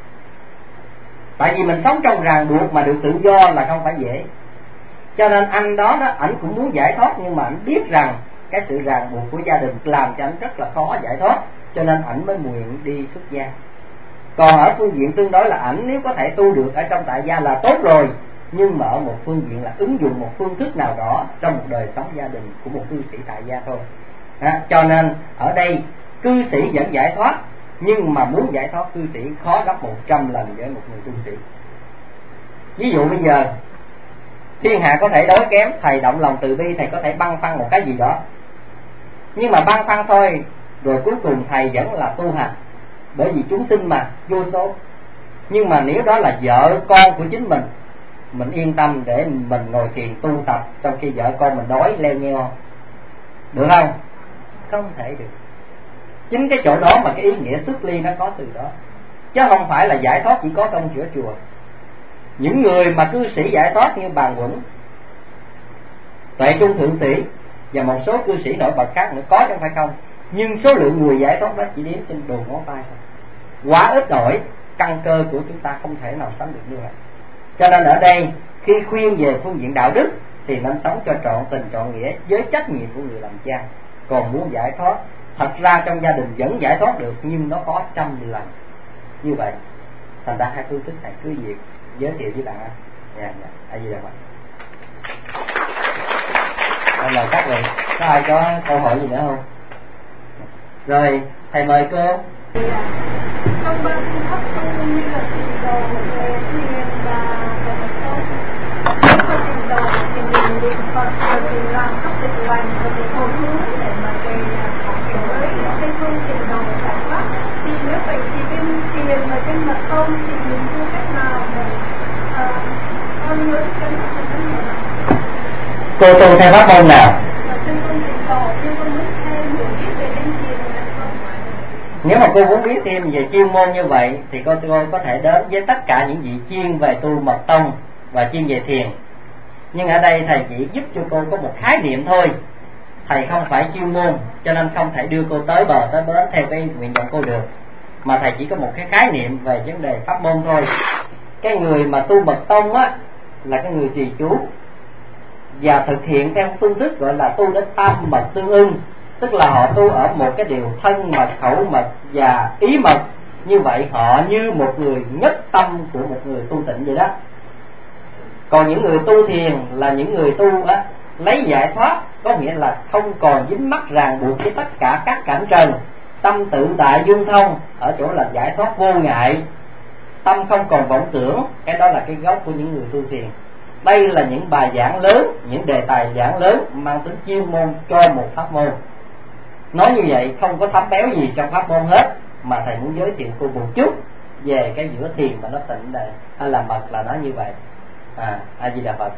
Tại vì mình sống trong ràng buộc mà được tự do là không phải dễ. Cho nên anh đó ảnh cũng muốn giải thoát, nhưng mà ảnh biết rằng cái sự ràng buộc của gia đình làm cho ảnh rất là khó giải thoát, cho nên ảnh mới nguyện đi xuất gia. Còn ở phương diện tương đối là ảnh nếu có thể tu được ở trong tại gia là tốt rồi, nhưng mà ở một phương diện là ứng dụng một phương thức nào đó trong một đời sống gia đình của một cư sĩ tại gia thôi. Cho nên ở đây cư sĩ vẫn giải thoát, nhưng mà muốn giải thoát cư sĩ khó gấp 100 lần với một người tu sĩ. Ví dụ bây giờ thiên hạ có thể đói kém, thầy động lòng từ bi, thầy có thể băn khoăn một cái gì đó, nhưng mà băn khoăn thôi, rồi cuối cùng thầy vẫn là tu hành, bởi vì chúng sinh mà vô số. Nhưng mà nếu đó là vợ con của chính mình yên tâm để mình ngồi thiền tu tập trong khi vợ con mình đói leo nheo, được không? Không thể được. Chính cái chỗ đó mà cái ý nghĩa xuất ly nó có từ đó, chứ không phải là giải thoát chỉ có trong chữa chùa. Những người mà cư sĩ giải thoát như Bàn Quẩn, Tuệ Trung Thượng Sĩ và một số cư sĩ nổi bật khác nữa có chứ không phải không, nhưng số lượng người giải thoát đó chỉ đếm trên đầu ngón tay thôi, quá ít ỏi. Căn cơ của chúng ta không thể nào sống được như vậy. Cho nên ở đây khi khuyên về phương diện đạo đức thì nên sống cho trọn tình trọn nghĩa với trách nhiệm của người làm cha. Còn muốn giải thoát, thật ra trong gia đình vẫn giải thoát được, nhưng nó có 100 lần như vậy. Thành ra hai phương thức này cứ việc giới thiệu với bạn anh. Dạ. A Di Đà Phật. Mời các vị, có ai có câu hỏi gì nữa không? Rồi thầy mời cô. Trong ba phương pháp tu như là tịnh độ, về thiền và về mật tông. Nếu mà tịnh độ thì mình niệm Phật, rồi mình làm các việc lành, rồi mình hồi hướng để mà về với cái phương tịnh độ giải thoát. Thì nếu vậy thì bên thiền và bên mật tông thì mình tu cách nào để con nhớ cái vấn đề này? Cô tu theo pháp môn nào? Trên con tịnh độ, nhưng con muốn thêm hiểu biết về bên thiền và mật tông. Nếu mà cô muốn biết thêm về chuyên môn như vậy thì cô có thể đến với tất cả những vị chuyên về tu mật tông và chuyên về thiền. Nhưng ở đây thầy chỉ giúp cho cô có một khái niệm thôi. Thầy không phải chuyên môn, cho nên không thể đưa cô tới bờ tới bến theo cái nguyện vọng cô được. Mà thầy chỉ có một cái khái niệm về vấn đề pháp môn thôi. Cái người mà tu mật tông á là cái người trì chú và thực hiện theo phương thức gọi là tu đến tam mật tương ưng, tức là họ tu ở một cái điều thân mật, khẩu mật và ý mật. Như vậy họ như một người nhất tâm của một người tu tịnh vậy đó. Còn những người tu thiền là những người tu á, lấy giải thoát, có nghĩa là không còn dính mắc ràng buộc với tất cả các cảnh trần, tâm tự tại dung thông, ở chỗ là giải thoát vô ngại, tâm không còn vọng tưởng. Cái đó là cái gốc của những người tu thiền. Đây là những bài giảng lớn, những đề tài giảng lớn mang tính chuyên môn cho một pháp môn. Nói như vậy không có thấm béo gì trong pháp môn hết, mà thầy muốn giới thiệu cô một chút về cái giữa thiền và nó tịnh này, hay là mật là nó như vậy. A Di Đà Phật.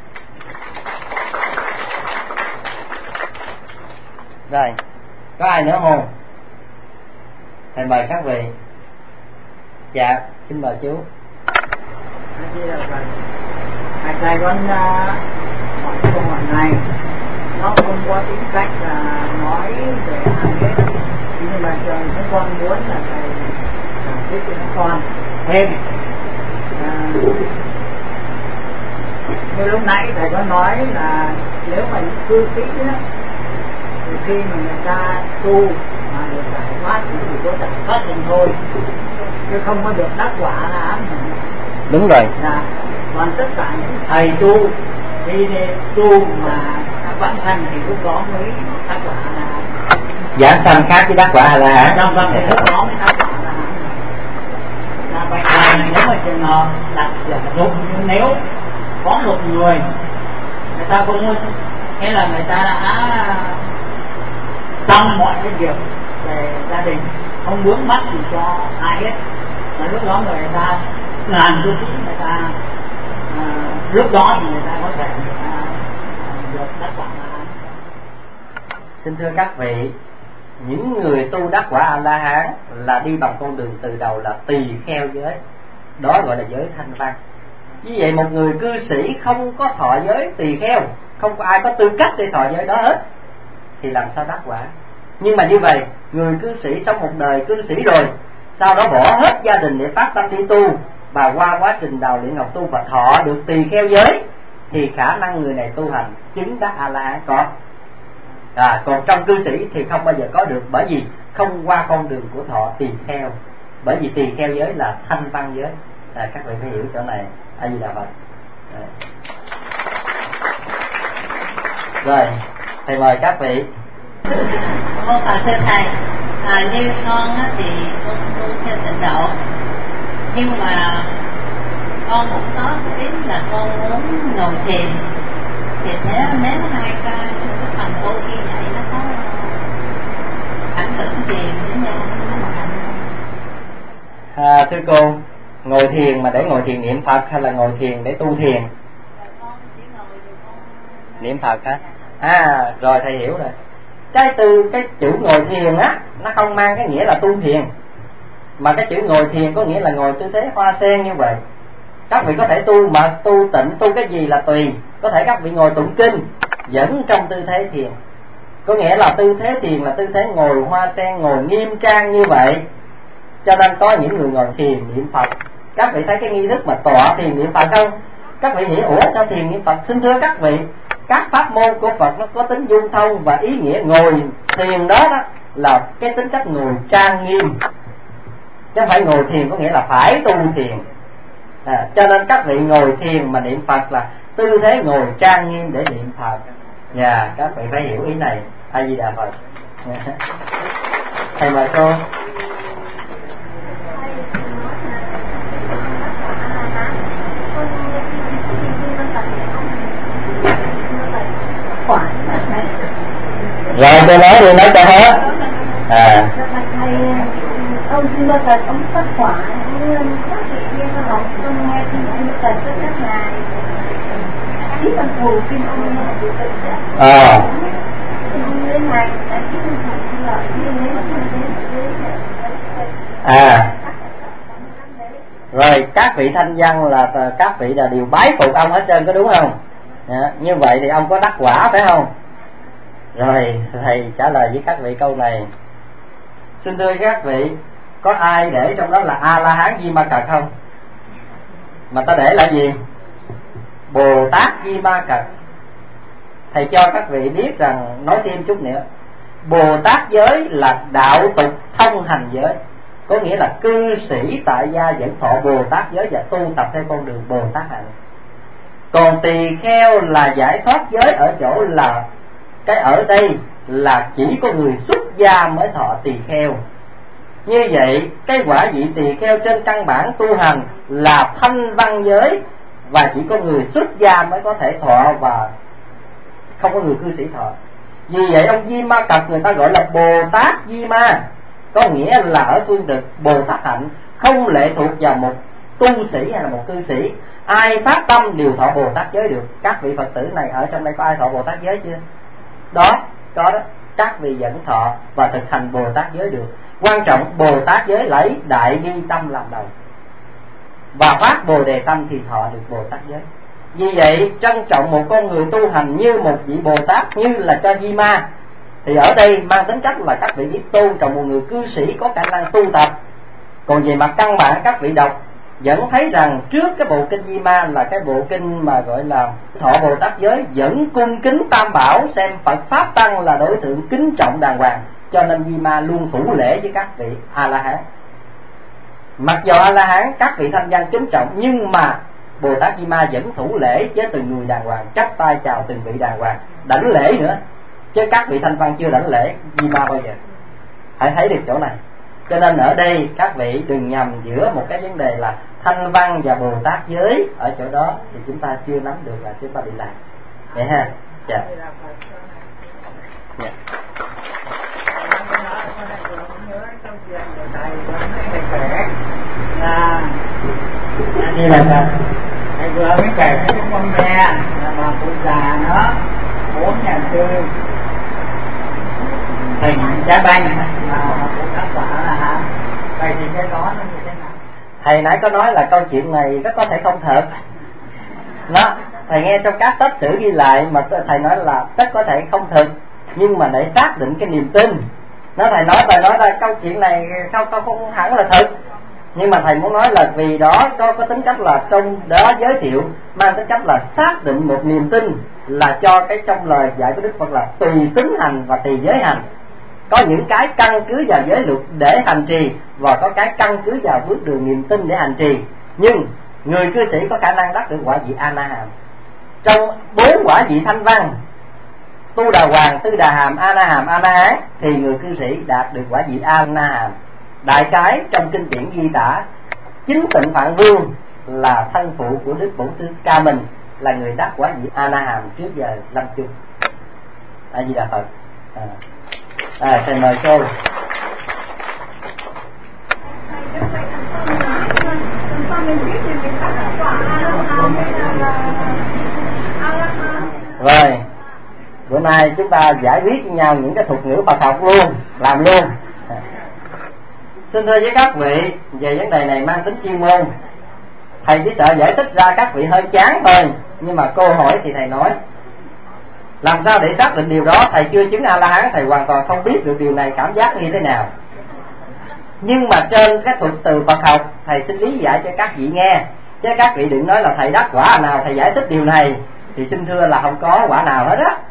Rồi, có ai nữa không? Thầy mời các vị. Dạ, xin mời chú. A Di Đà Phật. Thầy con hỏi câu hỏi này, nó không có tính cách là nói về ai hết, nhưng mà chúng con muốn là thầy giải thích cho con thêm. Như lúc nãy thầy có nói là nếu mà những cư sĩ đó, thì khi mà người ta tu mà được giải thoát thì chỉ có giải thoát được thôi, chứ không có được đắc quả là ám. Đúng rồi. Còn tất cả những thầy tu khi tu mà vãng sanh thì lúc đó mới đắc quả là giảng sanh khác với đắc quả A La Hán. Vâng, thì lúc đó mới đắc quả là vậy. Nếu mà trường hợp đặt giả dụ nếu có một người ta không, nghĩa là người ta đã xong mọi cái việc về gia đình, không vướng mắc gì cho ai hết, mà lúc đó người ta làm cư sĩ, người ta lúc đó thì người ta có thể được đắc quả A La Hán. Xin thưa các vị, những người tu đắc quả A La Hán là đi bằng con đường từ đầu là tỳ kheo giới, đó gọi là giới thanh văn. Như vậy một người cư sĩ không có thọ giới tỳ kheo, không có ai có tư cách để thọ giới đó hết, thì làm sao đắc quả? Nhưng mà như vậy, người cư sĩ sống một đời cư sĩ rồi, sau đó bỏ hết gia đình để phát tâm đi tu, và qua quá trình đào luyện ngọc tu và thọ được tỳ kheo giới, thì khả năng người này tu hành chứng đắc A La Hán có. Còn trong cư sĩ thì không bao giờ có được, bởi vì không qua con đường của thọ tỳ kheo, bởi vì tỳ kheo giới là thanh văn giới. Các vị phải hiểu chỗ này. A Di Đà Phật. Rồi, thầy mời các vị. Con thưa thầy, như con thì con tu theo tịnh độ, nhưng mà con cũng có ý là con muốn ngồi thiền, thì nếu hai cái phần tu như vậy nó có ảnh hưởng gì đến nhau không? Thưa cô, ngồi thiền mà để ngồi thiền niệm Phật hay là ngồi thiền để tu thiền? Niệm Phật hả? Rồi thầy hiểu rồi. Cái chữ ngồi thiền á, nó không mang cái nghĩa là tu thiền, mà cái chữ ngồi thiền có nghĩa là ngồi tư thế hoa sen như vậy. Các vị có thể tu mà tu tịnh, tu cái gì là tùy. Có thể các vị ngồi tụng kinh vẫn trong tư thế thiền, có nghĩa là tư thế thiền là tư thế ngồi hoa sen, ngồi nghiêm trang như vậy. Cho nên có những người ngồi thiền niệm Phật. Các vị thấy cái nghi thức mà tọa thiền niệm Phật không? Các vị nghĩ ủa sao thiền niệm Phật? Xin thưa các vị, các pháp môn của Phật nó có tính dung thông, và ý nghĩa ngồi thiền đó là cái tính chất ngồi trang nghiêm, chứ không phải ngồi thiền có nghĩa là phải tu thiền. Cho nên các vị ngồi thiền mà niệm Phật là tư thế ngồi trang nghiêm để niệm Phật. Các vị phải hiểu ý này. A Di Đà Phật. Thầy mời cô. Rồi tôi nói đi, nói cho hết. Thầy, ông xin bao giờ ông phát quả như các vị viên học tôi nghe thì ông cần rất rất là ít phần thù phim ông nghe là tự ông lên này đã ít phần thù lợi như thế rồi các vị thanh văn là các vị là đều bái phục ông hết trơn, có đúng không? Như vậy thì ông có đắc quả phải không? Rồi thầy trả lời với các vị câu này. Xin thưa các vị, có ai để trong đó là A La Hán Di Ma Cật không? Mà ta để là gì? Bồ Tát Di Ma Cật. Thầy cho các vị biết rằng, nói thêm chút nữa, Bồ Tát giới là đạo tục thông hành giới, có nghĩa là cư sĩ tại gia vẫn thọ Bồ Tát giới và tu tập theo con đường Bồ Tát hạnh. Còn tỳ kheo là giải thoát giới ở chỗ là cái ở đây là chỉ có người xuất gia mới thọ tỳ kheo. Như vậy cái quả vị tỳ kheo trên căn bản tu hành là thanh văn giới, và chỉ có người xuất gia mới có thể thọ, và không có người cư sĩ thọ. Vì vậy ông Di Ma Cật người ta gọi là Bồ Tát Di Ma, có nghĩa là ở phương được Bồ Tát hạnh, không lệ thuộc vào một tu sĩ hay là một cư sĩ. Ai phát tâm đều thọ Bồ Tát giới được. Các vị Phật tử này ở trong đây có ai thọ Bồ Tát giới chưa? Đó, có đó. Các vị vẫn thọ và thực hành Bồ Tát giới được. Quan trọng Bồ Tát giới lấy đại bi tâm làm đầu, và phát Bồ Đề tâm thì thọ được Bồ Tát giới. Vì vậy trân trọng một con người tu hành như một vị Bồ Tát như là cho Di Ma, thì ở đây mang tính chất là các vị biết tôn trọng một người cư sĩ có khả năng tu tập. Còn về mặt căn bản các vị đọc vẫn thấy rằng trước cái bộ kinh Di Ma là cái bộ kinh mà gọi là Thọ Bồ Tát giới vẫn cung kính Tam Bảo, xem Phật Pháp Tăng là đối tượng kính trọng đàng hoàng, cho nên Di Ma luôn thủ lễ với các vị A La Hán. Mặc dù A La Hán các vị thanh văn kính trọng, nhưng mà Bồ Tát Di Ma vẫn thủ lễ với từng người đàng hoàng, chắp tay chào từng vị đàng hoàng, đảnh lễ nữa, chứ các vị thanh văn chưa đảnh lễ Di Ma bao giờ. Hãy thấy được chỗ này. Cho nên ở đây các vị đừng nhầm giữa một cái vấn đề là thanh văn và Bồ Tát giới, ở chỗ đó thì chúng ta chưa nắm được là chúng ta bị lạc. Vậy ha. Dạ. Dạ. Như là thầy vừa mới kể cái con me là bà cụ già nó 4 nhà sư hình trái banh mà cụ đắc quả là hả? Vậy thì cái đó nó như thế nào? Thầy nãy có nói là câu chuyện này rất có thể không thật. Đó, thầy nghe trong các sách sử ghi lại mà thầy nói là rất có thể không thật, nhưng mà để xác định cái niềm tin. Thầy nói là câu chuyện này không hẳn là thật, nhưng mà thầy muốn nói là vì đó có tính cách là trong đó giới thiệu mang tính cách là xác định một niềm tin, là cho cái trong lời dạy của Đức Phật là tùy tính hành và tùy giới hành. Có những cái căn cứ vào giới luật để hành trì, và có cái căn cứ vào bước đường niềm tin để hành trì. Nhưng người cư sĩ có khả năng đắc được quả vị A Na Hàm. Trong 4 quả vị thanh văn Tu Đà Hoàng, Tư Đà Hàm, A Na Hàm, A Na Hán thì người cư sĩ đạt được quả vị A Na Hàm. Đại khái trong kinh điển ghi tả chính Tịnh Phạn Vương là thân phụ của Đức Bổn Sư Ca Mình, là người đắc quả vị A Na Hàm trước giờ lâm chung. A Di Đà Phật. Thầy mời cô. Rồi, bữa nay chúng ta giải quyết với nhau những cái thuật ngữ Phật học luôn, làm luôn. Xin thưa với các vị, về vấn đề này mang tính chuyên môn, thầy chỉ sợ giải thích ra các vị hơi chán thôi, nhưng mà cô hỏi thì thầy nói. Làm sao để xác định điều đó? Thầy chưa chứng A La Hán, thầy hoàn toàn không biết được điều này cảm giác như thế nào. Nhưng mà trên cái thuật từ Phật học, thầy xin lý giải cho các vị nghe, chứ các vị đừng nói là thầy đắc quả nào thầy giải thích điều này, thì xin thưa là không có quả nào hết á.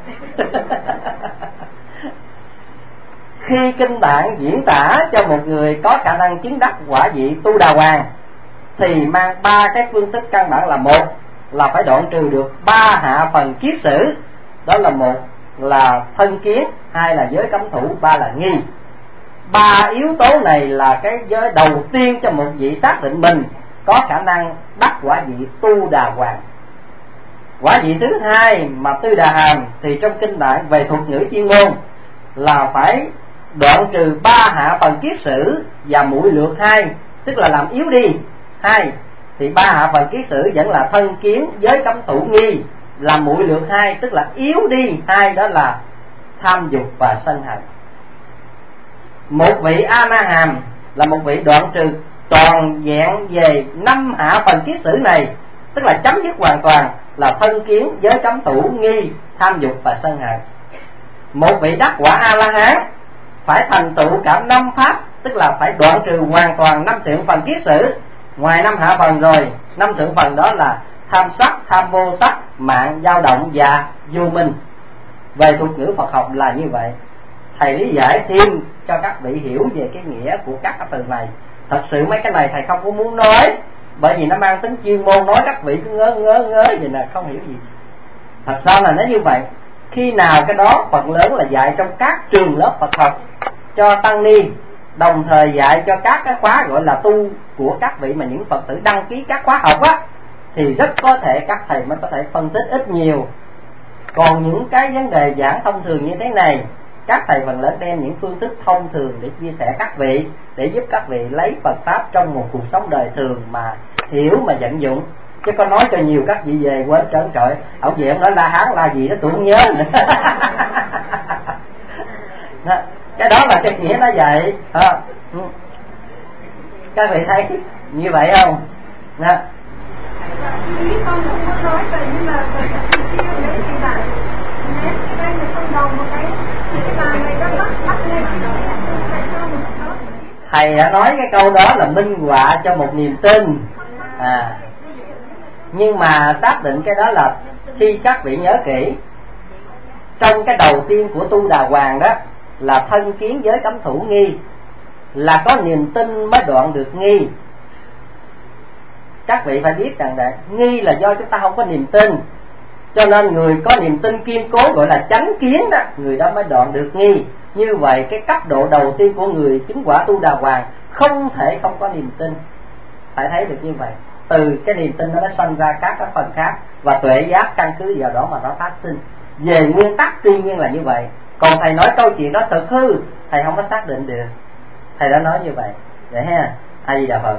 Khi kinh tạng diễn tả cho một người có khả năng chứng đắc quả vị Tu Đà Hoàng thì mang 3 cái phương thức căn bản là: một là phải đoạn trừ được 3 hạ phần kiết sử, đó là một là thân kiến, 2 là giới cấm thủ, 3 là nghi. 3 yếu tố này là cái giới đầu tiên cho một vị xác định mình có khả năng đắc quả vị Tu Đà Hoàng. Quả vị thứ hai mà Tư Đà Hàm thì trong kinh tạng về thuật ngữ chuyên môn là phải đoạn trừ 3 hạ phần kiết sử và mũi lược 2, tức là làm yếu đi 2. Thì 3 hạ phần kiết sử vẫn là thân kiến, giới cấm thủ, nghi, làm mũi lược 2, tức là yếu đi 2, đó là tham dục và sân hận. Một vị A Na Hàm là một vị đoạn trừ toàn vẹn về 5 hạ phần kiết sử này, tức là chấm dứt hoàn toàn là thân kiến, giới cấm thủ, nghi, tham dục và sân hận. Một vị đắc quả A La Hán phải thành tựu cả 5 pháp, tức là phải đoạn trừ hoàn toàn 5 thượng phần kiết sử. Ngoài 5 hạ phần rồi, 5 thượng phần đó là tham sắc, tham vô sắc, mạng, dao động và vô minh. Về thuật ngữ Phật học là như vậy. Thầy lý giải thêm cho các vị hiểu về cái nghĩa của các từ này. Thật sự mấy cái này thầy không có muốn nói, bởi vì nó mang tính chuyên môn, nói các vị cứ ngớ vậy là không hiểu gì. Thật ra là nó như vậy. Khi nào cái đó phần lớn là dạy trong các trường lớp Phật học cho tăng ni, đồng thời dạy cho các cái khóa gọi là tu của các vị mà những Phật tử đăng ký các khóa học á, thì rất có thể các thầy mới có thể phân tích ít nhiều. Còn những cái vấn đề giảng thông thường như thế này, các thầy phần lớn đem những phương thức thông thường để chia sẻ các vị, để giúp các vị lấy Phật Pháp trong một cuộc sống đời thường mà hiểu mà vận dụng. Chứ có nói cho nhiều các vị về quên trơn trọi, ông về ông nói La Hán là gì đó tôi không nhớ nữa. Cái đó là cái nghĩa nó vậy. Các vị thấy như vậy không? Ý con cũng muốn nói vậy, nhưng mà chia lấy thì bạn ném cái đây là không đầu một cái bàn này nó bắt lên thầy đã nói cái câu đó là minh họa cho một niềm tin. Nhưng mà xác định cái đó là khi các vị nhớ kỹ, trong cái đầu tiên của Tu Đà Hoàng đó là thân kiến giới cấm thủ nghi, là có niềm tin mới đoạn được nghi. Các vị phải biết rằng là nghi là do chúng ta không có niềm tin, cho nên người có niềm tin kiên cố gọi là chánh kiến đó, người đó mới đoạn được nghi. Như vậy cái cấp độ đầu tiên của người chứng quả Tu Đà Hoàng không thể không có niềm tin. Phải thấy được như vậy. Từ cái niềm tin đó nó sanh ra các cái phần khác, và tuệ giác căn cứ vào đó mà nó phát sinh. Về nguyên tắc tuy nhiên là như vậy. Còn thầy nói câu chuyện đó thực hư, thầy không có xác định được. Thầy đã nói như vậy. Vậy ha. A Di Đà Phật.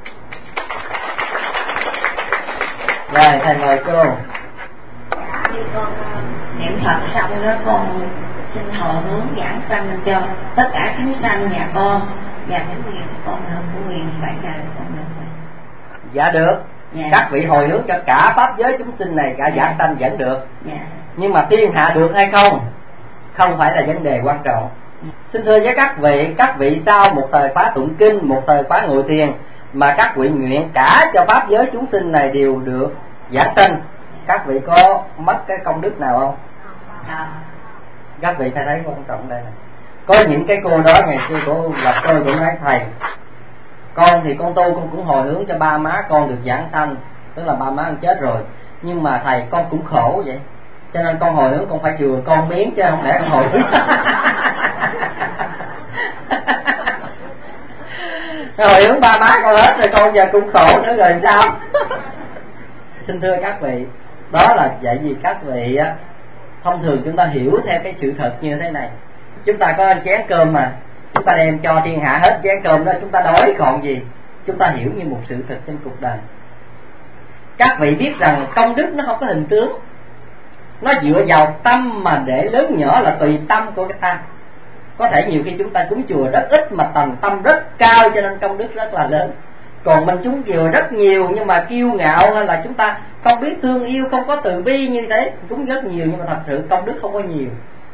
Rồi thầy mời cô. Khi con niệm Phật xong đó, con xin hồi hướng giảng sanh cho tất cả chúng sanh nhà con, và những nguyện con được của nguyện bảy đời con được. Dạ được. Dạ. Các vị hồi hướng cho cả pháp giới chúng sinh này, cả giảng sanh vẫn được. Dạ. Nhưng mà thiên hạ được hay không phải là vấn đề quan trọng. Xin thưa với các vị sau một thời khóa tụng kinh, một thời khóa ngồi thiền mà các vị nguyện cả cho pháp giới chúng sinh này đều được giảng sanh, các vị có mất cái công đức nào không? Các vị phải thấy quan trọng đây này. Có những cái cô đó ngày xưa cô gặp tôi cũng nói thầy, con thì con tu con cũng hồi hướng cho ba má con được giảng sanh, tức là ba má con chết rồi, nhưng mà thầy con cũng khổ vậy, cho nên con hồi hướng con phải chừa con miếng chứ không lẽ con hồi hướng hồi hướng ba má con hết rồi con giờ cũng khổ nữa rồi sao? Xin thưa các vị, đó là vậy. Vì các vị á, thông thường chúng ta hiểu theo cái sự thật như thế này. Chúng ta có chén cơm mà chúng ta đem cho thiên hạ hết chén cơm đó, chúng ta đói còn gì. Chúng ta hiểu như một sự thật trên cuộc đời. Các vị biết rằng công đức nó không có hình tướng, nó dựa vào tâm mà để lớn nhỏ là tùy tâm của cái ta. Có thể nhiều khi chúng ta cúng chùa rất ít mà tầng tâm rất cao cho nên công đức rất là lớn. Còn mình cúng chùa rất nhiều nhưng mà kiêu ngạo, hay là chúng ta không biết thương yêu, không có từ bi như thế, cúng rất nhiều nhưng mà thật sự công đức không có nhiều.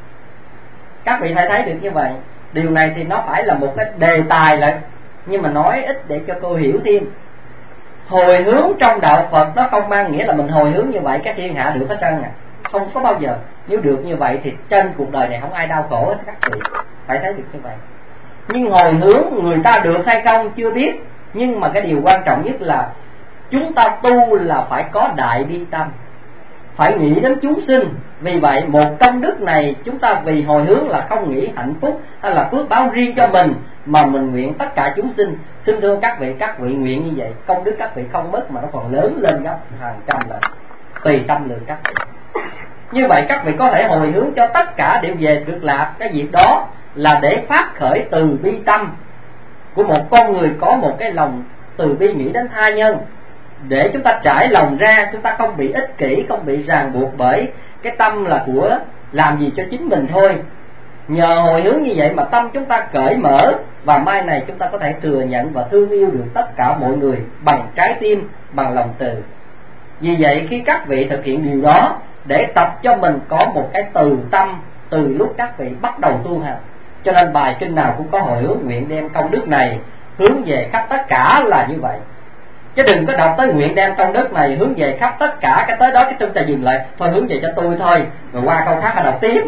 Các vị phải thấy được như vậy. Điều này thì nó phải là một cái đề tài lại, nhưng mà nói ít để cho cô hiểu thêm. Hồi hướng trong đạo Phật nó không mang nghĩa là mình hồi hướng như vậy cái thiên hạ được hết trơn à. Không có bao giờ. Nếu được như vậy thì trên cuộc đời này không ai đau khổ hết các vị. Phải thấy được như vậy. Nhưng hồi hướng người ta được hay không chưa biết. Nhưng mà cái điều quan trọng nhất là chúng ta tu là phải có đại bi tâm, phải nghĩ đến chúng sinh. Vì vậy một công đức này chúng ta vì hồi hướng là không nghĩ hạnh phúc hay là phước báo riêng cho mình, mà mình nguyện tất cả chúng sinh. Xin thưa các vị nguyện như vậy, công đức các vị không mất mà nó còn lớn lên gấp hàng trăm lần, tùy tâm lượng các vị. Như vậy các vị có thể hồi hướng cho tất cả đều về cực lạc. Cái việc đó là để phát khởi từ bi tâm của một con người có một cái lòng từ bi nghĩ đến tha nhân, để chúng ta trải lòng ra, chúng ta không bị ích kỷ, không bị ràng buộc bởi cái tâm là của làm gì cho chính mình thôi. Nhờ hồi hướng như vậy mà tâm chúng ta cởi mở, và mai này chúng ta có thể thừa nhận và thương yêu được tất cả mọi người bằng trái tim, bằng lòng từ. Vì vậy khi các vị thực hiện điều đó để tập cho mình có một cái từ tâm từ lúc các vị bắt đầu tu hành, cho nên bài kinh nào cũng có hồi hướng nguyện đem công đức này hướng về khắp tất cả là như vậy. Chứ đừng có đọc tới nguyện đem công đức này hướng về khắp tất cả, cái tới đó cái chúng ta dừng lại, thôi hướng về cho tôi thôi, rồi qua câu khác là đọc tiếp.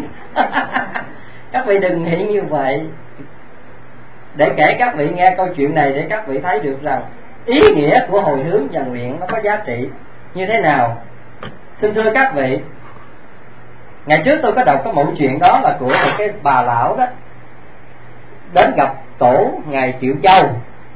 Các vị đừng nghĩ như vậy. Để kể các vị nghe câu chuyện này để các vị thấy được rằng ý nghĩa của hồi hướng và nguyện nó có giá trị như thế nào. Xin thưa các vị, ngày trước tôi có đọc có một chuyện đó là của một cái bà lão đó đến gặp tổ ngài Triệu Châu.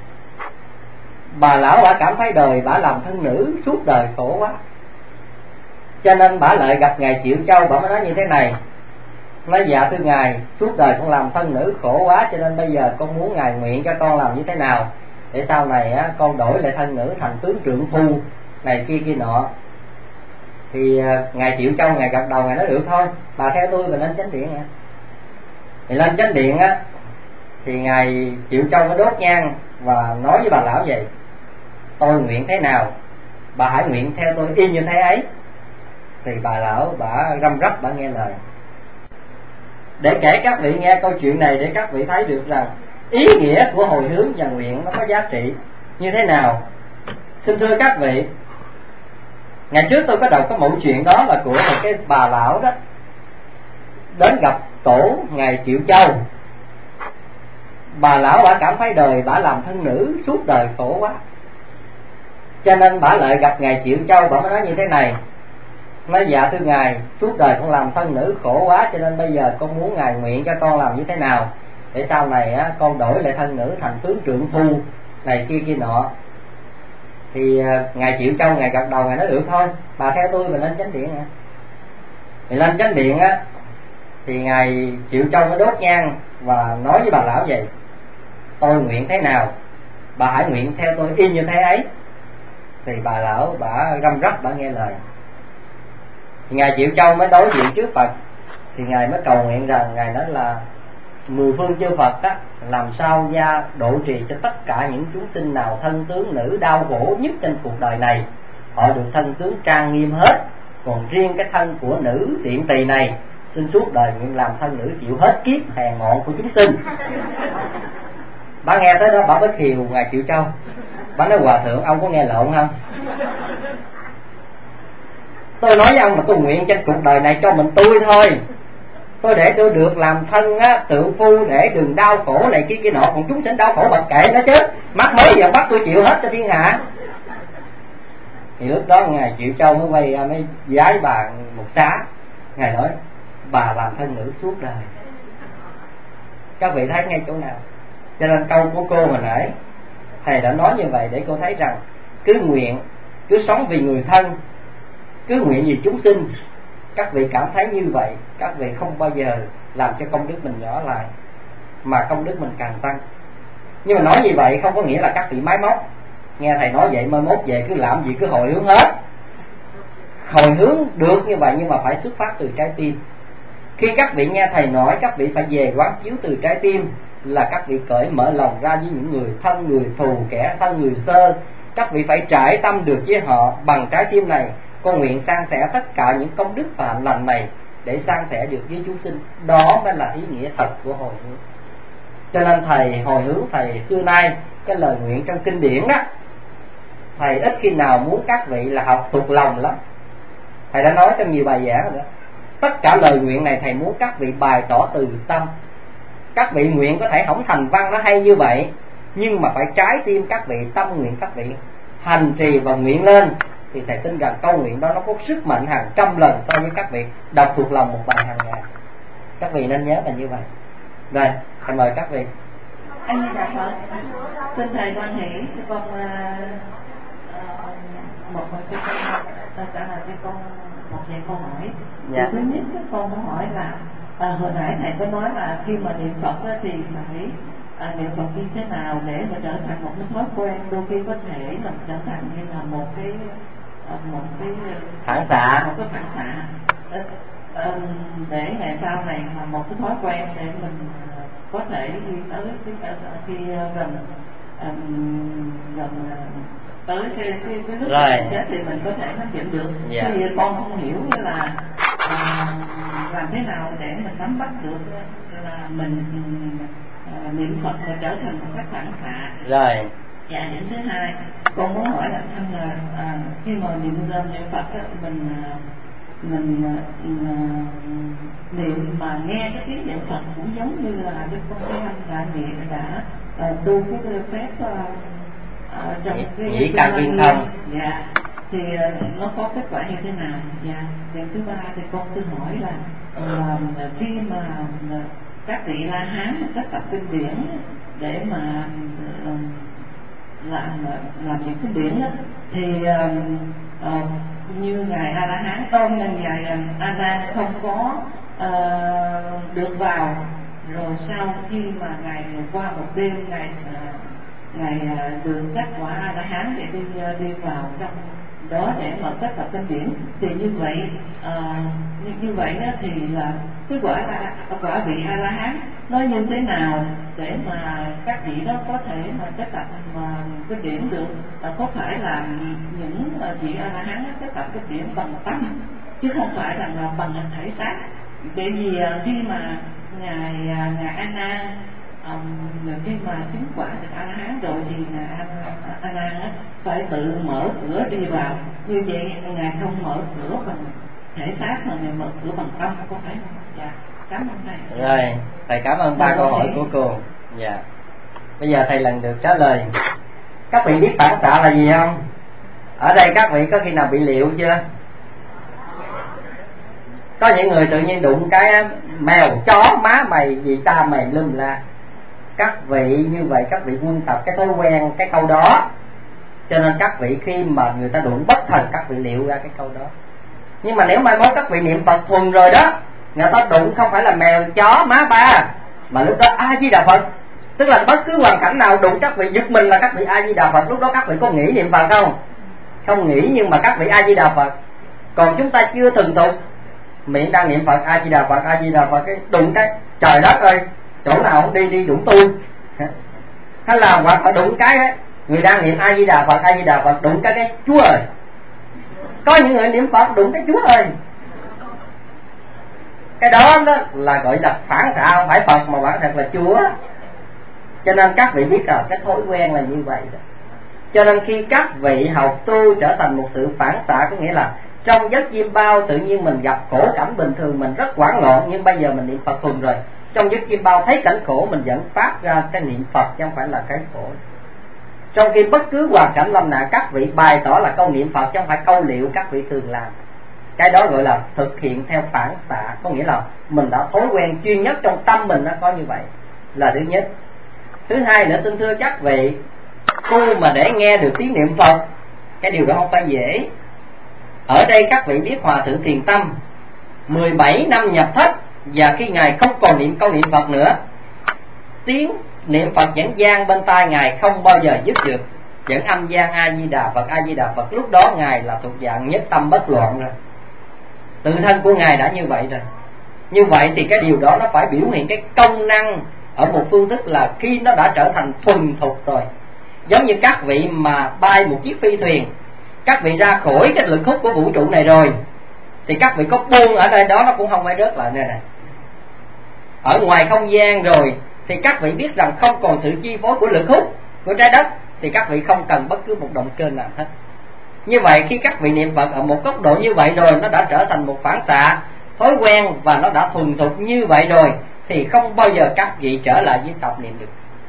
Bà lão bà cảm thấy đời bà làm thân nữ suốt đời khổ quá, cho nên bà lại gặp ngài Triệu Châu. Bà mới nói như thế này, nói dạ thưa ngài, suốt đời con làm thân nữ khổ quá, cho nên bây giờ con muốn ngài nguyện cho con làm như thế nào để sau này á, con đổi lại thân nữ thành tướng trượng phu này kia kia nọ. Thì ngài Triệu Châu ngài gật đầu, ngài nói được thôi, bà theo tôi, bà lên chánh điện nha. Thì lên chánh điện á, thì ngài Triệu Châu mới đốt nhang và nói với bà lão vậy: tôi nguyện thế nào, bà hãy nguyện theo tôi y như thế ấy. Thì bà lão bà răm rắp bà nghe lời. Để kể các vị nghe câu chuyện này để các vị thấy được rằng ý nghĩa của hồi hướng và nguyện nó có giá trị như thế nào. Xin thưa các vị, ngày trước tôi có đọc cái mẫu chuyện đó là của một cái bà lão đó đến gặp tổ ngài Triệu Châu. Bà lão bà cảm thấy đời bà làm thân nữ suốt đời khổ quá, cho nên bà lại gặp ngài Triệu Châu. Bà mới nói như thế này, nói dạ thưa ngài, suốt đời con làm thân nữ khổ quá, cho nên bây giờ con muốn ngài nguyện cho con làm như thế nào để sau này á, con đổi lại thân nữ thành tướng trượng phu này kia kia nọ. Thì ngài Triệu Châu ngài gật đầu, ngài nói được thôi, bà theo tôi mình lên chánh điện. Thì lên chánh điện á thì ngài Triệu Châu mới đốt nhang và nói với bà lão vậy, tôi nguyện thế nào bà hãy nguyện theo tôi y như thế ấy. Thì bà lão bà răm rắp bà nghe lời. Thì ngài Triệu Châu mới đối diện trước Phật, thì ngài mới cầu nguyện rằng, ngài nói là mười phương chư Phật á, làm sao gia độ trì cho tất cả những chúng sinh nào thân tướng nữ đau khổ nhất trên cuộc đời này, họ được thân tướng trang nghiêm hết. Còn riêng cái thân của nữ tiện tỳ này, xin suốt đời nguyện làm thân nữ chịu hết kiếp hèn mọn của chúng sinh. Bà nghe tới đó bà mới khiều ngài Triệu Châu. Bà nói, hòa thượng ông có nghe lộn không? Tôi nói với ông mà tôi nguyện trên cuộc đời này cho mình tôi thôi, tôi để tôi được làm thân á, tượng phu để đừng đau khổ này kia kia nọ, còn chúng sinh đau khổ bật kệ nó chứ, mắc mới giờ bắt tôi chịu hết cho thiên hạ. Thì lúc đó ngài Triệu Châu mới quay ra mới vái bà một xá. Ngài nói, bà làm thân nữ suốt đời. Các vị thấy ngay chỗ nào? Cho nên câu của cô hồi nãy thầy đã nói như vậy để cô thấy rằng cứ nguyện, cứ sống vì người thân, cứ nguyện vì chúng sinh. Các vị cảm thấy như vậy, các vị không bao giờ làm cho công đức mình nhỏ lại, mà công đức mình càng tăng. Nhưng mà nói như vậy không có nghĩa là các vị máy móc. Nghe thầy nói vậy mai mốt về cứ làm gì cứ hồi hướng hết. Hồi hướng được như vậy nhưng mà phải xuất phát từ trái tim. Khi các vị nghe thầy nói, các vị phải về quán chiếu từ trái tim, là các vị cởi mở lòng ra với những người thân, người thù, kẻ thân, người sơ. Các vị phải trải tâm được với họ bằng trái tim này. Con nguyện san sẻ tất cả những công đức và hạnh lành này để san sẻ được với chúng sinh. Đó mới là ý nghĩa thật của hồi hướng. Cho nên thầy hồi hướng, thầy xưa nay cái lời nguyện trong kinh điển đó, thầy ít khi nào muốn các vị là học thuộc lòng lắm. Thầy đã nói trong nhiều bài giảng rồi đó. Tất cả lời nguyện này thầy muốn các vị bày tỏ từ tâm. Các vị nguyện có thể không thành văn nó hay như vậy, nhưng mà phải trái tim các vị, tâm nguyện các vị hành trì và nguyện lên, thì thầy tin rằng câu nguyện đó nó có sức mạnh hàng trăm lần so với các vị đọc thuộc lòng một bài hàng ngày. Các vị nên nhớ là như vậy. Rồi, thầy mời các vị. Anh Di Đà Phật, xin thầy quan hỷ con một cái trả lời cho con một vài câu hỏi. Dạ. Thứ nhất con muốn hỏi là hồi nãy thầy có nói là khi mà niệm Phật thì phải niệm Phật như thế nào để mà trở thành một cái thói quen, đôi khi có thể là trở thành như là một cái phản xạ, một cái phản xạ để ngày sau này là một cái thói quen để mình có thể đi tới khi gần tới cái lúc chết thì mình có thể phát triển được. Yeah. Thì con không hiểu là làm thế nào để mình nắm bắt được là mình niệm Phật mà trở thành một cái phản xạ. Rồi. Dạ, điểm thứ hai con muốn hỏi là thăm là khi mà niệm Phật đó, mình niệm mà nghe cái tiếng niệm Phật cũng giống như là Đức Quan Thế Âm Đại Nguyện đã tu cái phép trong cái căn viên thông. Dạ, thì nó có kết quả như thế nào? Dạ, điểm thứ ba thì con xin hỏi là khi mà các vị La Hán các tập kinh điển để mà làm những kinh điển đó, thì như ngài A La Hán ngài A Nan không có được vào, rồi sau khi mà ngài qua một đêm ngài được kết quả A La Hán để đi vào trong đó để mà tất cả kinh điển, thì như vậy đó thì là cái quả vị A La Hán nó như thế nào để mà các vị đó có thể mà tất cả mà kinh điển được, có phải là những vị A La Hán tất cả kinh điển bằng tâm chứ không phải là bằng thể xác. Bởi vì khi mà ngài A Nan khi mà chứng quả được A La Hán rồi thì A Nan phải tự mở cửa đi vào, như vậy ngài không mở cửa bằng thể xác mà ngài mở cửa bằng tâm, có phải không? Dạ, cảm ơn thầy. Rồi, thầy cảm ơn 3 câu hỏi của cô. Dạ. Bây giờ thầy lần được trả lời. Các vị biết phản xạ là gì không? Ở đây các vị có khi nào bị liệu chưa? Có những người tự nhiên đụng cái mèo, chó, má mày, gì ta mày lum la. Các vị như vậy các vị quân tập cái thói quen cái câu đó, cho nên các vị khi mà người ta đụng bất thần các vị liệu ra cái câu đó. Nhưng mà nếu mai mốt các vị niệm Phật thuần rồi đó, người ta đụng không phải là mèo, chó, má ba, mà lúc đó A Di Đà Phật. Tức là bất cứ hoàn cảnh nào đụng các vị giật mình là các vị A Di Đà Phật. Lúc đó các vị có nghĩ niệm Phật không? Không nghĩ, nhưng mà các vị A Di Đà Phật. Còn chúng ta chưa thuần thục, miệng đang niệm Phật A Di Đà Phật, A Di Đà Phật, cái đụng cái trời đất ơi, chỗ nào không đi đụng tôi. Hay là hoặc là đụng cái ấy, người đang niệm A Di Đà Phật, A Di Đà Phật, đụng cái Chúa ơi. Có những người niệm Phật đụng cái Chúa ơi. Cái đó là gọi là phản xạ, không phải Phật mà bản thật là Chúa. Cho nên các vị biết là cái thói quen là như vậy đó. Cho nên khi các vị học tu trở thành một sự phản xạ, có nghĩa là trong giấc chiêm bao tự nhiên mình gặp khổ cảnh bình thường mình rất hoảng loạn, nhưng bây giờ mình niệm Phật thuần rồi, trong giấc chiêm bao thấy cảnh khổ mình vẫn phát ra cái niệm Phật chứ không phải là cái khổ. Trong khi bất cứ hoàn cảnh lâm nạn các vị bày tỏ là câu niệm Phật chứ không phải câu liệu các vị thường làm. Cái đó gọi là thực hiện theo phản xạ, có nghĩa là mình đã thói quen chuyên nhất trong tâm mình nó có như vậy, là thứ nhất. Thứ hai nữa, xin thưa các vị, tu mà để nghe được tiếng niệm Phật, cái điều đó không phải dễ. Ở đây các vị biết Hòa Thượng Thiền Tâm 17 năm nhập thất, và khi Ngài không còn niệm câu niệm Phật nữa, tiếng niệm Phật vẫn vang bên tai Ngài không bao giờ dứt được, vẫn âm vang A Di Đà Phật, A Di Đà Phật. Lúc đó Ngài là thuộc dạng nhất tâm bất loạn rồi, tự thân của Ngài đã như vậy rồi. Như vậy thì cái điều đó nó phải biểu hiện cái công năng ở một phương thức là khi nó đã trở thành thuần thục rồi. Giống như các vị mà bay một chiếc phi thuyền, các vị ra khỏi cái lực hút của vũ trụ này rồi, thì các vị có buông ở nơi đó nó cũng không phải rớt lại nơi này. Ở ngoài không gian rồi thì các vị biết rằng không còn sự chi phối của lực hút của trái đất, thì các vị không cần bất cứ một động cơ nào hết. Như vậy khi các vị niệm Phật ở một góc độ như vậy rồi, nó đã trở thành một phản xạ, thói quen, và nó đã thuần thục như vậy rồi, thì không bao giờ các vị trở lại với tập niệm được.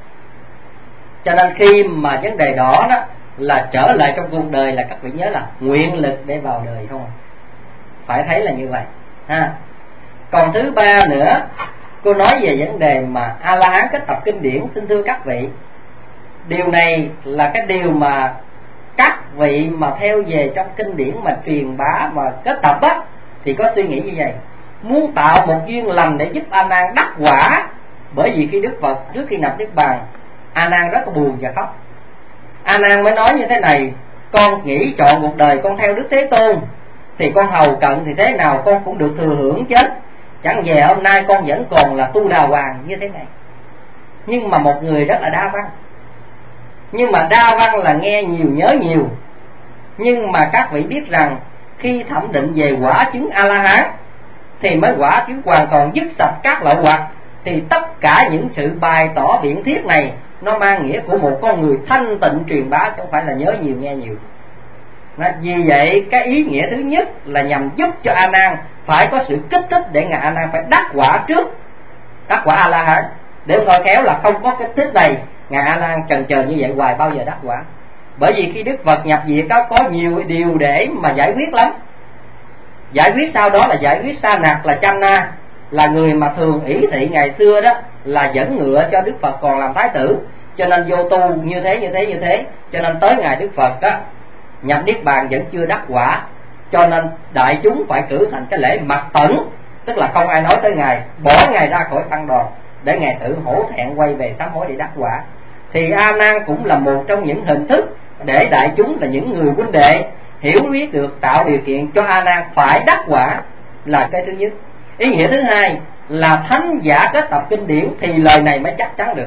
Cho nên khi mà vấn đề đó là trở lại trong cuộc đời, là các vị nhớ là nguyện lực để vào đời không, phải thấy là như vậy ha. Còn thứ ba nữa, cô nói về vấn đề mà A La Hán kết tập kinh điển. Xin thưa các vị, điều này là cái điều mà các vị mà theo về trong kinh điển mà truyền bá mà kết tập á, thì có suy nghĩ như vậy: muốn tạo một duyên lành để giúp A Nan đắc quả. Bởi vì khi Đức Phật trước khi nhập niết bàn, A Nan rất là buồn và khóc. A Nan mới nói như thế này: con nghĩ chọn cuộc đời con theo Đức Thế Tôn, thì con hầu cận thì thế nào con cũng được thừa hưởng chứ. Chẳng về hôm nay con vẫn còn là tu đà hoàng như thế này. Nhưng mà một người rất là đa văn. Nhưng mà đa văn là nghe nhiều nhớ nhiều. Nhưng mà các vị biết rằng khi thẩm định về quả chứng A La Hán thì mới quả chứng hoàn toàn dứt sạch các lậu hoặc, thì tất cả những sự bày tỏ biện thiết này nó mang nghĩa của một con người thanh tịnh truyền bá, chứ không phải là nhớ nhiều nghe nhiều. Vì vậy cái ý nghĩa thứ nhất là nhằm giúp cho A Nan phải có sự kích thích để ngài A Nan phải đắc quả trước, đắc quả A La Hán. Để thôi khéo là không có kích thích này, ngài A Nan chần chờ như vậy hoài bao giờ đắc quả. Bởi vì khi Đức Phật nhập diệt có nhiều điều để mà giải quyết lắm. Giải quyết sau đó là giải quyết sa nạc là Channa, là người mà thường ỷ thị ngày xưa đó là dẫn ngựa cho Đức Phật còn làm thái tử, cho nên vô tu như thế, cho nên tới ngày Đức Phật đó nhập niết bàn vẫn chưa đắc quả. Cho nên đại chúng phải cử thành cái lễ mặc tẩn, tức là không ai nói tới ngài, bỏ ngài ra khỏi tăng đoàn để ngài tự hổ thẹn quay về sám hối để đắc quả. Thì A Nan cũng là một trong những hình thức để đại chúng là những người huynh đệ hiểu biết được, tạo điều kiện cho A Nan phải đắc quả, là cái thứ nhất. Ý nghĩa thứ hai là thánh giả kết tập kinh điển thì lời này mới chắc chắn được.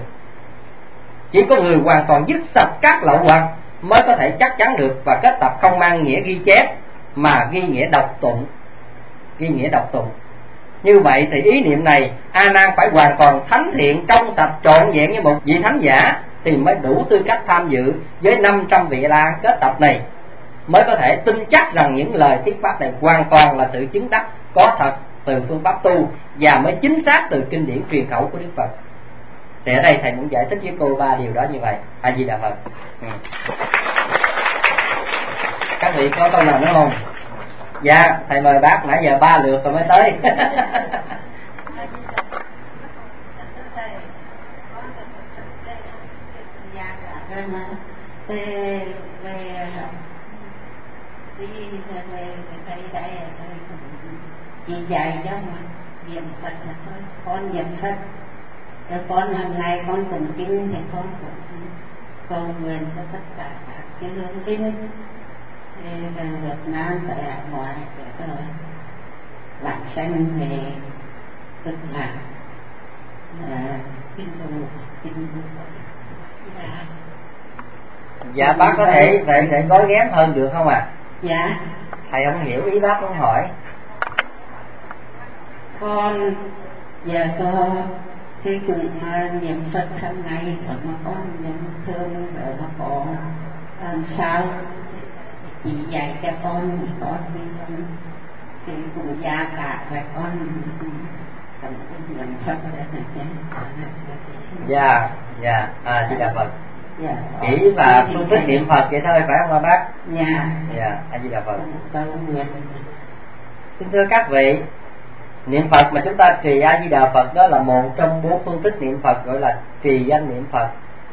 Chỉ có người hoàn toàn dứt sạch các lậu hoặc mới có thể chắc chắn được, và kết tập không mang nghĩa ghi chép mà ghi nghĩa đọc tụng. Ghi nghĩa đọc tụng. Như vậy thì ý niệm này A Nan phải hoàn toàn thánh thiện, trong sạch, trọn vẹn như một vị thánh giả thì mới đủ tư cách tham dự với 500 vị A kết tập này, mới có thể tin chắc rằng những lời thuyết pháp này hoàn toàn là sự chứng đắc có thật từ phương pháp tu và mới chính xác từ kinh điển truyền khẩu của Đức Phật. Thì ở đây thầy muốn giải thích với cô 3 điều đó như vậy. A Di Đà Phật. Các vị có câu nào nữa không? Dạ, thầy mời bác, nãy giờ 3 lượt rồi mới tới. Chị dạy cho mà niệm Phật là thôi, con niệm Phật, rồi con hàng ngày con tụng kinh thì con cũng cầu nguyện cho tất cả các cái hương linh Việt Nam tại hải ngoại để rồi vãng sanh về cực lạc kinh thù kinh Dạ bác có thể gói ghém hơn được không ạ? Dạ. Thầy không hiểu ý bác muốn hỏi. Con giờ có thì cũng niệm Phật hàng ngày, mà con niệm thương rồi mà có làm sao chị dạy cho con thì cũng già cả rồi con cần niệm Phật để Dạ, Di Đà Phật. Dạ. Chỉ là phương thức niệm Phật vậy thôi phải không bác? Dạ. A Di Đà Phật. Xin thưa các vị, niệm Phật mà chúng ta trì A Di Đà Phật đó là một trong 4 phương thức niệm Phật gọi là trì danh niệm Phật.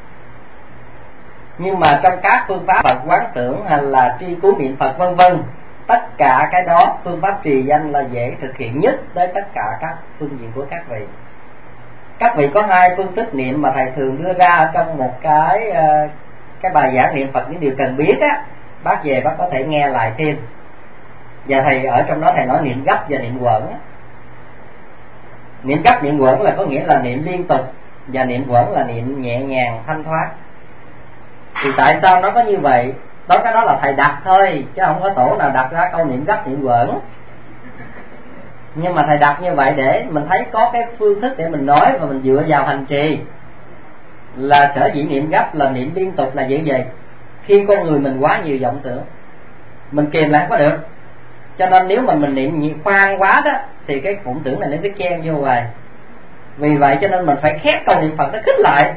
Nhưng mà trong các phương pháp Phật quán tưởng hay là tri cứu niệm Phật vân vân, tất cả cái đó phương pháp trì danh là dễ thực hiện nhất tới tất cả các phương diện của các vị. Các vị có 2 phương thức niệm mà thầy thường đưa ra trong một cái bài giảng niệm Phật những điều cần biết á, bác về bác có thể nghe lại thêm. Và thầy ở trong đó thầy nói niệm gấp và niệm quẩn á. Niệm gấp niệm quẩn là có nghĩa là niệm liên tục, và niệm quẩn là niệm nhẹ nhàng thanh thoát. Thì tại sao nó có như vậy? Cái đó là thầy đặt thôi, chứ không có tổ nào đặt ra câu niệm gấp niệm quẩn. Nhưng mà thầy đặt như vậy để mình thấy có cái phương thức để mình nói và mình dựa vào hành trì. Là sở dĩ niệm gấp là niệm liên tục là dễ vậy. Khi con người mình quá nhiều vọng tưởng, mình kìm lại không có được. Cho nên nếu mà mình niệm khoan quá đó thì cái vọng tưởng này nó cứ chen vô hoài. Vì vậy cho nên mình phải khép câu niệm Phật nó khích lại.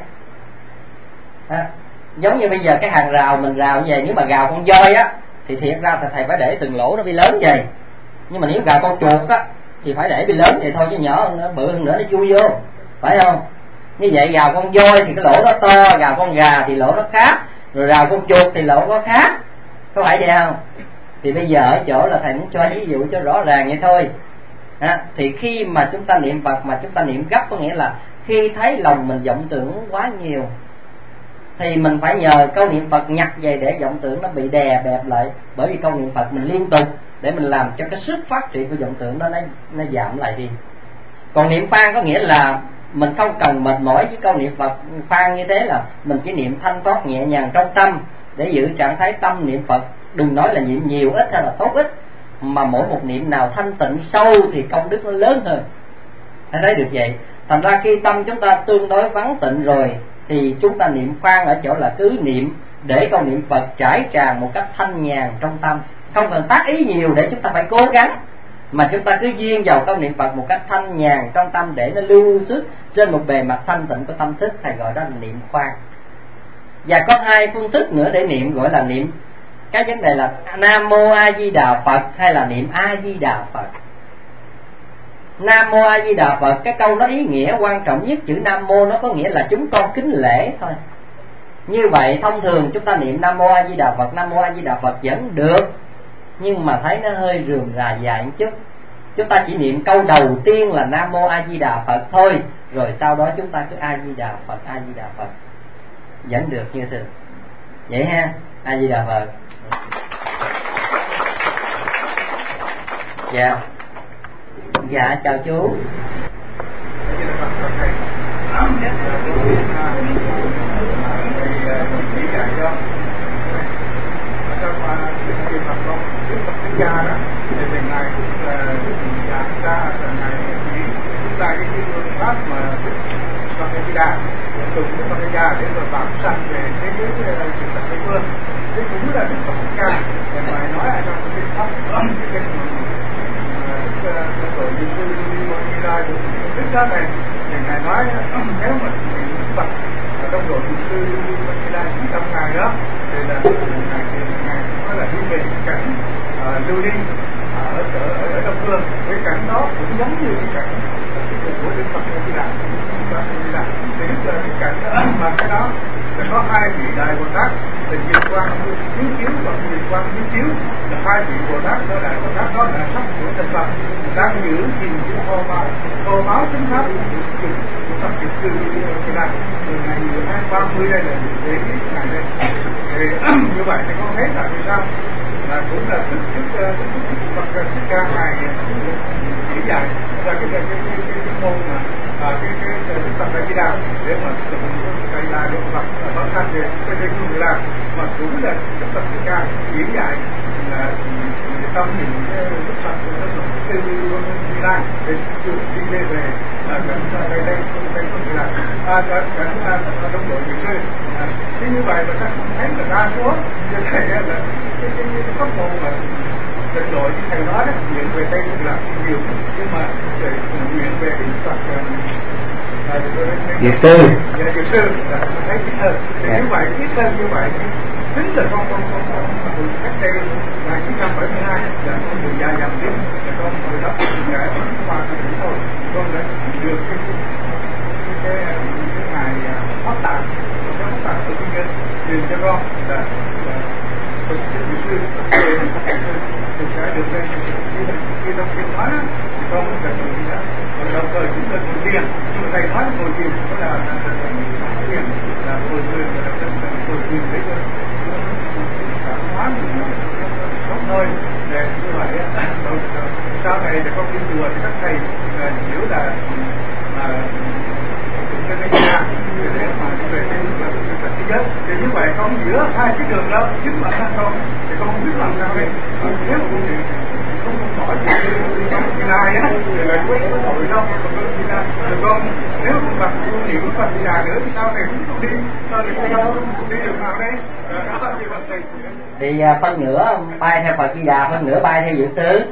Giống như bây giờ cái hàng rào mình rào về, nếu mà rào con voi á thì thiệt ra thì thầy phải để từng lỗ nó bị lớn vậy. Nhưng mà nếu rào con chuột á thì phải để bị lớn vậy thôi, chứ nhỏ nó bự hơn nữa nó chui vô, phải không? Như vậy rào con voi thì cái lỗ nó to, rào con gà thì lỗ nó khác, rồi rào con chuột thì lỗ nó khác, có phải vậy không? Thì bây giờ ở chỗ là thầy muốn cho ví dụ cho rõ ràng vậy thôi. Thì khi mà chúng ta niệm Phật mà chúng ta niệm gấp có nghĩa là khi thấy lòng mình vọng tưởng quá nhiều thì mình phải nhờ câu niệm Phật nhặt về để vọng tưởng nó bị đè bẹp lại. Bởi vì câu niệm Phật mình liên tục để mình làm cho cái sức phát triển của vọng tưởng đó nó giảm lại đi. Còn niệm phan có nghĩa là mình không cần mệt mỏi với câu niệm Phật phan như thế, là mình chỉ niệm thanh thoát nhẹ nhàng trong tâm để giữ trạng thái tâm niệm Phật. Đừng nói là niệm nhiều ít hay là tốt ít, mà mỗi một niệm nào thanh tịnh sâu thì công đức nó lớn hơn. Hãy thấy được vậy. Thành ra khi tâm chúng ta tương đối vắng tịnh rồi thì chúng ta niệm khoan ở chỗ là cứ niệm để câu niệm Phật trải tràn một cách thanh nhàn trong tâm, không cần tác ý nhiều để chúng ta phải cố gắng, mà chúng ta cứ duyên vào câu niệm Phật một cách thanh nhàn trong tâm để nó lưu xuất trên một bề mặt thanh tịnh của tâm thức. Thầy gọi đó là niệm khoan. Và có 2 phương thức nữa để niệm, gọi là niệm, cái vấn đề là Nam Mô A Di Đà Phật hay là niệm A Di Đà Phật. Nam Mô A Di Đà Phật, cái câu đó ý nghĩa quan trọng nhất chữ Nam Mô nó có nghĩa là chúng con kính lễ thôi. Như vậy thông thường chúng ta niệm Nam Mô A Di Đà Phật, Nam Mô A Di Đà Phật vẫn được, nhưng mà thấy nó hơi rườm rà dài một chút. Chúng ta chỉ niệm câu đầu tiên là Nam Mô A Di Đà Phật thôi, rồi sau đó chúng ta cứ A Di Đà Phật, A Di Đà Phật vẫn được như thường. Vậy ha, A Di Đà Phật. Dạ chào chú. Thì ngày giảng ra ngày đó thầy ngài nói nếu mà Phật ở trong độ Dược Sư Văn 900 ngày đó thì là ngài nói là đi về cảnh lưu ly ở Đông Phương, cái cảnh đó cũng giống như cái cảnh của Đức Phật Di Đà. Thì đức là cái cảnh đó, mà cái đó là có hai vị đại Bồ Tát là Diệt Quang chiếu và Diệt Quang chiếu là hai vị Bồ Tát đó, đại Bồ Tát đó là sắc của Đức Phật đang giữ gìn cái kho báo chính pháp của Phật Dược Sư Di Đà. Từ ngày 30 đây là để ngày đây. Thì như vậy thì con thấy là vì sao là cũng là trước Phật Thích Ca ngài chỉ dạy ra cái môn mà cái Phật Đại Di Đà để mà thầy là Đức Phật bản thân về cái Di Đà, mà cũng là Đức Phật Thích Ca chỉ dạy là trong những Đức Phật sư Di Đà để đi về đây không phải là cảnh trong đội Dược Sư. Thế như vậy mà ta không thấy là đa số như thầy là cái pháp môn mà Tịnh độ như thầy nói đó, nguyện về đây là nhiều, nhưng mà nguyện về cái Phật Dược Sư là thấy ít hơn. Thì như vậy ít hơn như vậy chính là con cách đây là 1972 là con người già dặn tiếp là con người đó đã qua cái thôi, con đã được cái ngày phát tạng tự nhiên truyền cho con là Phật Dược Sư thì sẽ được lên khi trong tiếng nói thì con cũng cần người đó, còn đồng thời cũng cần người thiền, nhưng mà thầy nói ngồi thiền đó là thiền là ngồi thiền là ngồi thiền đấy thôi, cảm hóa mình không thôi để như vậy sau này để con đi chùa thì các thầy hiểu là cho nên để mà đi về cái thế giới thì như vậy con giữa hai cái đường đó chính bản thân con thì con không biết làm sao đây. Nếu mà con không hỏi thì này á thì là có tội đâu mà con đi ra rồi con nếu con gặp con hiểu Phật Di Đà nữa thì sau này cũng đi sau này con đi được nào đây đó thì Phật thầy thì phân nửa bay theo Phật Di Đà, phân nửa bay theo Dược Sư.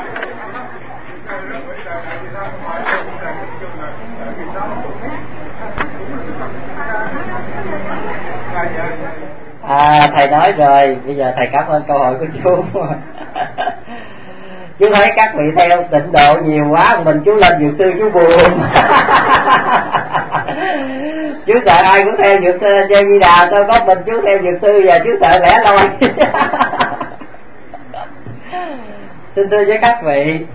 Thầy nói rồi, bây giờ thầy cảm ơn câu hỏi của chú. Chú thấy các vị theo Tịnh độ nhiều quá, mình chú lên Dược Sư chú buồn. Chú sợ ai cũng theo Dược Sư chơi Di Đà, tôi có mình chú theo Dược Sư và chú sợ lẻ loi. Xin thưa với các vị,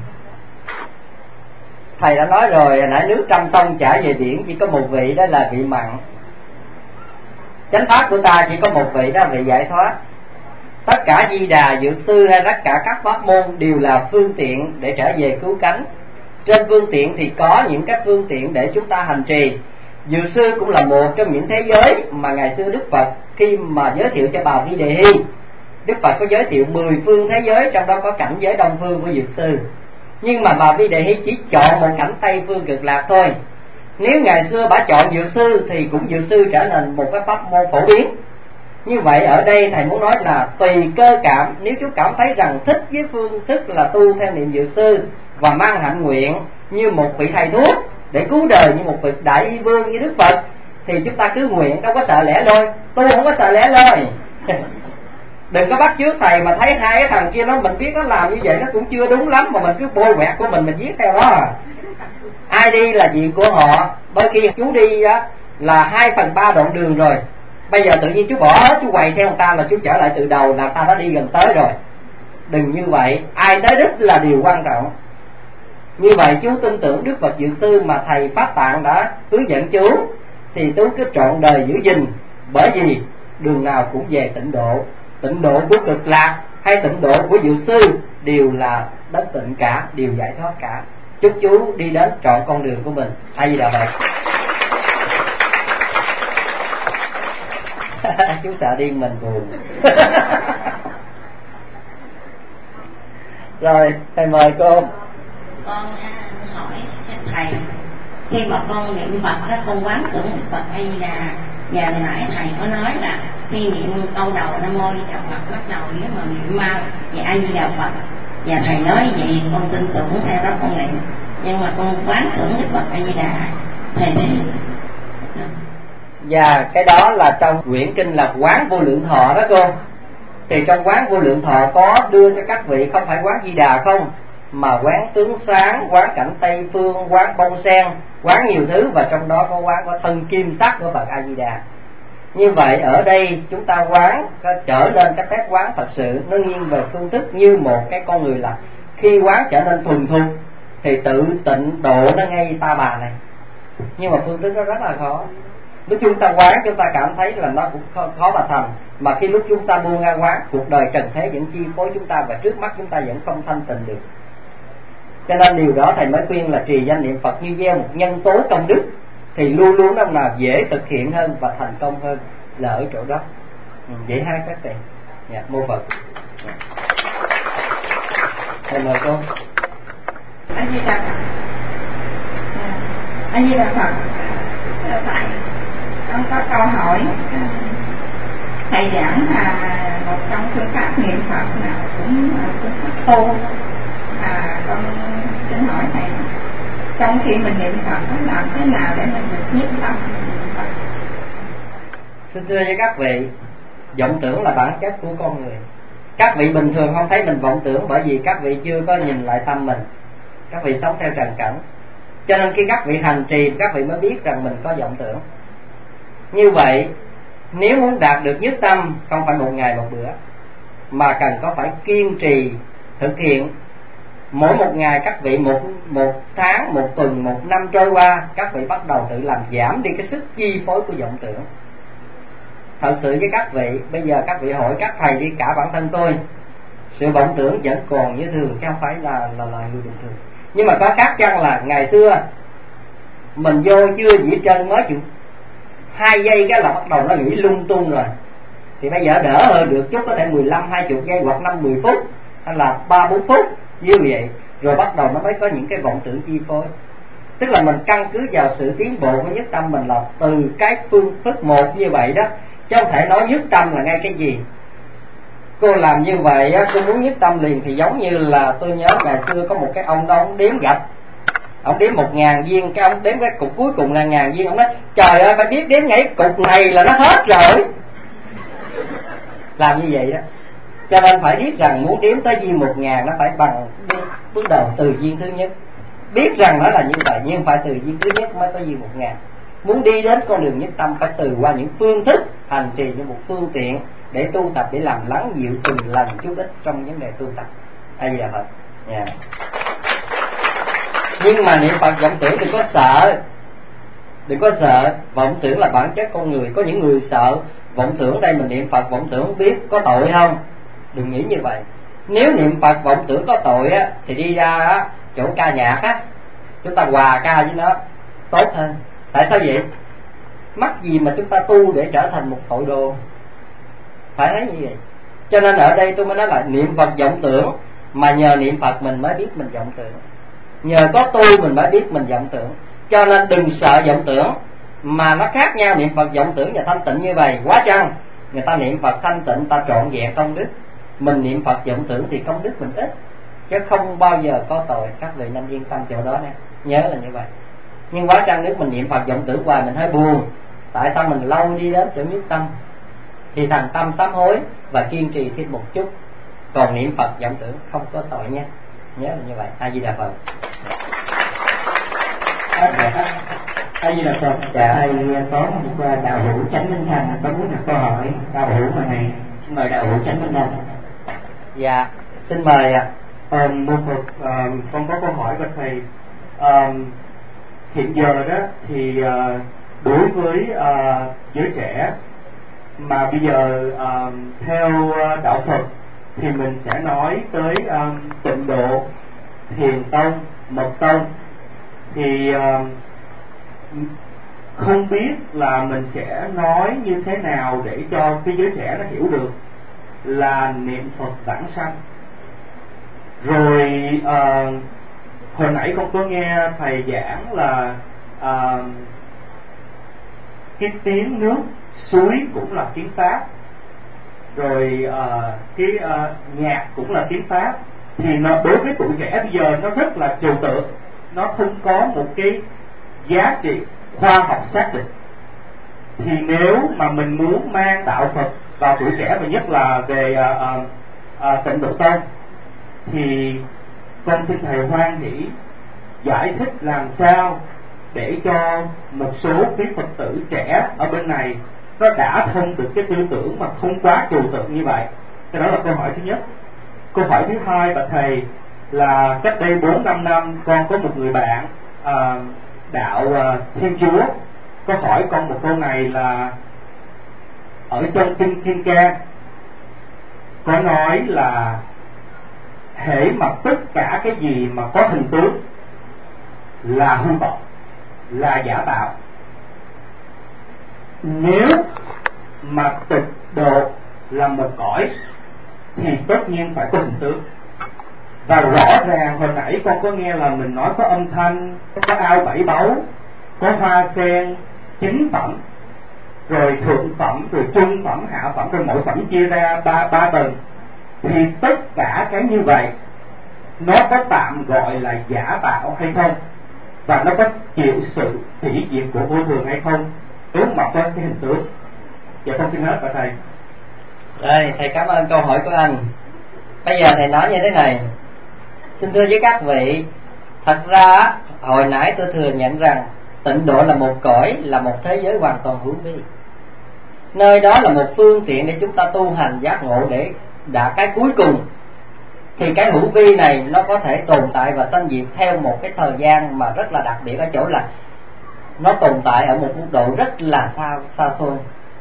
thầy đã nói rồi, hồi nãy nước trăm sông chảy về biển chỉ có một vị, đó là vị mặn. Chánh pháp của ta chỉ có một vị, đó là vị giải thoát. Tất cả Di Đà, Dược Sư hay tất cả các pháp môn đều là phương tiện để trở về cứu cánh. Trên phương tiện thì có những các phương tiện để chúng ta hành trì. Dược Sư cũng là một trong những thế giới mà ngày xưa Đức Phật khi mà giới thiệu cho bà Vi Đề Hy, Đức Phật có giới thiệu 10 phương thế giới, trong đó có cảnh giới Đông phương của Dược Sư. Nhưng mà bà Vi Đề Hy chỉ chọn một cảnh Tây phương Cực Lạc thôi. Nếu ngày xưa bà chọn Dược Sư thì cũng Dược Sư trở thành một cái pháp môn phổ biến. Như vậy ở đây thầy muốn nói là tùy cơ cảm. Nếu chú cảm thấy rằng thích với phương thức là tu theo niệm Dược Sư và mang hạnh nguyện như một vị thầy thuốc để cứu đời, như một vị đại y vương như Đức Phật, thì chúng ta cứ nguyện, đâu có sợ lẻ loi. Tu không có sợ lẻ loi. Đừng có bắt chước thầy mà thấy hai cái thằng kia nó mình biết nó làm như vậy nó cũng chưa đúng lắm mà mình cứ bôi quẹt của mình viết theo đó. Ai đi là chuyện của họ. Đôi khi chú đi á là 2/3 đoạn đường rồi, bây giờ tự nhiên chú bỏ hết, chú quay theo người ta là chú trở lại từ đầu, là ta đã đi gần tới rồi. Đừng như vậy, ai tới đích là điều quan trọng. Như vậy chú tin tưởng Đức Phật Dược Sư mà thầy Pháp Tạng đã hướng dẫn chú, thì chú cứ trọn đời giữ gìn. Bởi vì đường nào cũng về tịnh độ. Tịnh độ của Cực Lạc hay tịnh độ của Dược Sư đều là đất tịnh cả, đều giải thoát cả. Chúc chú đi đến trọn con đường của mình. A Di Đà Phật. Chú sợ điên mình buồn. Rồi thầy mời cô. Con hỏi thầy, khi mà con niệm Phật đó, con quán tưởng niệm Phật A Di Đà, và hồi nãy thầy có nói là khi niệm câu đầu Nam Mô Di Đà Phật bắt đầu nếu mà niệm mau và A Di Đà Phật, và thầy nói vậy con tin tưởng theo đó con niệm. nhưng mà con quán tưởng Đức Phật A Di Đà thầy đấy. Và cái đó là trong quyển kinh là Quán Vô Lượng Thọ đó cô. Thì trong Quán Vô Lượng Thọ có đưa cho các vị không phải quán Di Đà không, mà quán tướng sáng, quán cảnh Tây Phương, quán bông sen, quán nhiều thứ, và trong đó có quán có thân kim sắc của Phật A Di Đà. Như vậy ở đây chúng ta quán trở nên cái phép quán thật sự nó nghiêng về phương thức như một cái con người, là khi quán trở nên thuần thục thì tự tịnh độ nó ngay ta bà này. Nhưng mà phương thức nó rất là khó. Lúc chúng ta quán chúng ta cảm thấy là nó cũng khó mà thành, mà khi lúc chúng ta buông ra quán, cuộc đời trần thế vẫn chi phối chúng ta và trước mắt chúng ta vẫn không thanh tịnh được. Cho nên điều đó thầy mới khuyên là trì danh niệm Phật như gieo một nhân tố công đức thì luôn luôn năm nào dễ thực hiện hơn và thành công hơn là ở chỗ đó. Vậy hai các thầy. Dạ, mô Phật. Thầy mời cô. A Di Đà Phật. A Di Đà Phật. Thầy, con có câu hỏi. Thầy giảng là một trong phương pháp niệm Phật nào cũng phương pháp tu. Con xin hỏi thầy, trong khi mình niệm Phật làm thế nào để mình được nhất tâm? Xin thưa với các vị, vọng tưởng là bản chất của con người. Các vị bình thường không thấy mình vọng tưởng bởi vì các vị chưa có nhìn lại tâm mình. Các vị sống theo trần cảnh. Cho nên khi các vị hành trì, các vị mới biết rằng mình có vọng tưởng. Như vậy, nếu muốn đạt được nhất tâm, không phải một ngày một bữa, mà cần có phải kiên trì thực hiện. Mỗi một ngày các vị một tháng, một tuần, một năm trôi qua, các vị bắt đầu tự làm giảm đi cái sức chi phối của vọng tưởng. Thật sự với các vị, bây giờ các vị hỏi các thầy đi, cả bản thân tôi, sự vọng tưởng vẫn còn như thường, chứ không phải là người bình thường. Nhưng mà có khác chăng là ngày xưa mình vô chưa dĩ chân mới chịu 2 giây cái là bắt đầu nó nghĩ lung tung rồi. Thì bây giờ đỡ hơn được chút, có thể 15-20 giây hoặc 5-10 phút hay là 3-4 phút như vậy, rồi bắt đầu nó mới có những cái vọng tưởng chi phối. Tức là mình căn cứ vào sự tiến bộ của nhất tâm mình là từ cái phương thức một như vậy đó, chứ không thể nói nhất tâm là ngay cái gì. Cô làm như vậy cô muốn nhất tâm liền thì giống như là tôi nhớ ngày xưa có một cái ông đó, ông đếm gạch, ông đếm 1000 viên, cái ông đếm cái cục cuối cùng là 1000 viên, ông nói trời ơi phải biết đếm ngay cục này là nó hết rồi. Làm như vậy đó. Cho nên phải biết rằng muốn đếm tới viên 1000 nó phải bằng bước đầu từ viên thứ nhất. Biết rằng nó là như vậy, nhưng không phải từ viên thứ nhất mới có viên 1000. Muốn đi đến con đường nhất tâm phải từ qua những phương thức hành trì như một phương tiện để tu tập, để làm lắng dịu từng lần chút ít trong vấn đề tu tập. A Di Đà Phật. Yeah. Nhưng mà niệm Phật vọng tưởng đừng có sợ. Đừng có sợ, vọng tưởng là bản chất con người. Có những người sợ vọng tưởng, đây mình niệm Phật vọng tưởng biết có tội không? Đừng nghĩ như vậy. Nếu niệm Phật vọng tưởng có tội á, thì đi ra á, chỗ ca nhạc á, chúng ta hòa ca với nó tốt hơn. Tại sao vậy? Mắc gì mà chúng ta tu để trở thành một tội đồ? Phải thấy như vậy. Cho nên ở đây tôi mới nói là niệm Phật vọng tưởng, mà nhờ niệm Phật mình mới biết mình vọng tưởng. Nhờ có tu mình mới biết mình vọng tưởng. Cho nên đừng sợ vọng tưởng, mà nó khác nhau niệm Phật vọng tưởng và thanh tịnh như vậy. Quá chăng người ta niệm Phật thanh tịnh, ta trọn vẹn công đức. Mình niệm Phật vọng tưởng thì công đức mình ít, chứ không bao giờ có tội. Các vị nên yên tâm chỗ đó nè, nhớ là như vậy. Nhưng quá chăng nếu mình niệm Phật vọng tưởng hoài mình hơi buồn. Tại sao mình lâu đi đến chỗ nhất tâm? Thì thành tâm sám hối và kiên trì thêm một chút. Còn niệm Phật vọng tưởng không có tội nha, nhớ là như vậy. A Di Đà Phật. A Di Đà Phật. Dạ, thầy có một đạo hữu Chánh Minh Thành có muốn đặt câu hỏi. Đạo hữu mà này, xin mời đạo hữu Chánh Minh Thành. Dạ, xin mời ạ. Một Phật, con có câu hỏi với thầy. Hiện giờ đó thì đối với giới trẻ mà bây giờ theo đạo Phật thì mình sẽ nói tới tịnh độ, thiền tông, mật tông, thì không biết là mình sẽ nói như thế nào để cho cái giới trẻ nó hiểu được là niệm Phật vãng sanh. Rồi hồi nãy con có nghe thầy giảng là cái tiếng nước suối cũng là tiếng Pháp, rồi cái nhạc cũng là tiếng Pháp. Thì nó đối với tuổi trẻ bây giờ nó rất là trừu tượng, nó không có một cái giá trị khoa học xác định. Thì nếu mà mình muốn mang đạo Phật vào tuổi trẻ, và nhất là về Tịnh Độ Tông, thì con xin thầy hoan hỷ giải thích làm sao để cho một số quý Phật tử trẻ ở bên này nó đã thông được cái tư tưởng mà không quá trừu tượng như vậy. Cái đó là câu hỏi thứ nhất. Câu hỏi thứ hai, bạch thầy, là cách đây 4-5 năm con có một người bạn đạo Thiên Chúa có hỏi con một câu này là ở trong kinh Kim Cang có nói là hễ mà tất cả cái gì mà có hình tướng là hư vọng, là giả tạo. Nếu mà Tịnh Độ là một cõi thì tất nhiên phải có hình tướng. Và rõ ràng hồi nãy con có nghe là mình nói có âm thanh, có ao bảy báu, có hoa sen, 9 phẩm, rồi thượng phẩm, rồi trung phẩm, hạ phẩm, rồi mỗi phẩm chia ra ba tầng. Thì tất cả cái như vậy nó có tạm gọi là giả tạo hay không, và nó có chịu sự hủy diệt của vô thường hay không, nếu mà có cái hình tướng. Dạ con xin hết bà thầy. Rồi, thầy cảm ơn câu hỏi của anh. Bây giờ thầy nói như thế này. Xin thưa với các vị, thật ra hồi nãy tôi thừa nhận rằng Tịnh Độ là một cõi, là một thế giới hoàn toàn hữu vi. Nơi đó là một phương tiện để chúng ta tu hành giác ngộ để đạt cái cuối cùng. Thì cái hữu vi này nó có thể tồn tại và sanh diệt theo một cái thời gian mà rất là đặc biệt, ở chỗ là nó tồn tại ở một mức độ rất là xa xôi.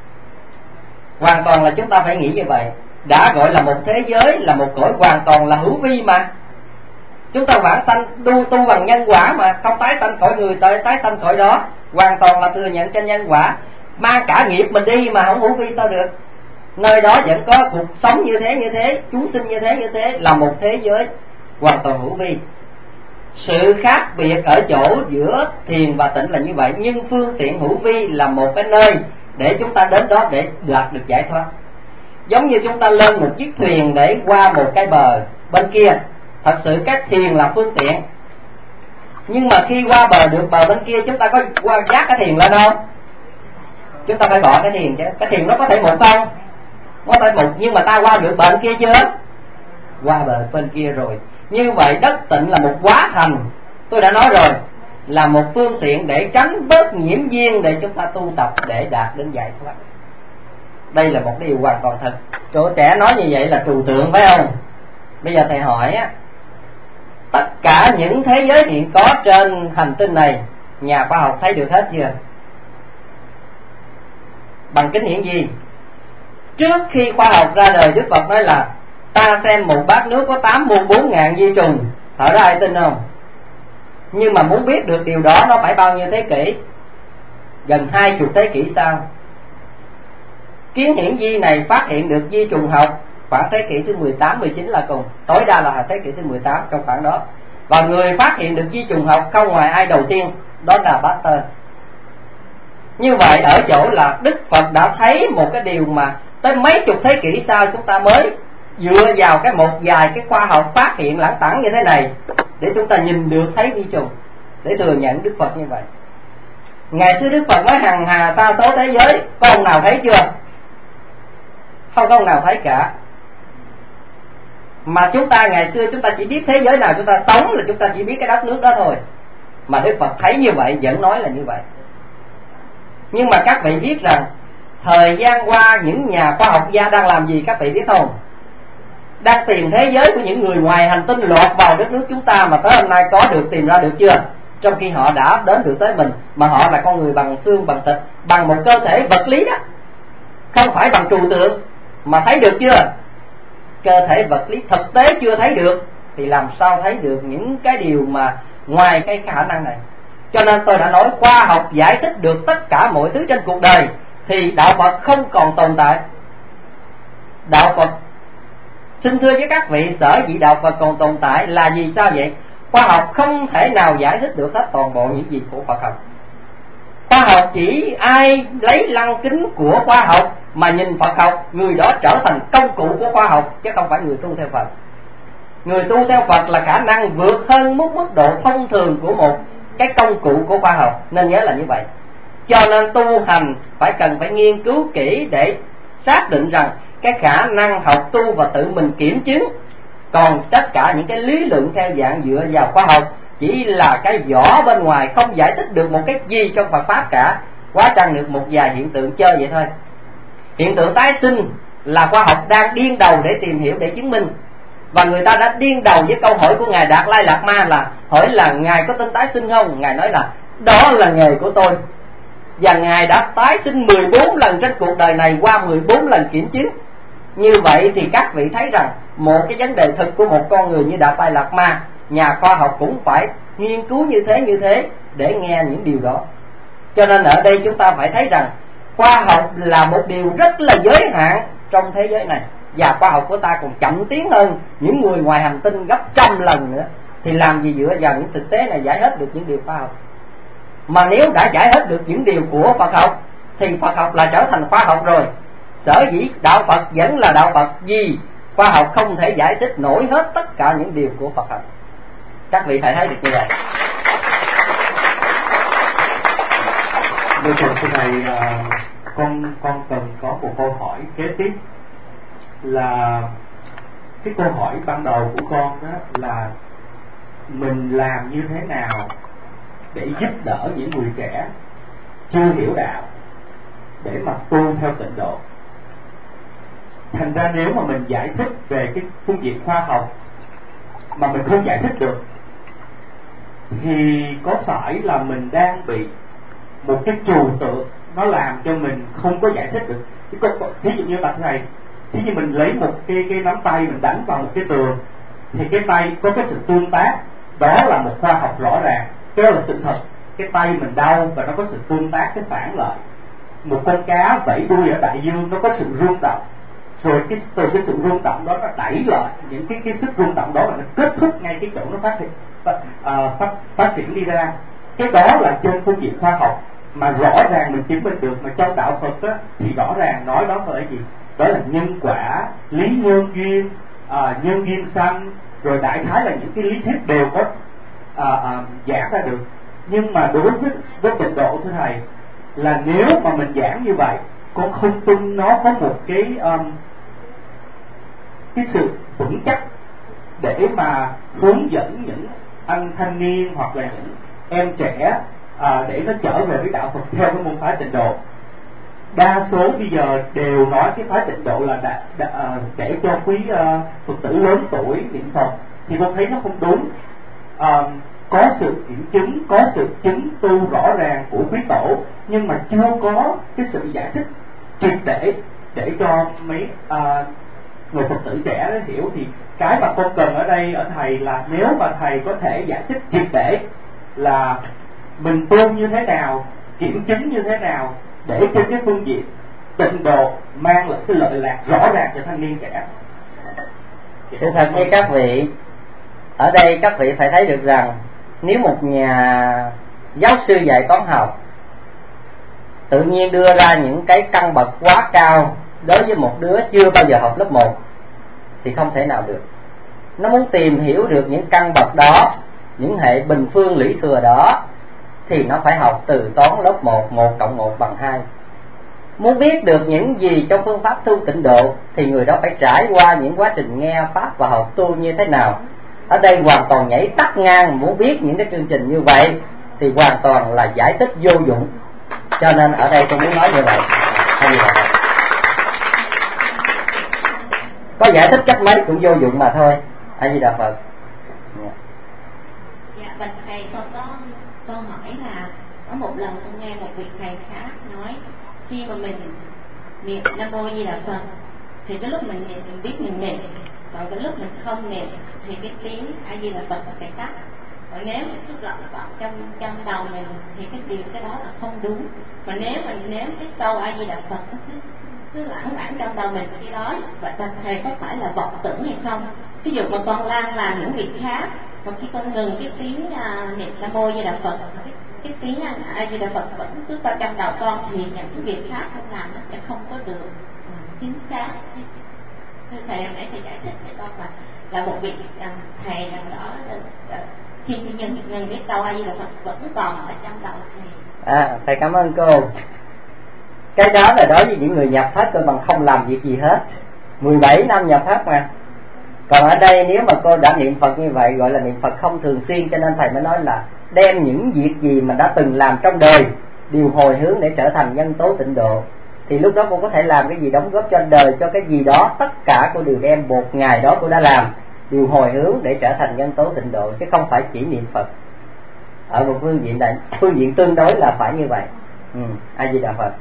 Hoàn toàn là chúng ta phải nghĩ như vậy. Đã gọi là một thế giới, là một cõi hoàn toàn là hữu vi mà. Chúng ta vãng sanh tu bằng nhân quả mà, không tái sanh cõi người tới tái sanh cõi đó, hoàn toàn là thừa nhận trên nhân quả. Mang cả nghiệp mình đi mà không hữu vi sao được. Nơi đó vẫn có cuộc sống như thế, chúng sinh như thế, là một thế giới hoàn toàn hữu vi. Sự khác biệt ở chỗ giữa thiền và tịnh là như vậy, nhưng phương tiện hữu vi là một cái nơi để chúng ta đến đó để đạt được giải thoát. Giống như chúng ta lên một chiếc thuyền để qua một cái bờ bên kia. Thật sự các thuyền là phương tiện, nhưng mà khi qua bờ được bờ bên kia, chúng ta có qua vác cái thuyền lên không? Chúng ta phải bỏ cái thuyền chứ. Cái thuyền nó có thể một không? Có thể một, nhưng mà ta qua được bờ bên kia chưa? Qua bờ bên kia rồi. Như vậy đất tịnh là một hóa thành, tôi đã nói rồi, là một phương tiện để tránh bớt nhiễm duyên, để chúng ta tu tập để đạt đến giải thoát. Đây là một điều hoàn toàn thật. Chỗ trẻ nói như vậy là trừu tượng phải không? Bây giờ thầy hỏi á, tất cả những thế giới hiện có trên hành tinh này, nhà khoa học thấy được hết chưa? Bằng kính hiển vi. Trước khi khoa học ra đời, Đức Phật nói là ta xem một bát nước có 84.000 vi trùng, thở ra ai tin không? Nhưng mà muốn biết được điều đó nó phải bao nhiêu thế kỷ? Gần 20 thế kỷ sau. Kiến hiển vi này phát hiện được vi trùng học khoảng thế kỷ thứ 18, 19 là cùng, tối đa là thế kỷ thứ 18 trong khoảng đó. Và người phát hiện được vi trùng học không ngoài ai đầu tiên, đó là Pasteur. Như vậy ở chỗ là Đức Phật đã thấy một cái điều mà tới mấy chục thế kỷ sau chúng ta mới dựa vào cái một vài cái khoa học phát hiện lãng tẳng như thế này để chúng ta nhìn được thấy vi trùng, để thừa nhận Đức Phật như vậy. Ngày xưa Đức Phật nói hằng hà sa số thế giới, có ông nào thấy chưa? Không có ông nào thấy cả. Mà chúng ta ngày xưa chúng ta chỉ biết thế giới nào chúng ta sống là chúng ta chỉ biết cái đất nước đó thôi. Mà Đức Phật thấy như vậy vẫn nói là như vậy. Nhưng mà các vị biết rằng thời gian qua những nhà khoa học gia đang làm gì các vị biết không? Đang tìm thế giới của những người ngoài hành tinh lọt vào đất nước chúng ta, mà tới hôm nay có được tìm ra được chưa? Trong khi họ đã đến được tới mình, mà họ là con người bằng xương bằng thịt, bằng một cơ thể vật lý đó, không phải bằng trừu tượng, mà thấy được chưa? Cơ thể vật lý thực tế chưa thấy được thì làm sao thấy được những cái điều mà ngoài cái khả năng này. Cho nên tôi đã nói khoa học giải thích được tất cả mọi thứ trên cuộc đời thì đạo Phật không còn tồn tại. Đạo Phật, xin thưa với các vị, sở dĩ đạo Phật còn tồn tại là vì sao vậy? Khoa học không thể nào giải thích được hết toàn bộ những gì của Phật học. Khoa học chỉ ai lấy lăng kính của khoa học mà nhìn Phật học, người đó trở thành công cụ của khoa học chứ không phải người tu theo Phật. Người tu theo Phật là khả năng vượt hơn mức độ thông thường của một cái công cụ của khoa học, nên nhớ là như vậy. Cho nên tu hành cần phải nghiên cứu kỹ để xác định rằng cái khả năng học tu và tự mình kiểm chứng. Còn tất cả những cái lý luận theo dạng dựa vào khoa học chỉ là cái vỏ bên ngoài, không giải thích được một cái gì trong Phật Pháp cả, quá chăng được một vài hiện tượng chơi vậy thôi. Hiện tượng tái sinh là khoa học đang điên đầu để tìm hiểu, để chứng minh. Và người ta đã điên đầu với câu hỏi của Ngài Đạt Lai Lạt Ma là hỏi là Ngài có tin tái sinh không? Ngài nói là đó là nghề của tôi. Và Ngài đã tái sinh 14 lần trên cuộc đời này qua 14 lần kiểm chứng. Như vậy thì các vị thấy rằng một cái vấn đề thực của một con người như Đạt Lai Lạt Ma, nhà khoa học cũng phải nghiên cứu như thế để nghe những điều đó. Cho nên ở đây chúng ta phải thấy rằng khoa học là một điều rất là giới hạn trong thế giới này, và khoa học của ta còn chậm tiến hơn những người ngoài hành tinh gấp trăm lần nữa. Thì làm gì dựa vào những thực tế này giải hết được những điều khoa học? Mà nếu đã giải hết được những điều của Phật học thì Phật học là trở thành khoa học rồi. Sở dĩ đạo Phật vẫn là đạo Phật vì khoa học không thể giải thích nổi hết tất cả những điều của Phật học. Các vị phải thấy được như vậy. Bây giờ thưa thầy, con cần có một câu hỏi kế tiếp, là cái câu hỏi ban đầu của con đó là mình làm như thế nào để giúp đỡ những người trẻ chưa hiểu đạo để mà tu theo tịnh độ. Thành ra nếu mà mình giải thích về cái phương diện khoa học mà mình không giải thích được thì có phải là mình đang bị một cái trừu tượng nó làm cho mình không có giải thích được. Thí dụ như bạch thầy, thí dụ mình lấy một cái nắm tay mình đánh vào một cái tường thì cái tay có cái sự tương tác, đó là một khoa học rõ ràng, đó là sự thật. Cái tay mình đau và nó có sự tương tác, cái phản lợi. Một con cá vẫy đuôi ở đại dương nó có sự rung động, rồi từ cái sự rung động đó nó đẩy lại những cái sức rung động đó, và nó kết thúc ngay cái chỗ nó phát triển đi ra. Cái đó là trên phương diện khoa học mà rõ ràng mình chứng minh được. Mà trong đạo Phật á, thì rõ ràng nói đó là gì? Đó là nhân quả, lý nhân duyên, nhân duyên sanh, rồi đại khái là những cái lý thuyết đều có giảng ra được. Nhưng mà đối với tịnh độ thưa thầy, là nếu mà mình giảng như vậy, con không tin nó có một cái sự vững chắc để mà hướng dẫn những anh thanh niên hoặc là những em trẻ để nó trở về với đạo Phật theo cái môn phái tịnh độ. Đa số bây giờ đều nói cái phái tịnh độ là để cho quý Phật tử lớn tuổi niệm Phật, thì con thấy nó không đúng. Có sự kiểm chứng, có sự chứng tu rõ ràng của quý tổ, nhưng mà chưa có cái sự giải thích triệt để cho mấy người Phật tử trẻ đó hiểu. Thì cái mà con cần ở đây ở thầy là nếu mà thầy có thể giải thích triệt để là mình tu như thế nào, kiểm chứng như thế nào để trên cái phương diện tịnh độ mang lại cái lợi lạc rõ ràng cho thanh niên trẻ. Sự thật như các vị, ở đây các vị phải thấy được rằng nếu một nhà giáo sư dạy toán học tự nhiên đưa ra những cái căn bậc quá cao đối với một đứa chưa bao giờ học lớp 1 thì không thể nào được. Nó muốn tìm hiểu được những căn bậc đó, những hệ bình phương lũy thừa đó, thì nó phải học từ toán lớp 1, 1 cộng 1 bằng 2. Muốn biết được những gì trong phương pháp tu tịnh độ thì người đó phải trải qua những quá trình nghe pháp và học tu như thế nào. Ở đây hoàn toàn nhảy tắt ngang, muốn biết những cái chương trình như vậy thì hoàn toàn là giải thích vô dụng. Cho nên ở đây tôi muốn nói như vậy. Có giải thích cách mấy cũng vô dụng mà thôi. A Di Đà Phật. Dạ, bạch thầy, con có câu hỏi là có một lần con nghe một vị thầy khác nói khi mà mình niệm Nam Mô Di Đà Phật thì cái lúc mình niệm mình biết mình niệm, còn cái lúc mình không niệm thì cái tiếng A Di Đà Phật phải tắt. Còn nếu mình cứ lọt vào trong đầu mình thì cái đó là không đúng. Mà nếu cái câu A Di Đà Phật cứ lãng trong đầu mình khi đó, vậy bạch thầy có phải là vọng tưởng hay không? Ví dụ mà con làm những việc khác, mà khi con ngừng cái tiếng niệm Nam Mô Di Đà Phật, cái tiếng A Di Đà Phật vẫn cứ vào trong đầu con thì những cái việc khác con làm nó sẽ không có được chính xác. Thưa thầy, hôm nãy thầy giải thích với con là là một vị thầy nào đó khi nhân biết câu A Di Đà Phật vẫn còn ở trong đầu thầy. Thầy cảm ơn cô. Cái đó là đối với những người nhập thất cơ bằng không làm việc gì hết, 17 năm nhập thất mà. Còn ở đây nếu mà cô đã niệm Phật như vậy gọi là niệm Phật không thường xuyên, cho nên thầy mới nói là đem những việc gì mà đã từng làm trong đời điều hồi hướng để trở thành nhân tố tịnh độ. Thì lúc đó cô có thể làm cái gì đóng góp cho đời, cho cái gì đó, tất cả cô đều đem một ngày đó cô đã làm điều hồi hướng để trở thành nhân tố tịnh độ, chứ không phải chỉ niệm Phật. Ở một phương diện này, phương diện tương đối là phải như vậy. A Di Đà Phật.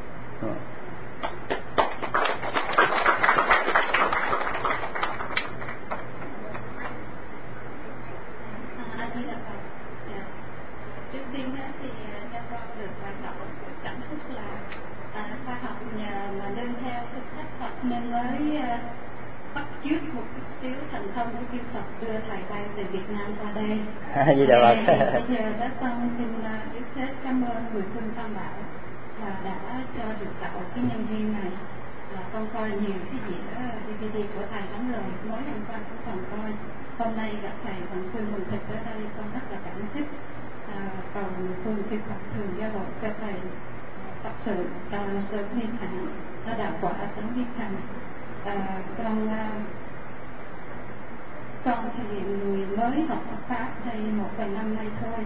Trước tiên thì cho con được hoạt động cảm xúc là khoa học nhờ mà nương theo cái cách Phật nên mới bắt chước một chút xíu thành công của chư Phật đưa thầy bay từ Việt Nam qua đây. Bây giờ đó con xin trước hết cảm ơn người thương Tam Bảo và đã cho được tạo cái nhân duyên này. Con coi nhiều cái dĩa DVD của thầy lắm rồi, mới hôm qua cũng còn coi. Hôm nay gặp thầy bằng xương bằng thịt ở đây con rất là cảm kích. Cầu phương chư Phật thường gia hộ cho thầy thật sự sớm viên hạnh, đạo quả sớm viên hạnh. Con thì người mới học Pháp đây một vài năm nay thôi,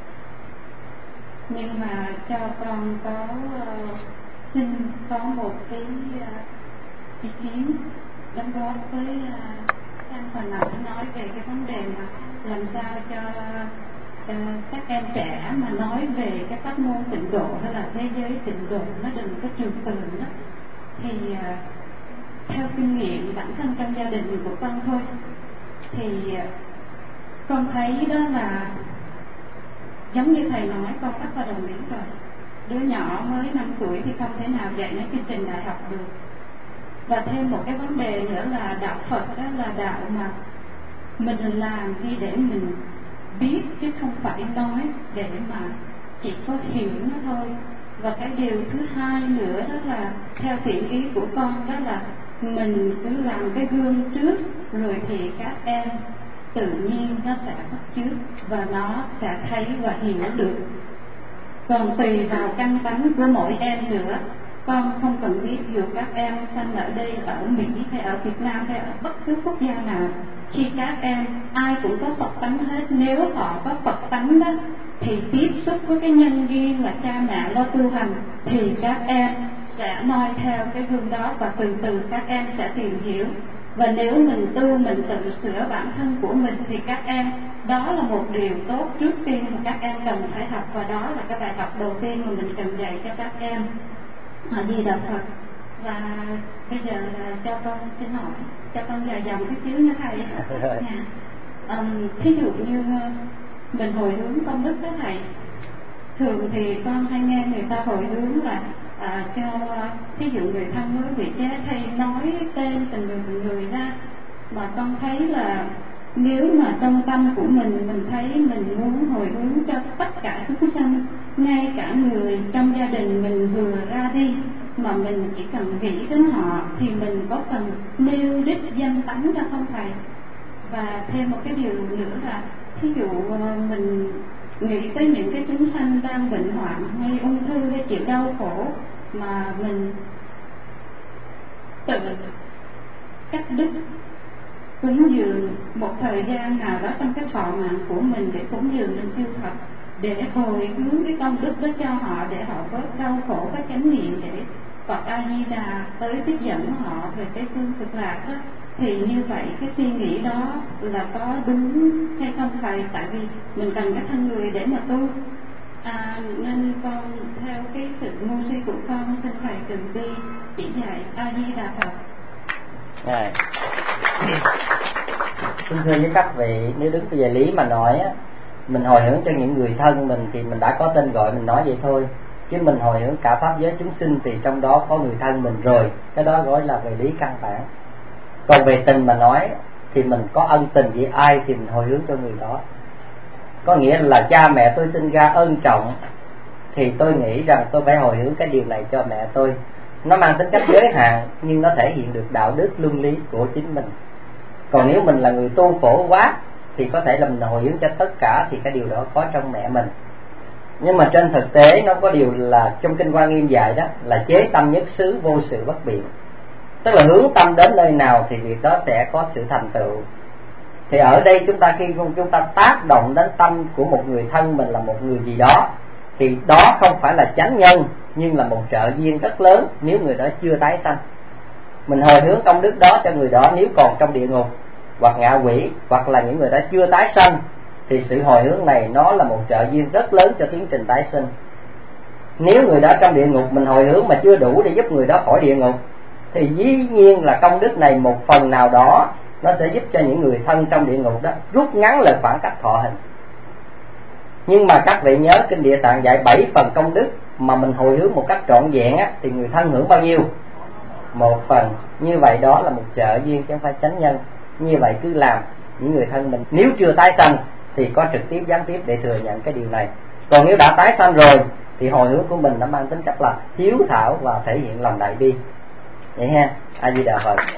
nhưng mà cho con có xin có một cái ý kiến đóng góp với anh hồi nãy nói về cái vấn đề mà làm sao cho các em trẻ mà nói về cái pháp môn tịnh độ hay là thế giới tịnh độ nó đừng có trừu tượng đó. Thì theo kinh nghiệm bản thân trong gia đình của con thôi, thì con thấy đó là giống như thầy nói, con rất là đồng ý rồi. Đứa nhỏ mới 5 tuổi thì không thể nào dạy nó chương trình đại học được. Và thêm một cái vấn đề nữa là đạo Phật đó là đạo mà mình làm đi để mình biết chứ không phải nói để mà chỉ có hiểu nó thôi. Và cái điều thứ hai nữa đó là theo thiện ý của con đó là mình cứ làm cái gương trước rồi thì các em tự nhiên nó sẽ bắt chước và nó sẽ thấy và hiểu được. Còn tùy vào căn tánh của mỗi em nữa. Con không cần biết dù các em sanh ở đây, ở Mỹ hay ở Việt Nam hay ở bất cứ quốc gia nào, khi các em ai cũng có Phật tánh hết. Nếu họ có Phật tánh đó thì tiếp xúc với cái nhân duyên là cha mẹ lo tu hành thì các em sẽ noi theo cái gương đó và từ từ các em sẽ tìm hiểu. Và nếu mình tu, mình tự sửa bản thân của mình thì các em, đó là một điều tốt trước tiên mà các em cần phải học, và đó là cái bài học đầu tiên mà mình cần dạy cho các em. A Di Đà Phật. Và bây giờ là cho con xin hỏi, cho con dài dòng cái xíu nha thầy. Thí dụ như mình hồi hướng công đức đó thầy, thường thì con hay nghe người ta hồi hướng là cho thí dụ người thân mới bị chết thầy nói tên từng người ra, mà con thấy là nếu mà trong tâm của mình thấy mình muốn hồi hướng cho tất cả chúng sanh, ngay cả người trong gia đình mình vừa ra đi mà mình chỉ cần nghĩ đến họ thì mình có cần nêu đích danh tánh ra không thầy? Và thêm một cái điều nữa là thí dụ mình nghĩ tới những cái chúng sanh đang bệnh hoạn hay ung thư hay chịu đau khổ mà mình tự cắt đứt cúng dường một thời gian nào đó trong cái thọ mạng của mình để cúng dường lên chư Phật, để hồi hướng cái công đức đó cho họ, để họ bớt đau khổ, có chánh niệm, để Phật A Di Đà tới tiếp dẫn họ về cái phương cực lạc đó, thì như vậy cái suy nghĩ đó là có đúng hay không thầy? Tại vì mình cần cái thân người để mà tu, nên con theo cái sự ngu si của con xin thầy từ bi chỉ dạy. A Di Đà Phật. Xin thưa với các vị, nếu đứng về lý mà nói á, mình hồi hướng cho những người thân mình thì mình đã có tên gọi, mình nói vậy thôi. Chứ mình hồi hướng cả pháp giới chúng sinh thì trong đó có người thân mình rồi, cái đó gọi là về lý căn bản. Còn về tình mà nói thì mình có ân tình với ai thì mình hồi hướng cho người đó. Có nghĩa là cha mẹ tôi sinh ra ân trọng thì tôi nghĩ rằng tôi phải hồi hướng cái điều này cho mẹ tôi. Nó mang tính cách giới hạn nhưng nó thể hiện được đạo đức luân lý của chính mình. Còn nếu mình là người tu phổ quá thì có thể là mình hồi hướng cho tất cả, thì cái điều đó có trong mẹ mình. Nhưng mà trên thực tế nó có điều là trong Kinh Hoa Nghiêm dạy đó là chế tâm nhất xứ, vô sự bất biện. Tức là hướng tâm đến nơi nào thì việc đó sẽ có sự thành tựu. Thì ở đây khi chúng ta tác động đến tâm của một người thân mình là một người gì đó, thì đó không phải là chánh nhân, nhưng là một trợ duyên rất lớn nếu người đó chưa tái sanh. Mình hồi hướng công đức đó cho người đó nếu còn trong địa ngục hoặc ngạ quỷ, hoặc là những người đó chưa tái sanh, thì sự hồi hướng này nó là một trợ duyên rất lớn cho tiến trình tái sinh. Nếu người đó trong địa ngục mình hồi hướng mà chưa đủ để giúp người đó khỏi địa ngục, thì dĩ nhiên là công đức này một phần nào đó nó sẽ giúp cho những người thân trong địa ngục đó rút ngắn lại khoảng cách thọ hình. Nhưng mà các vị nhớ Kinh Địa Tạng dạy 7 phần công đức, mà mình hồi hướng một cách trọn vẹn á, thì người thân hưởng bao nhiêu? 1 phần. Như vậy đó là một trợ duyên chứ không phải chánh nhân. Như vậy cứ làm, những người thân mình nếu chưa tái sanh thì có trực tiếp gián tiếp để thừa nhận cái điều này. Còn nếu đã tái sanh rồi thì hồi hướng của mình đã mang tính cách là hiếu thảo và thể hiện lòng đại bi. Vậy ha. A Di Đà Phật.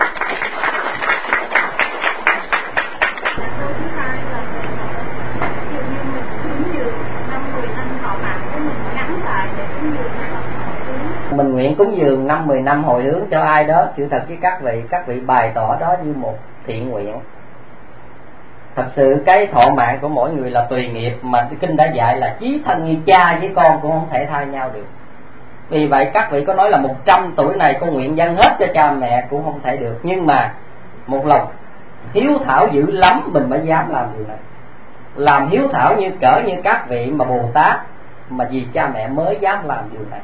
Mình nguyện cúng dường 5-10 năm hồi hướng cho ai đó, sự thật với các vị bày tỏ đó như một thiện nguyện. Thật sự cái thọ mạng của mỗi người là tùy nghiệp, mà Kinh đã dạy là chí thân như cha với con cũng không thể thay nhau được. Vì vậy các vị có nói là 100 tuổi này con nguyện dâng hết cho cha mẹ cũng không thể được. Nhưng mà một lòng hiếu thảo dữ lắm mình mới dám làm điều này. Làm hiếu thảo như cỡ như các vị mà Bồ Tát mà vì cha mẹ mới dám làm điều này.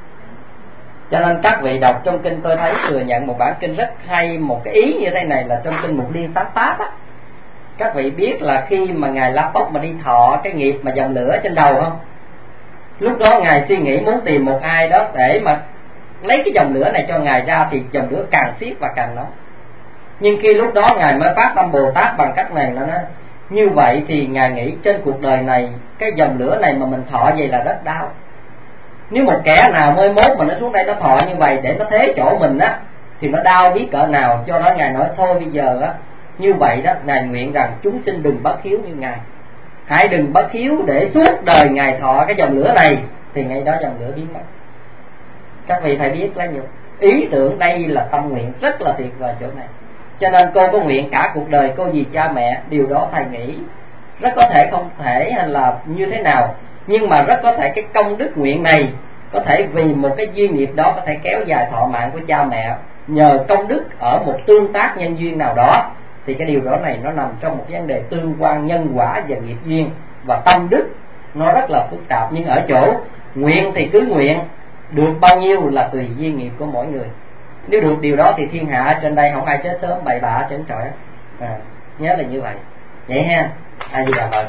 Cho nên các vị đọc trong kinh, tôi thấy thừa nhận một bản kinh rất hay, một cái ý như thế này là trong kinh Mục Liên Sát Pháp á. Các vị biết là khi mà Ngài La Tốc mà đi thọ cái nghiệp mà dòng lửa trên đầu không? Lúc đó Ngài suy nghĩ muốn tìm một ai đó để mà lấy cái dòng lửa này cho Ngài ra, thì dòng lửa càng xiết và càng nóng. Nhưng khi lúc đó Ngài mới phát tâm Bồ Tát bằng cách này là nó như vậy, thì Ngài nghĩ trên cuộc đời này cái dòng lửa này mà mình thọ vậy là rất đau. Nếu một kẻ nào mới mốt mà nó xuống đây nó thọ như vậy để nó thế chỗ mình á, thì nó đau biết cỡ nào. Do đó Ngài nói thôi bây giờ á, như vậy đó, Ngài nguyện rằng chúng sinh đừng bất hiếu như Ngài. Hãy đừng bất hiếu để suốt đời Ngài thọ cái dòng lửa này, thì ngay đó dòng lửa biến mất. Các vị phải biết lấy nhiều ý tưởng đây là tâm nguyện rất là tuyệt vời chỗ này. Cho nên cô có nguyện cả cuộc đời cô vì cha mẹ, điều đó thầy nghĩ rất có thể không thể hay là như thế nào, nhưng mà rất có thể cái công đức nguyện này có thể vì một cái duyên nghiệp đó có thể kéo dài thọ mạng của cha mẹ nhờ công đức ở một tương tác nhân duyên nào đó. Thì cái điều đó này nó nằm trong một vấn đề tương quan nhân quả và nghiệp duyên, và tâm đức nó rất là phức tạp. Nhưng ở chỗ nguyện thì cứ nguyện, được bao nhiêu là tùy duyên nghiệp của mỗi người. Nếu được điều đó thì thiên hạ ở trên đây không ai chết sớm bậy bạ trên trời. Nhớ là như vậy. Vậy ha. A Di Đà Phật.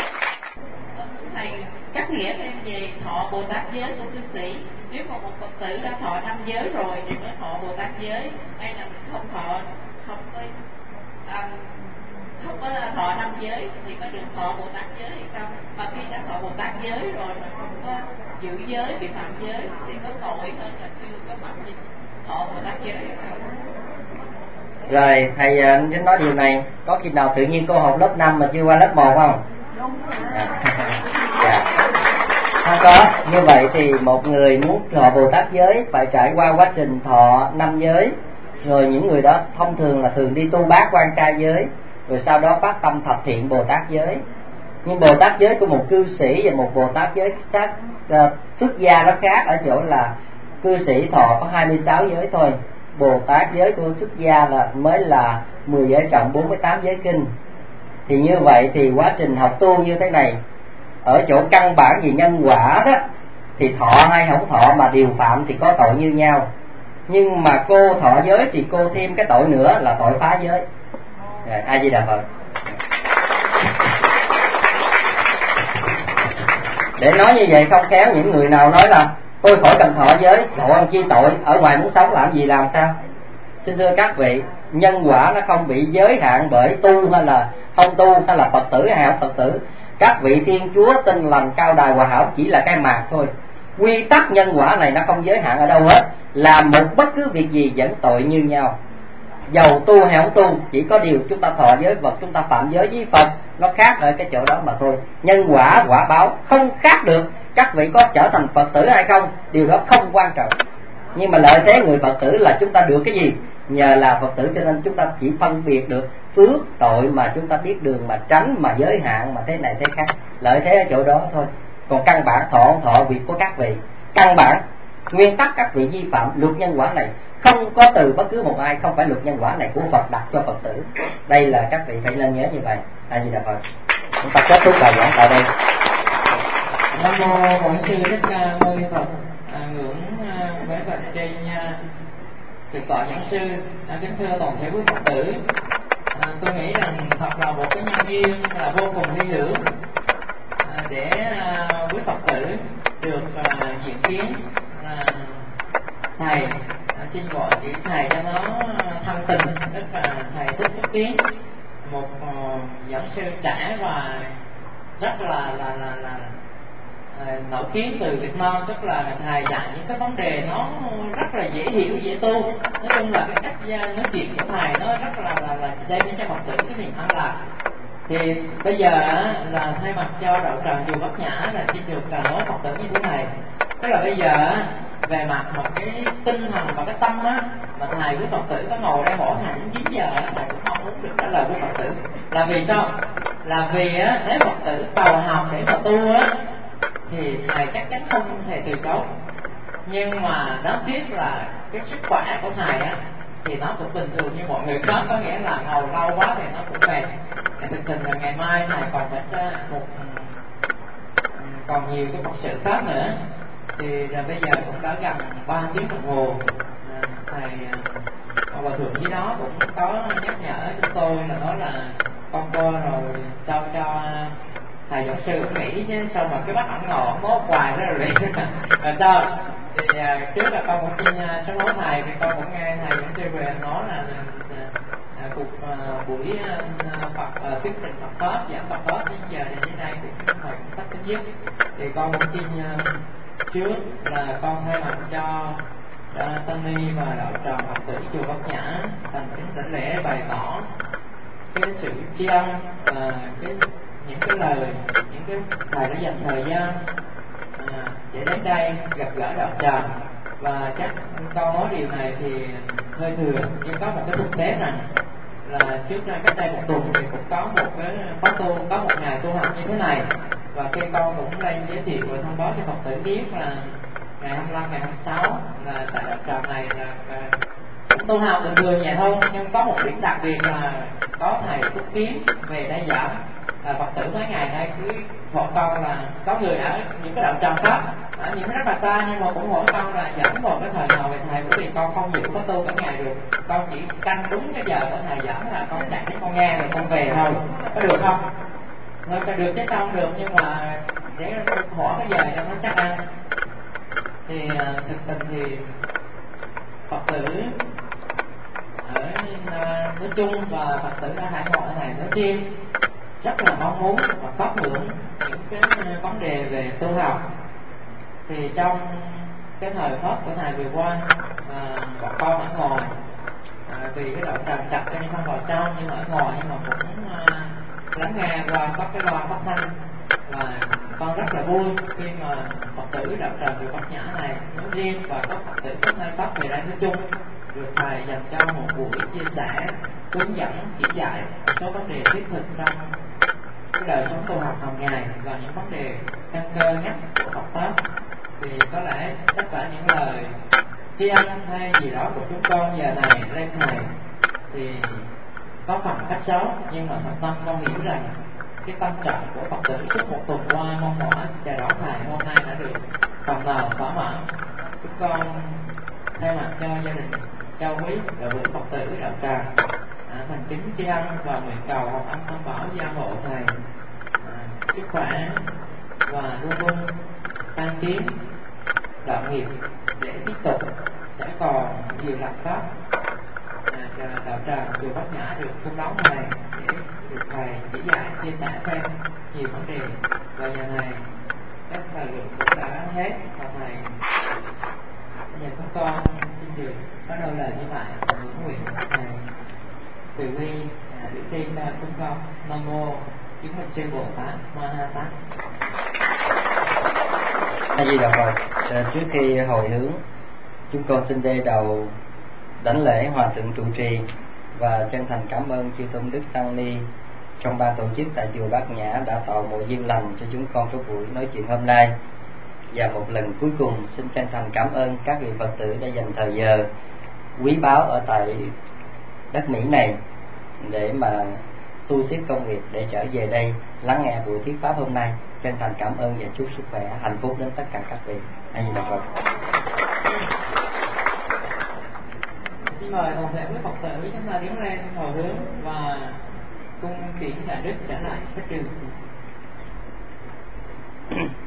Thầy cắt nghĩa thêm về thọ Bồ Tát giới của cư sĩ. Nếu mà một Phật tử đã thọ 5 giới rồi thì mới thọ Bồ Tát giới, hay là mình không thọ, không có thọ 5 giới thì có được thọ Bồ Tát giới hay không? Mà khi đã thọ Bồ Tát giới rồi mà không có giữ giới, bị phạm giới thì có tội hơn là chưa có phạm gì thọ Bồ Tát giới hay không? Rồi thầy đến nói điều này, có khi nào tự nhiên cô học lớp 5 mà chưa qua lớp 1 không? Không có. Như vậy thì một người muốn thọ Bồ Tát giới phải trải qua quá trình thọ 5 giới. Rồi những người đó thông thường là thường đi tu bát quan trai giới, rồi sau đó phát tâm thập thiện Bồ Tát giới. Nhưng Bồ Tát giới của một cư sĩ và một Bồ Tát giới xuất gia nó khác ở chỗ là cư sĩ thọ có 26 giới thôi. Bồ Tát giới của xuất gia là mới là 10 giới trọng 48 giới kinh. Thì như vậy thì quá trình học tu như thế này, ở chỗ căn bản về nhân quả đó, thì thọ hay không thọ mà điều phạm thì có tội như nhau. Nhưng mà cô thọ giới thì cô thêm cái tội nữa là tội phá giới. A Di Đà Phật. Để nói như vậy không khéo những người nào nói là tôi khỏi cần thọ giới, thọ ăn chi tội, ở ngoài muốn sống làm gì làm sao? Xin thưa các vị, nhân quả nó không bị giới hạn bởi tu hay là không tu, hay là Phật tử hay không Phật tử. Các vị Thiên Chúa Tin Lành Cao Đài Hòa Hảo chỉ là cái mạt thôi. Quy tắc nhân quả này nó không giới hạn ở đâu hết. Làm một bất cứ việc gì vẫn tội như nhau. Dầu tu hay không tu, chỉ có điều chúng ta thọ giới vật, chúng ta phạm giới với Phật, nó khác ở cái chỗ đó mà thôi. Nhân quả, quả báo không khác được. Các vị có trở thành Phật tử hay không, điều đó không quan trọng. Nhưng mà lợi thế người Phật tử là chúng ta được cái gì? Nhờ là Phật tử cho nên chúng ta chỉ phân biệt được phước tội, mà chúng ta biết đường mà tránh, mà giới hạn, mà thế này thế khác. Lợi thế ở chỗ đó thôi. Còn căn bản thọ không thọ việc của các vị. Căn bản nguyên tắc các vị vi phạm luật nhân quả này không có từ bất cứ một ai, không phải luật nhân quả này của Phật đặt cho Phật tử. Đây là các vị phải nên nhớ như vậy. A Di Đà Phật. Chúng ta kết thúc bài giảng tại đây. Nam mô Bổn Sư Thích Ca Mâu Ni Phật. Ngưỡng với Phật trên sự tọa giảng sư. Kính thưa toàn thể quý Phật tử, tôi nghĩ rằng thật là một cái nhân duyên là vô cùng hy hữu để quý Phật tử được diện kiến thầy, xin gọi chữ thầy cho nó thân tình, tức là thầy Thích Phúc Tiến, một giảng sư trẻ và rất là nổi tiếng từ Việt Nam. Tức là thầy dạy những cái vấn đề nó rất là dễ hiểu, dễ tu. Nói chung là cái cách nói chuyện của thầy nó rất là đem đến cho Phật tử cái niềm an lạc. Thì bây giờ là thay mặt cho đạo tràng chùa Bát Nhã là xin được nói Phật tử như thế này. Tức là bây giờ về mặt một cái tinh thần và cái tâm á, mà thầy với Phật tử có ngồi đây mỗi ngày đến 9 giờ thầy cũng mong muốn được trả lời của Phật tử. Là vì sao? Là vì á, nếu Phật tử cầu học để mà tu á thì thầy chắc chắn không thể từ chối. Nhưng mà đáng tiếc là cái sức khỏe của thầy á thì nó cũng bình thường như mọi người khác, có nghĩa là ngồi lâu quá thì nó cũng mệt. Thực tình là ngày mai thầy còn phải còn nhiều cái phật sự khác nữa. Thì là bây giờ cũng đã gần 3 tiếng đồng hồ. Thầy Hòa Thượng dưới đó cũng có nhắc nhở chúng tôi là nói là con cô rồi sao cho thầy giáo sư cũng nghĩ chứ sao mà cái bắt ẩn ngộ mốt hoài đó rồi là sao. Thì trước là con cũng xin sám hối thầy, thì con cũng nghe thầy giáo sư về nói là cuộc buổi Phật thuyết trình Phật pháp, giảng Phật pháp đến giờ đến đây cũng thầy cũng sắp chấm dứt. Thì con cũng xin trước là con thay mặt cho Tăng Ni và đạo tràng Phật tử chùa Bát Nhã thành kính đảnh lễ bày tỏ cái sự tri ân và những cái lời, những cái thầy đã dành thời gian để đến đây gặp gỡ đạo tràng. Và chắc con nói điều này thì hơi thừa, nhưng có một cái thực tế rằng là trước đây cách đây một tuần thì cũng có một cái khóa tu, có một ngày tu học như thế này. Và khi con cũng lên giới thiệu và thông báo cho Phật tử biết là ngày 25, ngày 26 là tại đạo tràng này là tu học bình thường vậy thôi, nhưng có một điểm đặc biệt là có thầy Phúc Kiến về đây giảng. Phật tử mấy ngày nay cứ hỏi con là có người ở những cái đạo tràng khác ở những rất là xa, nhưng mà cũng hỏi con là dẫn vào cái thời nào về thầy, bởi vì con không chịu có tu cả ngày được, con chỉ canh đúng cái giờ của thầy giảng là con chạy đến con nghe rồi con về thôi, có được không? Nói có được chứ sao không được, nhưng mà để hỏi cái giờ cho nó chắc ăn. Thì thực tình thì Phật tử ở nói chung và Phật tử ở hải ngoại này nói riêng rất là mong muốn và phát ngưỡng những cái vấn đề về tu học. Thì trong cái thời pháp của thầy vừa qua, bà con ở ngoài vì cái đạo tràng chặt cho nên không vào trong, nhưng mà ở ngoài nhưng mà cũng lắng nghe qua các cái loa phát thanh. Và con rất là vui khi mà Phật tử đạo tràng chùa Bát Nhã này nói riêng và các Phật tử các nơi pháp về đây nói chung được thầy dành cho một buổi chia sẻ, hướng dẫn, chỉ dạy một số vấn đề thiết thực trong cái đời sống tu học hàng ngày và những vấn đề căn cơ nhất của Phật pháp. Thì có lẽ tất cả những lời tri ân hay gì đó của chúng con giờ này lên thầy thì có phần cách xấu, nhưng mà thật tâm con hiểu rằng cái tâm trạng của Phật tử suốt một tuần qua mong mỏi chờ đón thầy hôm nay đã được phần nào thỏa mãn. Chúng con thay mặt cho gia đình Châu Quý và vị Phật tử đạo tràng thành kính tri ân và nguyện cầu hồng ân tam bảo gia hộ thầy sức khỏe và luôn luôn tăng tiến đạo nghiệp để tiếp tục sẽ còn nhiều lập pháp đạo tràng chùa Bát Nhã được công đón này để được thầy chỉ dạy chia sẻ thêm nhiều vấn đề. Và giờ này các thời lượng cũng đã hết và thầy giờ chúng con xin được có đôi lời như vậy, nguyện thầy từ bi đức tin chúng con. Nam mô Chứng Minh Sư Bồ Tát Ma Ha Tát. A Di Đà Phật. Trước khi hồi hướng, chúng con xin đê đầu đảnh lễ Hòa thượng trụ trì và chân thành cảm ơn chư tôn đức tăng ni trong ban tổ chức tại chùa Bát Nhã đã tạo mọi duyên lành cho chúng con có buổi nói chuyện hôm nay. Và một lần cuối cùng xin chân thành cảm ơn các vị Phật tử đã dành thời giờ quý báu ở tại đất Mỹ này để mà tu xếp công việc để trở về đây lắng nghe buổi thuyết pháp hôm nay. Chân thành cảm ơn và chúc sức khỏe, hạnh phúc đến tất cả các vị. A Di Đà Phật. Xin mời toàn thể quý Phật tử chúng ta đứng lên hồi hướng và cung tiễn nhà đức trở lại các trường.